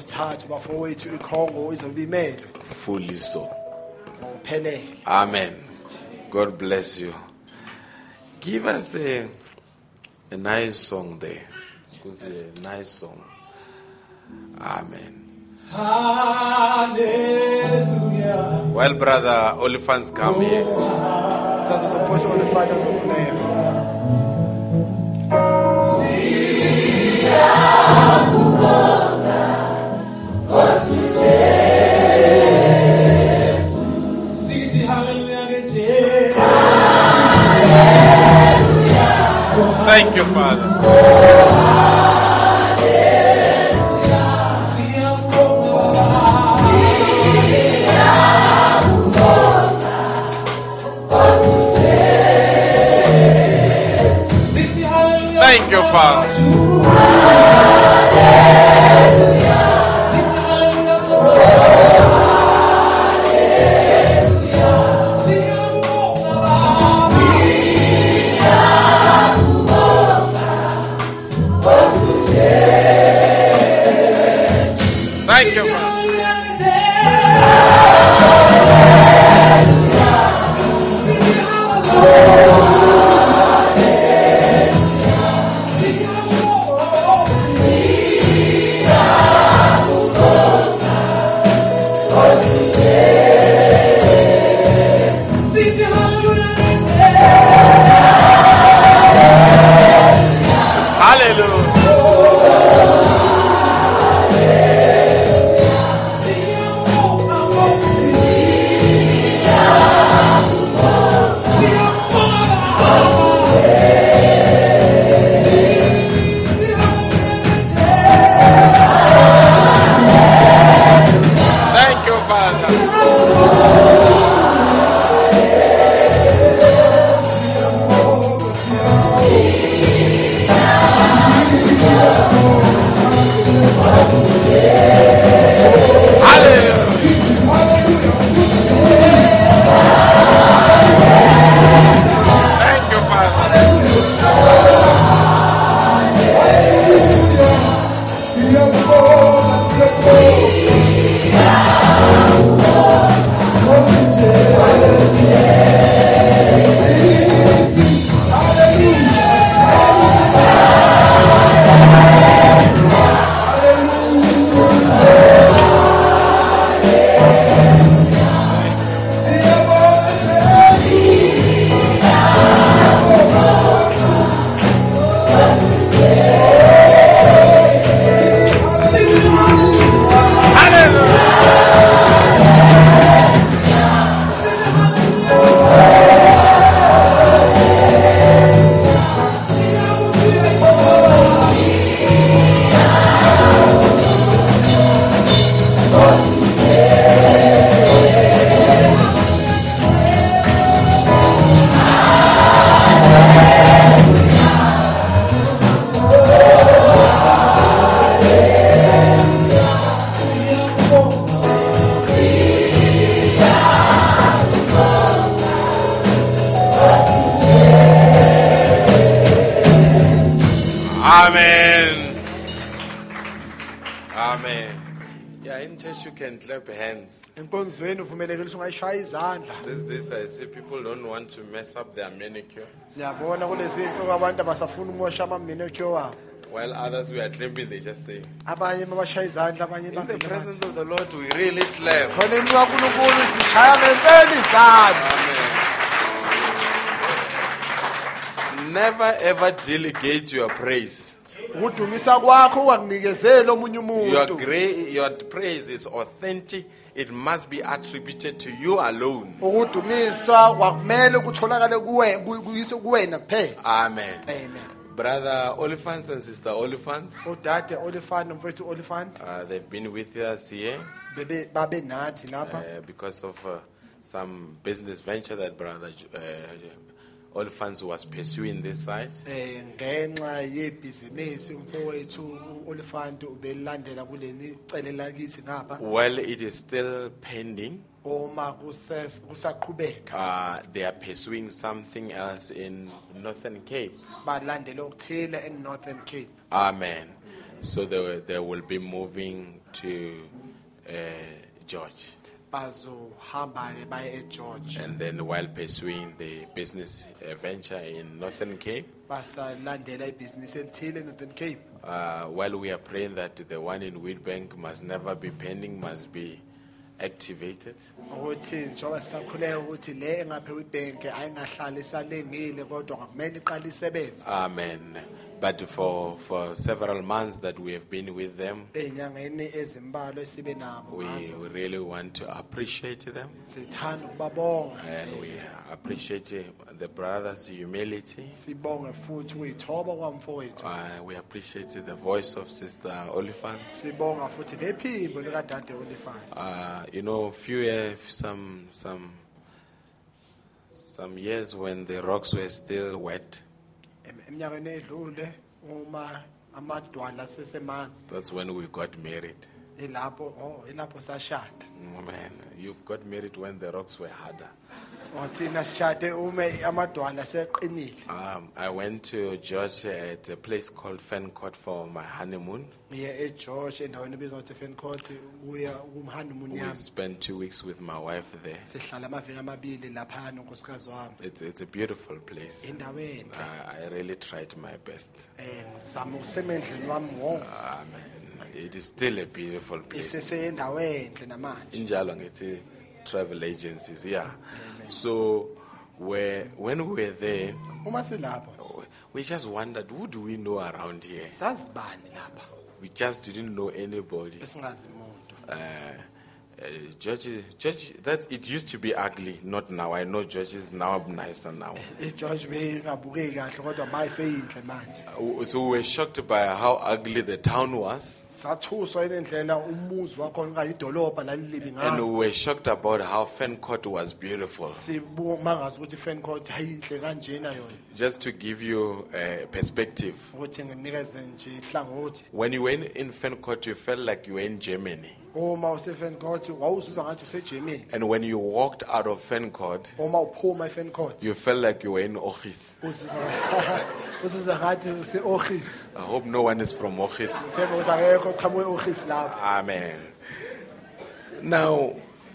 Fully so. Amen. God bless you. Give us a, a nice song there. Because a nice song. Amen. Hallelujah. Well, brother, Olifants come here. Sing it, hallelujah. Thank you, Father. Thank you, Father. Thank you, Father. Amen. Amen. Yeah, in church you can clap hands. Enkonzweni uvumelekile ukuthi ungayishaya izandla. This, this, I see people don't want to mess up their manicure. Ngiyabona kulezi insuku abantu abasafuna umosha ama manicure wabo. While others we are clapping, they just say. Abanye mabashaya izandla abanye In the presence of the Lord, we really clap. khona into kaNkulunkulu sishaya ngempela izandla. Never ever delegate your praise. Ukudumisa kwakho unganikezeli omunye Your, umuntu. gra- your praise is authentic. It must be attributed to you alone. Ukudumisa kwakumele kutholakale kuwe kuyise kuwena kuphela. Amen. Amen. Brother Oliphants and Sister Oliphants, Udade Oliphant nomfowethu Oliphant uh, they've been with us here bebe babe nathi lapha uh, because of uh, some business venture that Brother uh, Oliphants was pursuing this side. eh ngenxa yebhizinisi umfowethu Oliphant ubelandela kuleli cele lakithi ngapha. Well, it is still pending. Oma kuses kusaqhubeka Uh, they are pursuing something else in Northern Cape. balandela okuthile in Northern Cape. Amen. So they, will- they will be moving to uh, George. Bazohamba ke baye eGeorge. And then while pursuing the business uh, venture in Northern Cape, Basalandela ibhizinisi elithile in Northern Cape. uh, while we are praying that the one in Wheatbank must never be pending, must be activated. Ukuthi njengoba sisakhuleka ukuthi le engaphe kwibhenki ayingahlali isalengile kodwa kumele iqale isebenze. Amen. But for, for several months that we have been with them, ey'nyangeni ezimbalwa esibe nabo we, ngazo we really want to appreciate them. sithanda ukubabonga And we appreciate uh, the brothers' humility. sibonge futhi ukuyithoba kwamfowethu Uh, we appreciate the voice of Sister Oliphant. sibonga futhi lephimbo likadade Olifant. Uh, you know, a few years, some, some, some years when the rocks were still wet, Em- eminyakeni edlule uma amadwala sesemanzi that's when we got married. ilapho oh ilapho sashada Oh, man, you got married when the rocks were harder. othina sishade uma amadwala seqinile Um, I went to George at a place called Fencourt for my honeymoon. ngiye eGeorge endaweni ebizwa ukuthi Fencourt kuya kumhoneymoon We yami spent two weeks with my wife there. sihlala amaviki amabili lapha nkosikazi wami It's, it's a beautiful place. indawo enhle I, I really tried my best. eh ngizama ukusemendleni wami wonke Amen. It is still a beautiful place. isesendawo enhle namanje Injalo ngithi travel agencies, yeah. So where, when we were there, uma silapho we just wondered, who do we know around here? sazibani lapha We just didn't know anybody. besingazi umuntu Uh, uh, George, George, that it used to be ugly, not now. I know George is now nicer now. iGeorge beyingabukeki kahle kodwa manje seyinhle manje Uh, So we were shocked by how ugly the town was, sathuswa indlela umuzi wakho ngayidolobha lalilibi and ngayo we were shocked about how Fencourt was beautiful. sibumangaza ukuthi iFencourt hayinhle kanjena yona Just to give you a perspective, ukuthi nginikeze nje ihlangothi when you were in, in Fencourt, you felt like you were in Germany. uma useFencourt wawuzizwa ngathi useGermany And when you walked out of Fencourt, uma uphuma eFencourt you felt like you were in Ochis. uzizwa uzizwa ngathi useOchis I hope no one is from Ochis. themba ukuthi akekho qhamuke eOchis lapha Amen. Now,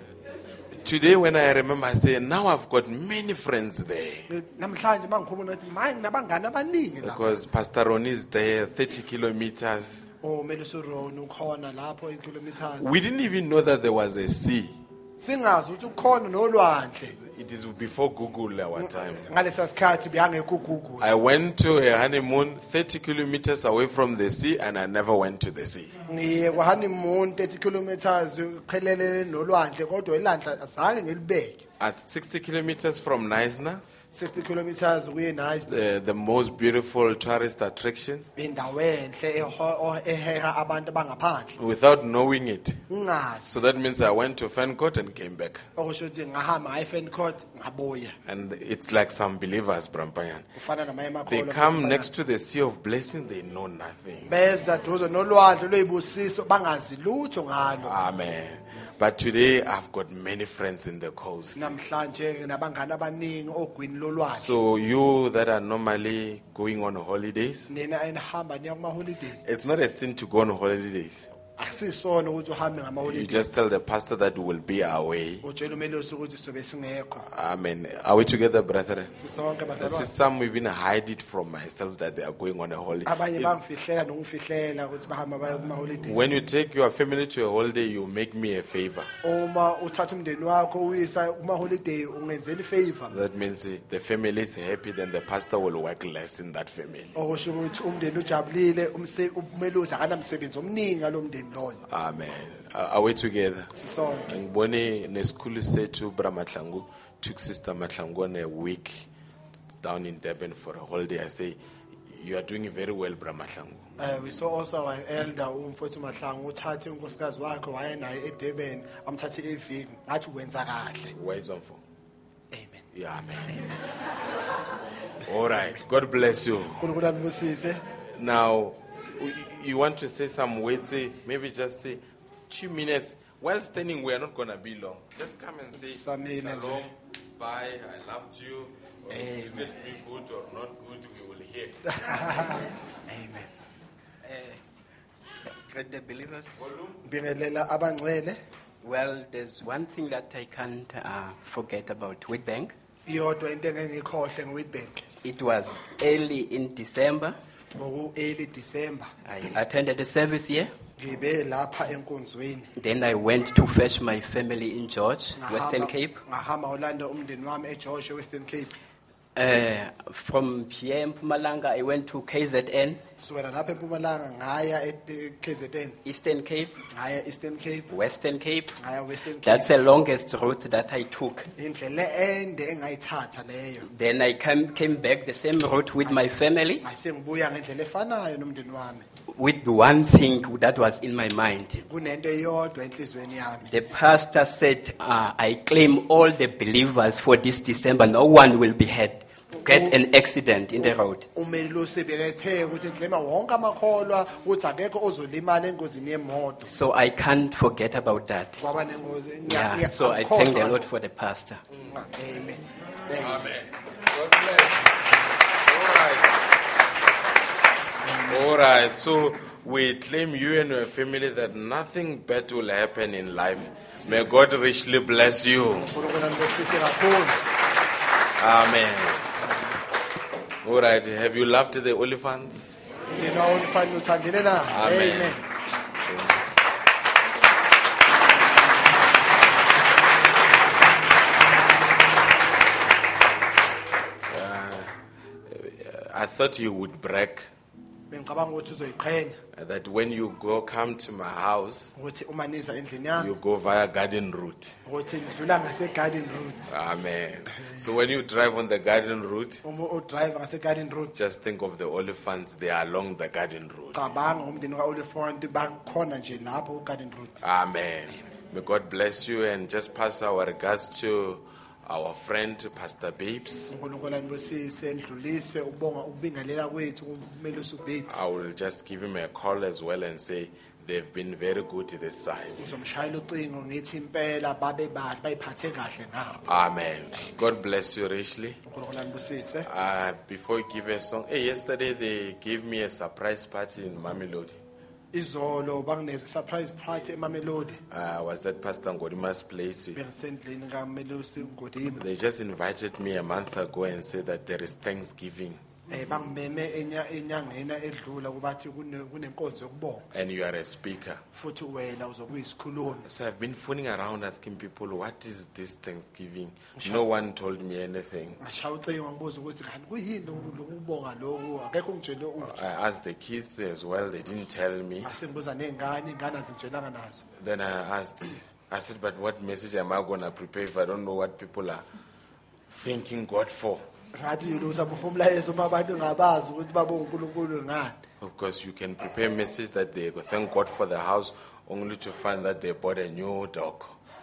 today when I remember, I say, now I've got many friends there. namhlanje mangikhuluma ngathi manje nginabangani abaningi lapha Because Pastor Ron is there, thirty kilometers. oh Meliso Ron ukhona lapho ikilometers We didn't even know that there was a sea. singazi ukuthi ukhona nolwandle It is before Google our time. ngalesa sikhathi beyangekho uGoogle I went to a honeymoon thirty kilometers away from the sea, and I never went to the sea. ngiye kwa honeymoon thirty kilometers qhelelene nolwandle kodwa ilandla azange ngilibeke At sixty kilometers from Neisner, sixty kilometers kuye nice the, the most beautiful tourist attraction, indawo enhle eho- o- eheha abantu abangaphandle without knowing it. ngazi So that means I went to Fencourt and came back. okusho ukuthi ngahamba ngayiFencourt ngabuya And it's like some believers, Brampayan. ufana namaye They emakholwa come futhi next to the sea of blessing, they know nothing. beza duze nolwandle lweyibusiso bangazi lutho ngalo Amen. But today I've got many friends in the coast. namhlanje nabangani abaningi ogwini lolwandle So you that are normally going on holidays, nina enihamba niya kuma holiday it's not a sin to go on holidays. akusisona ukuthi uhambe ngama You holiday just tell the pastor that we will be away. utshela umelosi ukuthi sobe singekho Amen. Are we together, brethren? sisonke I see bazalwane some even hide it from myself that they are going on a holiday. abanye It's- bangifihlela nokufihlela ukuthi bahamba baye kuma holiday When you take your family to a holiday, you make me a favor. uma uthatha umndeni wakho uyisa kuma holiday ungenzela ifavor That means eh, the family is happy, then the pastor will work less in that family. okusho ukuthi umndeni ujabulile umse- umelosi akanamsebenzi omningi ngalomndeni loyo Amen. Are are we together? sisonke Ngibone nesikhulu sethu Bra Matlangu took Sister Matlangu on a week down in Durban for a holiday. I say, you are doing very well, Bra Matlangu. Uh, we saw also an elder umfowethu Mahlangu uthathe unkosikazi wakhe waye naye eDurban amthathe eviki ngathi wenza kahle Where is on for? amen Yeah, amen. All right. God bless you. uNkulunkulu anibusise Now, you- you want to say some words, say, maybe just say two minutes. While standing, we are not going to be long. Just come and say, Samile nje. Shalom, bye, I loved you. Or you Amen. treated me good or not good, we will hear. amen Great day, believers. bingelela abangcwele Well, there's one thing that I can't uh, forget about Wheatbank. iyodwa into engengikhohle ngeWheatbank It was early in December. ngoku early December I attended a service here. ngibe lapha enkonzweni Then I went to fetch my family in George, Western Ngahamba- Cape. ngahamba ulanda umndeni wami eGeorge Western Cape Uh, from P M Pumalanga, I went to K Z N, sukela lapha eMpumalanga ngaya e-K Z N, Eastern Cape, ngaya Eastern Cape, Western Cape. ngaya Western Cape. That's the longest route that I took. Indlela ende engayithatha leyo. Then I came, came back the same route with my family, Ngase ngibuya ngendlela efanayo nomndeni wami. with one thing that was in my mind. Kunento eyodwa enhlizweni yami. The pastor said, uh, I claim all the believers for this December. No one will be hurt, get an accident in the road. Umelusi bekethe ukuthi ngilema wonke amakholwa ukuthi akekho ozolimala engozini yemoto. So I can't forget about that. Kwaba nengozi. Yeah, Ngiya- so I ngiyakholwa. thank the Lord for the pastor. Amen. Amen. God bless. All right. All right. So we claim you and your family that nothing bad will happen in life. May God richly bless you. uNkulunkulu anibusise kakhulu. Amen. All right. Have you loved the elephants? Nina ulifanele uthandile na? Amen. I thought you would brag Bengicabanga ukuthi uzoyiqhenya that when you go come to my house, ukuthi uma niza endlini yami you go via garden route. ukuthi ngidlula ngase garden route. Amen. So when you drive on the garden route, Uma udrive ngase garden route just think of the elephants. They are along the garden route. cabanga umndeni kaOliphant bakhona nje lapho ku garden route. Amen. May God bless you and just pass our regards to our friend Pastor Babes. uNkulunkulu anibusise endlulise ubonga ukubingelela kwethu kumelusi uBabes. I will just give him a call as well and say they've been very good this side. Uzomshayela ucingo ngithi impela babe bahle bayiphathe kahle ngawo. Amen. God bless you richly. uNkulunkulu anibusise. Uh, before you give a song, hey, yesterday they gave me a surprise party in Mamelodi. Izolo bangineze surprise party eMamelodi. Uh, I was at Pastor Ngodima's place. Besendlini kaMelusi Ngodima. They just invited me a month ago and said that there is Thanksgiving Eh bangimeme enya enyangeni edlula kubathi kune kunenkonzo yokubonga and you are a speaker. futhi wena uzokuyisikhulumi. So I've been phoning around asking people, what is this Thanksgiving? No one told me anything. Ngashaya ucingo ngibuza ukuthi kanti kuyini lokubonga lokhu akekho ngitshele utho. I asked the kids as well, they didn't tell me. Asengibuza nezingane ingane azingitshelanga nazo. Then I asked, I said, but what message am I going to prepare if I don't know what people are thanking God for? Ngathi yini usabupha umlayezo uma abantu ngabazi ukuthi babonga uNkulunkulu ngani. Of course, you can prepare a message that they go thank God for the house only to find that they bought a new dog.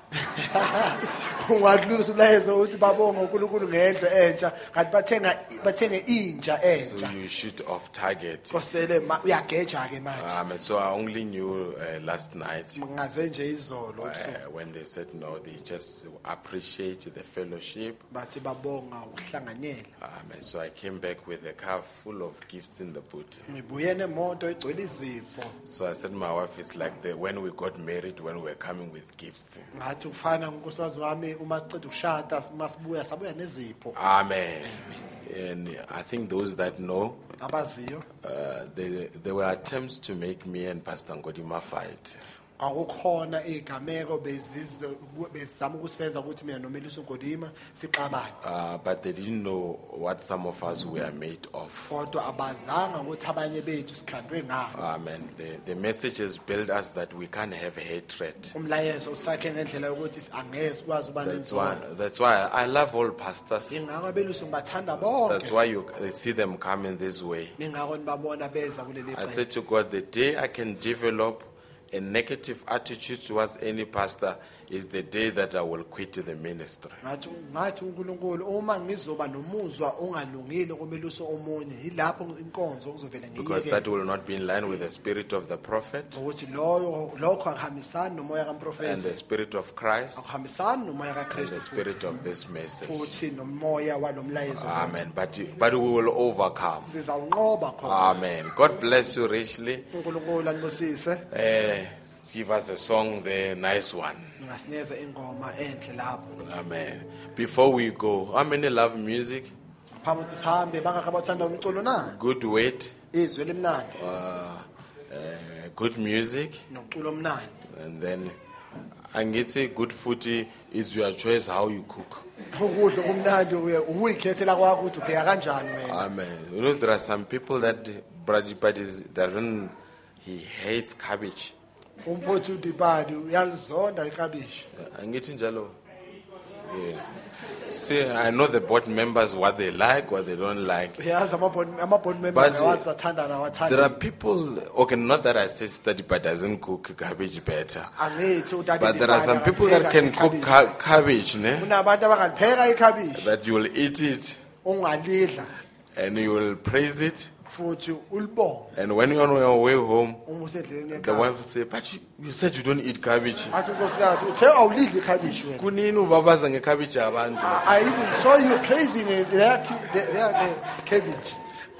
Ungadlusa umlayezo ukuthi babonga uNkulunkulu ngendlo entsha kanti bathenga bathenge inja So entsha. you shoot off target. Kosele uyageja ke manje. Um, and so I only knew uh, last night Ngaze nje izolo uh, ubusuku when they said no, they just appreciate the fellowship. bathi babonga ukuhlanganyela. Um, and so I came back with a car full of gifts in the boot. Ngibuye nemoto egcwele izipho. So I said, my wife, it's like the, when we got married, when we were coming with gifts. Ngathi ufana nkosikazi wami uma siceda ukushada masibuya sabuya nezipho. Amen. And I think those that know, Abaziyo uh, they, there were attempts to make me and Pastor Ngodima fight. akukhona igameko bezizo bezama ukusenza ukuthi mina noMelusi Ngodima sixabane. Uh, but they didn't know what some of us were made of. Kodwa abazanga ukuthi abanye bethu sikhandwe ngabo. Amen. The, the messages build us that we can't have hatred. Umlayezo usakhe ngendlela yokuthi angeke sikwazi uba That's why, nenzolo. that's why I love all pastors. Ingakho abelusi ngibathanda That's bonke. why you see them come in this way. Ingakho nibabona beza kuleli I qembu. said to God, the day I can develop a negative attitude towards any pastor is the day that I will quit the ministry. Ngathi ngathi uNkulunkulu uma ngizoba nomuzwa ongalungile koMelusi omunye yilapho inkonzo kuzovela Because ngiyeke. that will not be in line with the spirit of the prophet Ukuthi loyo lokho akuhambisani nomoya and the kaMprofeti. spirit of Christ Akuhambisani nomoya and the kaKristu spirit of this message. futhi nomoya walomlayezo. Amen. But, you- but we will overcome. Sizawunqoba khona. Amen. God bless you richly. uNkulunkulu anibusise. Uh, give us a song, the nice one. Ngasinikeza ingoma enhle lapho. Amen. Before we go, how many love music? Phambi ukuthi sihambe bangaka abathanda umculo na? Good weight, Izwi limnandi uh, good music, noculo omnandi. and then angithi good food is your choice how you cook. ukudla kumnandi uyikhethela kwakho ukuthi upheka kanjani wena. Amen. You know, there are some people that Brady Padis doesn't, he hates cabbage. Umfowethu uDipadi uyalizonda ikabishi. Angithi njalo. Yeah. See, I know the board members what they like, what they don't like. Yazi ama-board ama-board members awazi athanda nawathanda. There are people, okay, not that I say Study But doesn't cook cabbage better. But there are some people that can cook ca- cabbage, ne? Kunabantu abangalipheka ikhabishi. That you will eat it Ungalidla and you will praise it. futhi ulibonge. And when you're on your way home, Uma usedleleni the ekhaya. wife will say, but you, you said you don't eat cabbage. Athi unkosikazi uthe awulidli ikhabishi wena. Kunini ubabaza ngecabbage abantu? I even saw you praising it, their, their, their cabbage.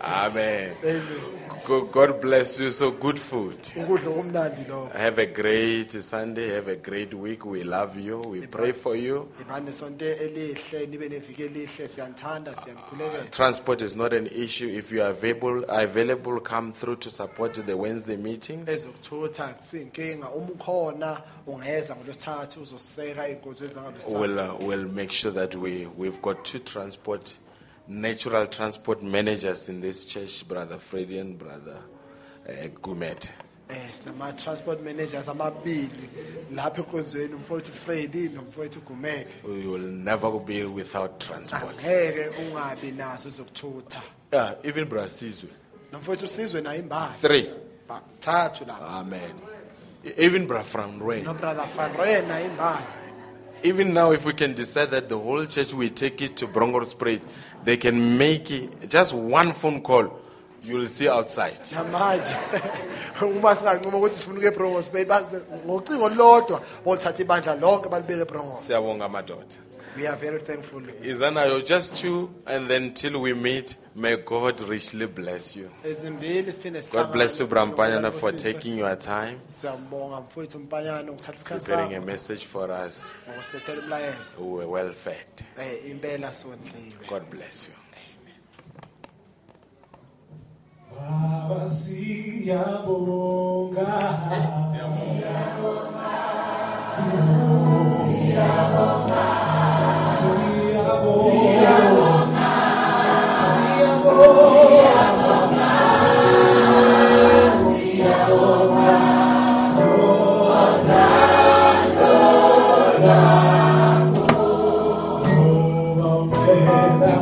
Amen. Amen. Go- God bless you. So good food. Ukudla kumnandi lokho. Have a great Sunday. Have a great week. We love you. We pray for you. Ibane sonto elihle nibe neviki elihle siyanthanda siyankhulekela. Transport is not an issue. If you are available, available, come through to support the Wednesday meeting. Ezokuthutha kusinkinga uma ukhona ungeza ngolosithathu uzoseka inkonzweni zangalosithathu. We'll, uh, we'll make sure that we, we've got two transport, natural transport managers in this church, Brother Freddy and Brother uh, Gumet. Eh sinama transport managers amabili lapha enkonzweni umfowethu Freddy nomfowethu Gumeke. We will never be without transport. Ngeke ungabi naso ezokuthutha. Yeah, even Brother Sizwe. Nomfowethu Sizwe naye imbali. Three. Bathathu lapha. Amen. Even Brother Frank Rain. No brother Van Reen naye imbali. Even now, if we can decide that the whole church will take it to Bronkhorstspruit, they can make it just one phone call. You will see outside. Namanje uma singancoma ukuthi sifuna ukuye eBronkhorstspruit banze ngocingo lodwa bolithatha ibandla lonke balibeke eBronkhorst. Siyabonga madoda. We are very thankful. Izanayo, just two, and then till we meet, may God richly bless you. Ezimbili siphinde sihlangane. God bless you, Brampanyana, for taking your time, Siyambonga mfowethu Mpanyana ukuthatha isikhathi preparing a sakho message for us. ngokusethela umlayezo. We were well fed. Eh impela sondliwe. God bless you. Baba siyabonga. Siyabonga. Siyabonga. Siyabonga. Siyabonga. Othando lako. Obawela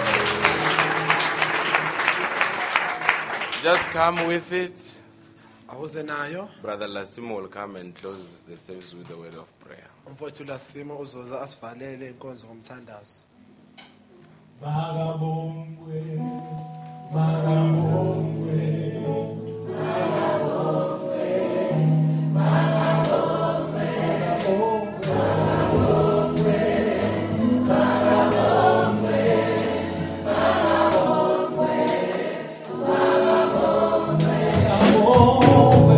Come with it. Awuze nayo. Brother Lasimo will come and close the service with the word of prayer. Umfowethu Lasimo uzoza asivalele inkonzo ngomthandazo. Makabongwe, makabongwe, makabongwe, makabongwe, makabongwe, makabongwe, makabongwe, makabongwe, makabongwe.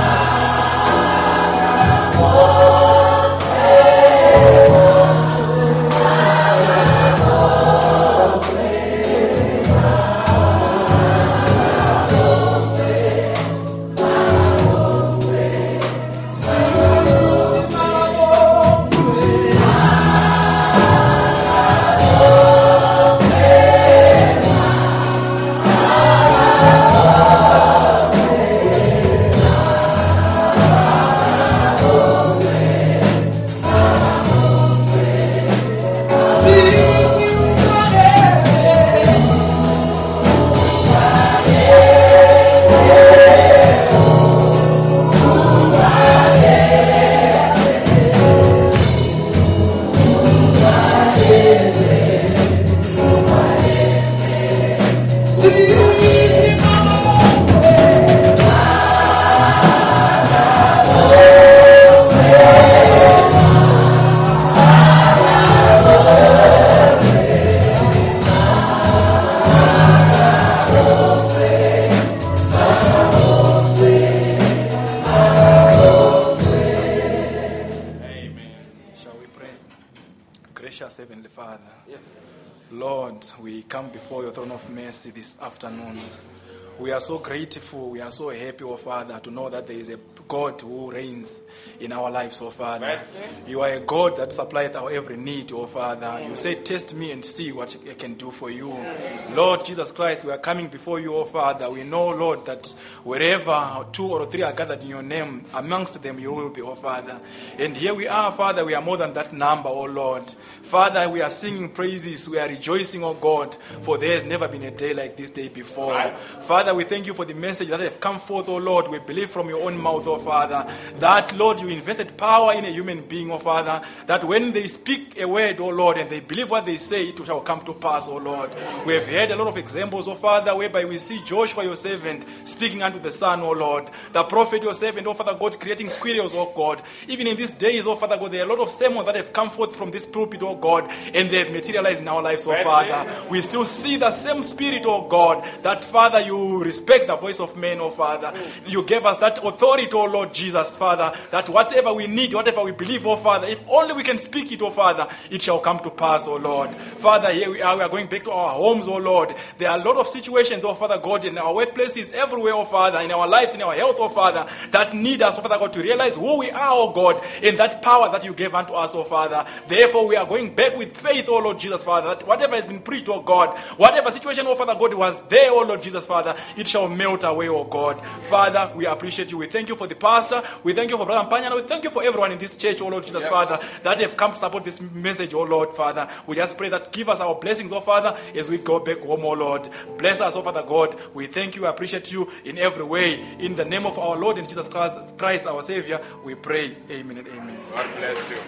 Heavenly Father, yes. Lord, we come before your throne of mercy this afternoon. We are so grateful, we are so happy, oh Father, to know that there is a God who reigns in our lives, oh Father. Right. You are a God that supplieth our every need, oh Father. You say, test me and see what I can do for you. Lord Jesus Christ, we are coming before you, oh Father. We know, Lord, that wherever two or three are gathered in your name, amongst them you will be, oh Father. And here we are, Father, we are more than that number, oh Lord. Father, we are singing praises, we are rejoicing, oh God, for there has never been a day like this day before. Right. Father, we thank you for the message that have come forth, oh Lord. We believe from your own mouth, oh Father, that, Lord, you invested power in a human being, oh Father, that when they speak a word, oh Lord, and they believe what they say, it shall come to pass, oh Lord. We have heard a lot of examples, oh Father, whereby we see Joshua, your servant, speaking unto the sun, oh Lord. The prophet, your servant, oh Father God, creating squirrels, oh God. Even in these days, oh Father God, there are a lot of sermons that have come forth from this pulpit, oh God, and they have materialized in our lives, oh Father. We still see the same spirit, oh God, that, Father, you respect the voice of men, oh Father. You gave us that authority, oh Lord Jesus, Father, that whatever we need, whatever we believe, oh Father, if only we can speak it, oh Father, it shall come to pass, oh Lord. Father, here we are, we are going back to our homes, oh Lord. There are a lot of situations, oh Father God, in our workplaces, everywhere, oh Father, in our lives, in our health, oh Father, that need us, oh Father God, to realize who we are, oh God, in that power that you gave unto us, oh Father. Therefore, we are going back with faith, oh Lord Jesus, Father, that whatever has been preached, oh God, whatever situation, oh Father God, was there, oh Lord Jesus, Father, it shall melt away, oh God. Father, we appreciate you. We thank you for the pastor. We thank you for Brother Mpanyana. We thank you for everyone in this church, oh Lord Jesus, yes. Father, that have come to support this message, oh Lord, Father. We just pray that give us our blessings, oh Father, as we go back home, oh Lord. Bless us, oh Father God. We thank you, appreciate you in every way. In the name of our Lord and Jesus Christ, Christ our Savior, we pray. Amen and amen. God bless you.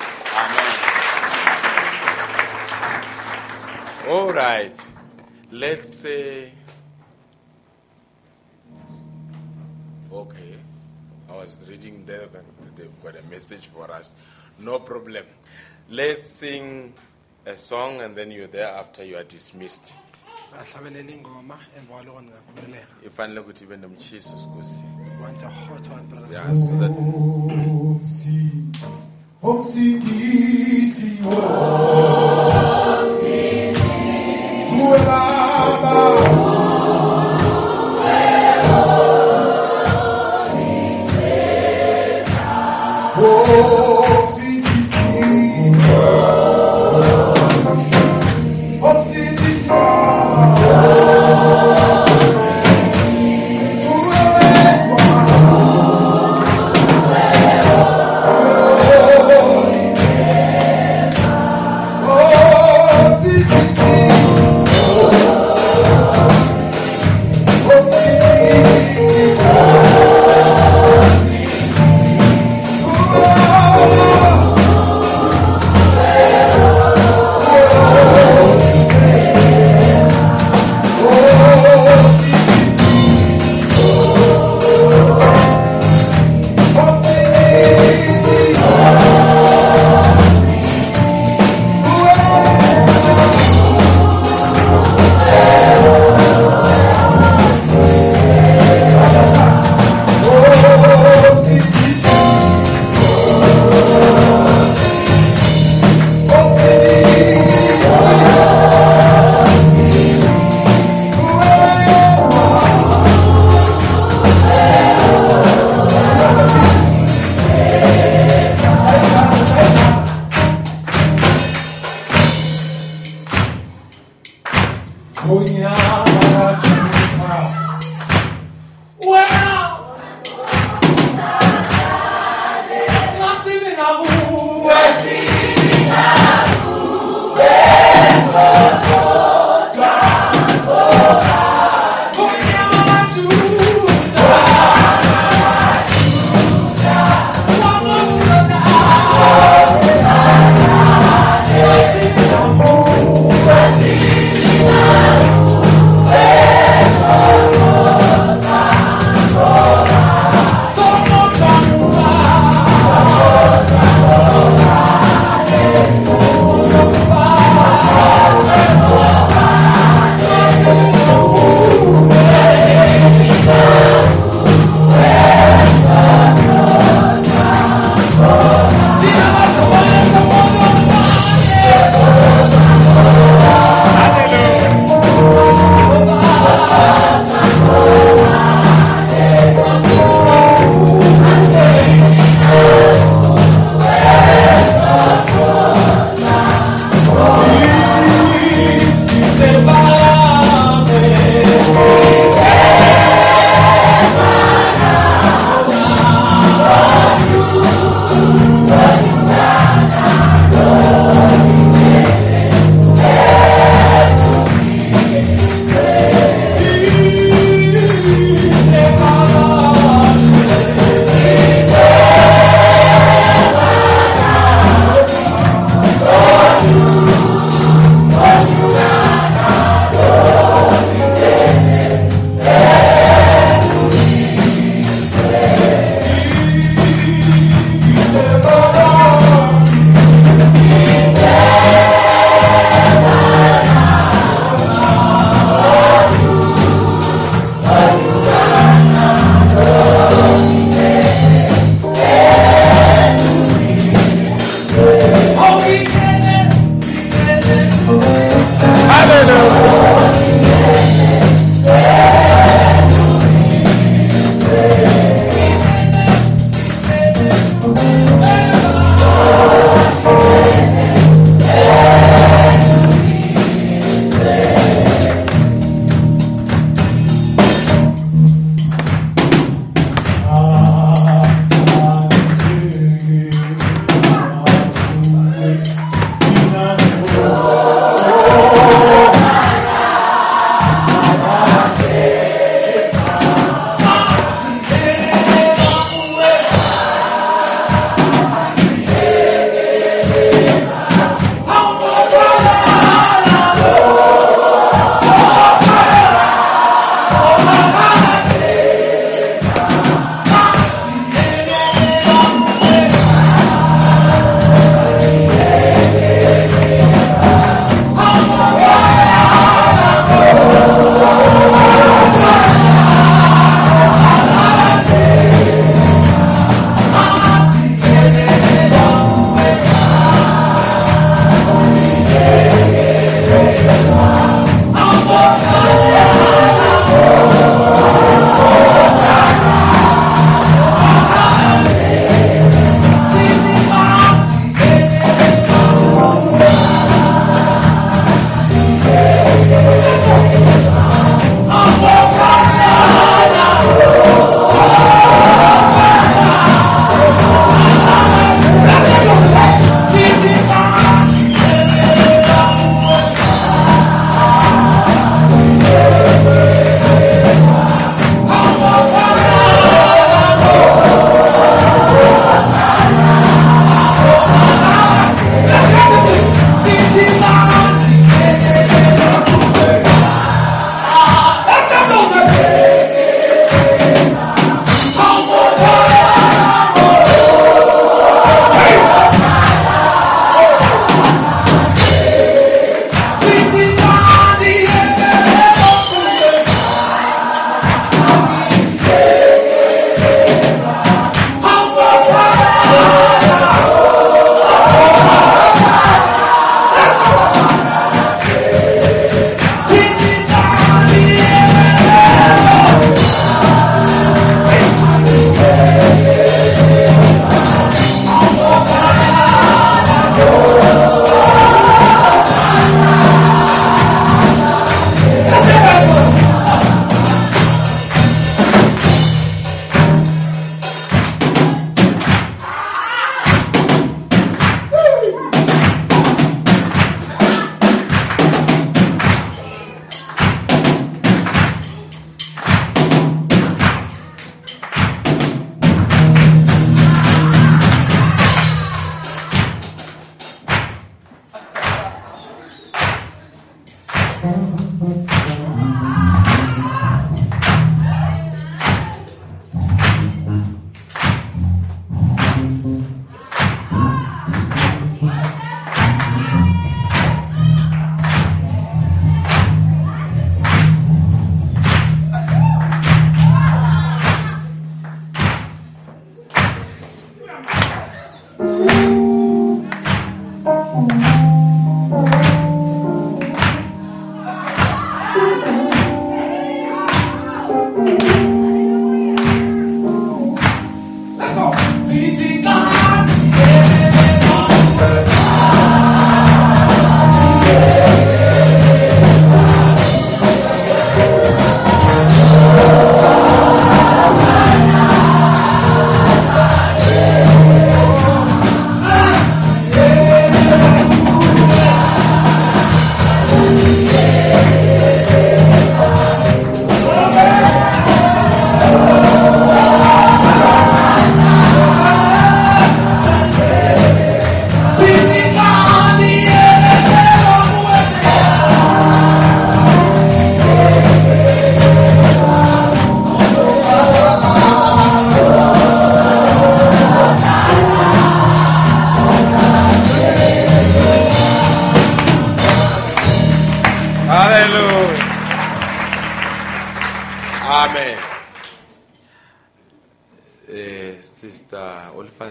Amen. All right. Let's say, okay, I was reading there, but they've got a message for us. No problem. Let's sing a song and then you're there after you are dismissed. If I look at even them Jesus, go see. Yeah, so that. Oh,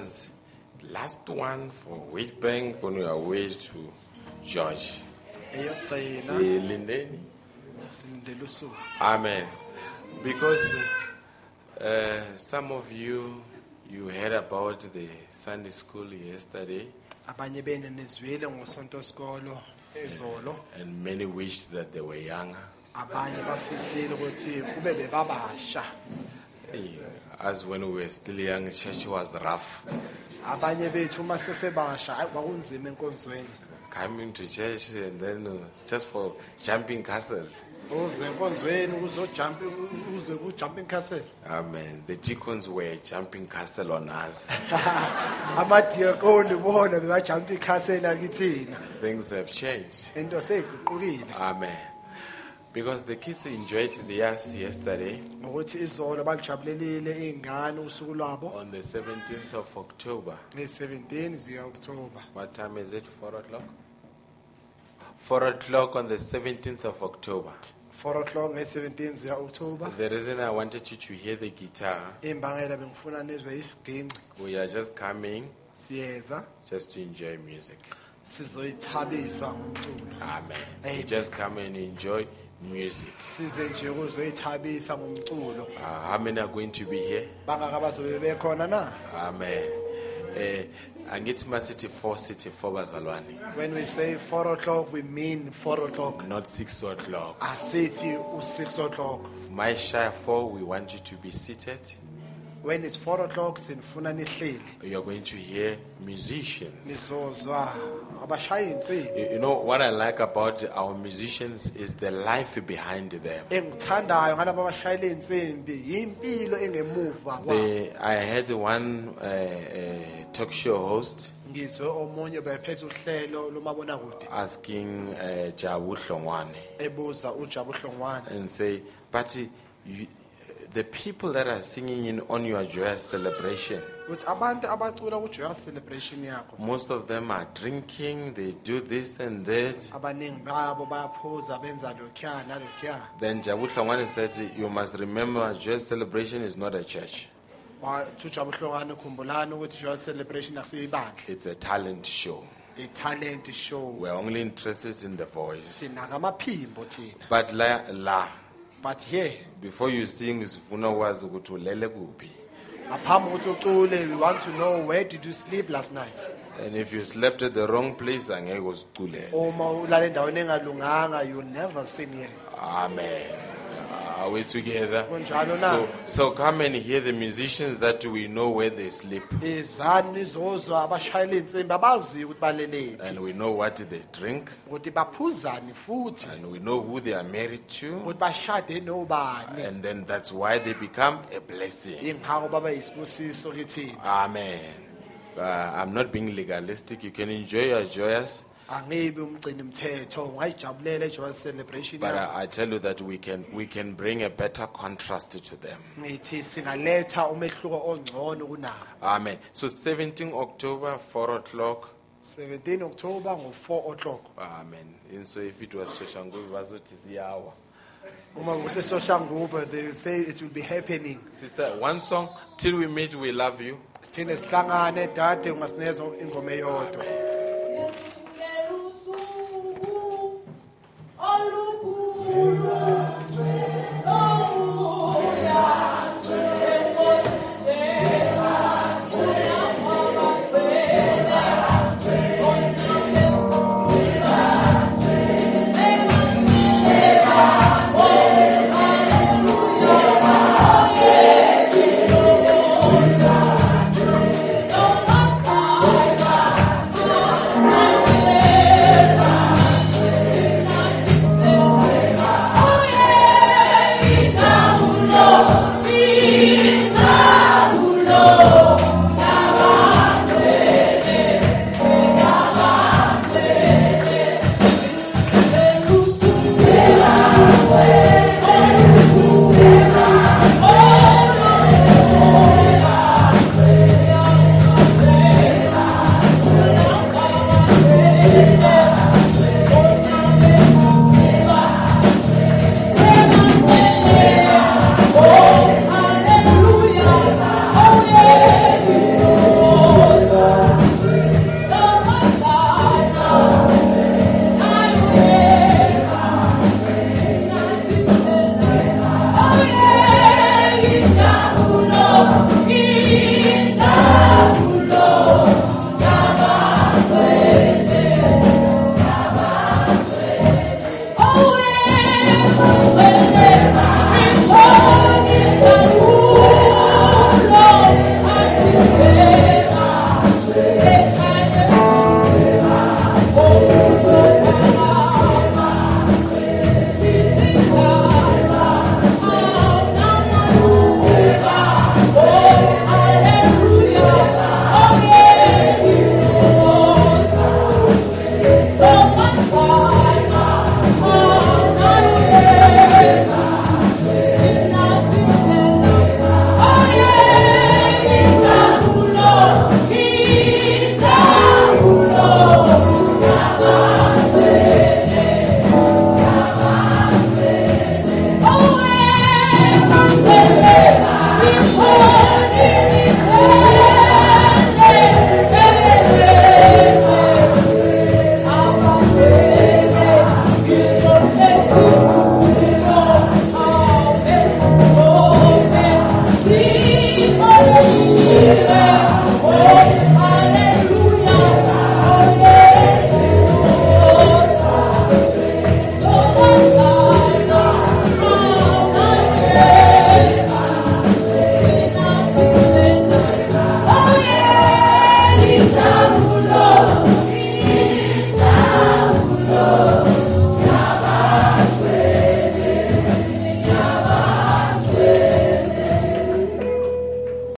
ones. Last one for Wheatbank on your way to George. eyokugcina Silindeni. silindele usuku. Amen. Because uh, some of you, you heard about the Sunday school yesterday, Abanye bene nizwile ngosonto skolo ezolo, and many wished that they were younger. abanye bafisile ukuthi kube bebabasha. Hey, as when we were still young, church was rough. Abanye bethu uma sesebasha hayi kwakunzima enkonzweni. Coming to church and then uh, just for jumping castles. Uze enkonzweni uzojump uze ku jumping castle. Amen. The deacons were jumping castle on us. Amadiyakoni bona beba jumping castle akithina. Things have changed. Into seyiguqukile. Amen. Because the kids enjoyed theirs yesterday Ukuthi izolo balijabulelile ingane usuku lwabo on the seventeenth of October. nge seventeen ziya October. What time is it? Four o'clock? Four o'clock on the seventeenth of October. four o'clock nge seventeen ziya October. The reason I wanted you to hear the guitar, Imbangela bengifuna nizwe isiginci. we are just coming Siyeza just to enjoy music. sizoyithabisa ngomculo. Amen. Amen. We just come and enjoy music. Size nje ukuzoyithabisa ngomculo. Uh, how many are going to be here? Bangaka bazobe bekhona na? Amen. Eh, angithi masithi four sithi four bazalwane, When we say four o'clock we mean four o'clock. not six o'clock. Asithi u six o'clock. My shy four, we want you to be seated. When it's four o'clock sinifuna nihleli. You are going to hear musicians. Nizozwa abashayi insini. You you know what I like about our musicians is the life behind them. Engithandayo ngalabo abashayela insimbi impilo engemuva kwabo. They, I had one uh, uh, talk show host Ngizwe omunye bephethe uhlelo lomabona kude asking uh, Jabu Hlongwane ebuza uJabu Hlongwane and say, but you, the people that are singing in on your joyous celebration, ukuthi abantu abacula ku joyous celebration yakho most of them are drinking, they do this and that. abaningi babo bayaphuza benza lokya nalokya. Then Jabu Hlongwane said, you must remember, joyous celebration is not a church. Wathi uJabu Hlongwane khumbulani ukuthi joyous celebration akusiyibandla. It's a talent show. A talent show. We're only interested in the voice. Sina ngamaphimbo thina. But la, la But here before you sing, sifuna ukwazi ukuthi ulele kuphi. ngaphambi ukuthi ucule we want to know where did you sleep last night. And if you slept at the wrong place, angeke uziculele. Uma ulale endaweni engalunganga you will never sing here. Amen. Are we together? Kunjalo na? So, so come and hear the musicians that we know where they sleep. Izani nizozwa abashayela insimbi abazi ukuthi baleleni. And we know what they drink. Ukuthi baphuzani futhi. And we know who they are married to. Ukuthi bashade nobani. And then that's why they become a blessing. Ingakho baba yisibusiso kithina. Amen. Uh, I'm not being legalistic. You can enjoy your joyous. Angibe umgcini mthetho ungayijabulela joyous celebration But yakho. I, I tell you that we can we can bring a better contrast to them. Ngithi singaletha umehluko ongcono kunabo. Amen. So seventeenth October, four o'clock. seventeen October ngo four o'clock. Amen. And so if it was Shoshanguve, bazothi ziyawa. Uma kusesoshanguve they will say it will be happening. Sister, one song. Till we meet, we love you. Siphinde sihlangane dade ungasinezo ingoma eyodwa.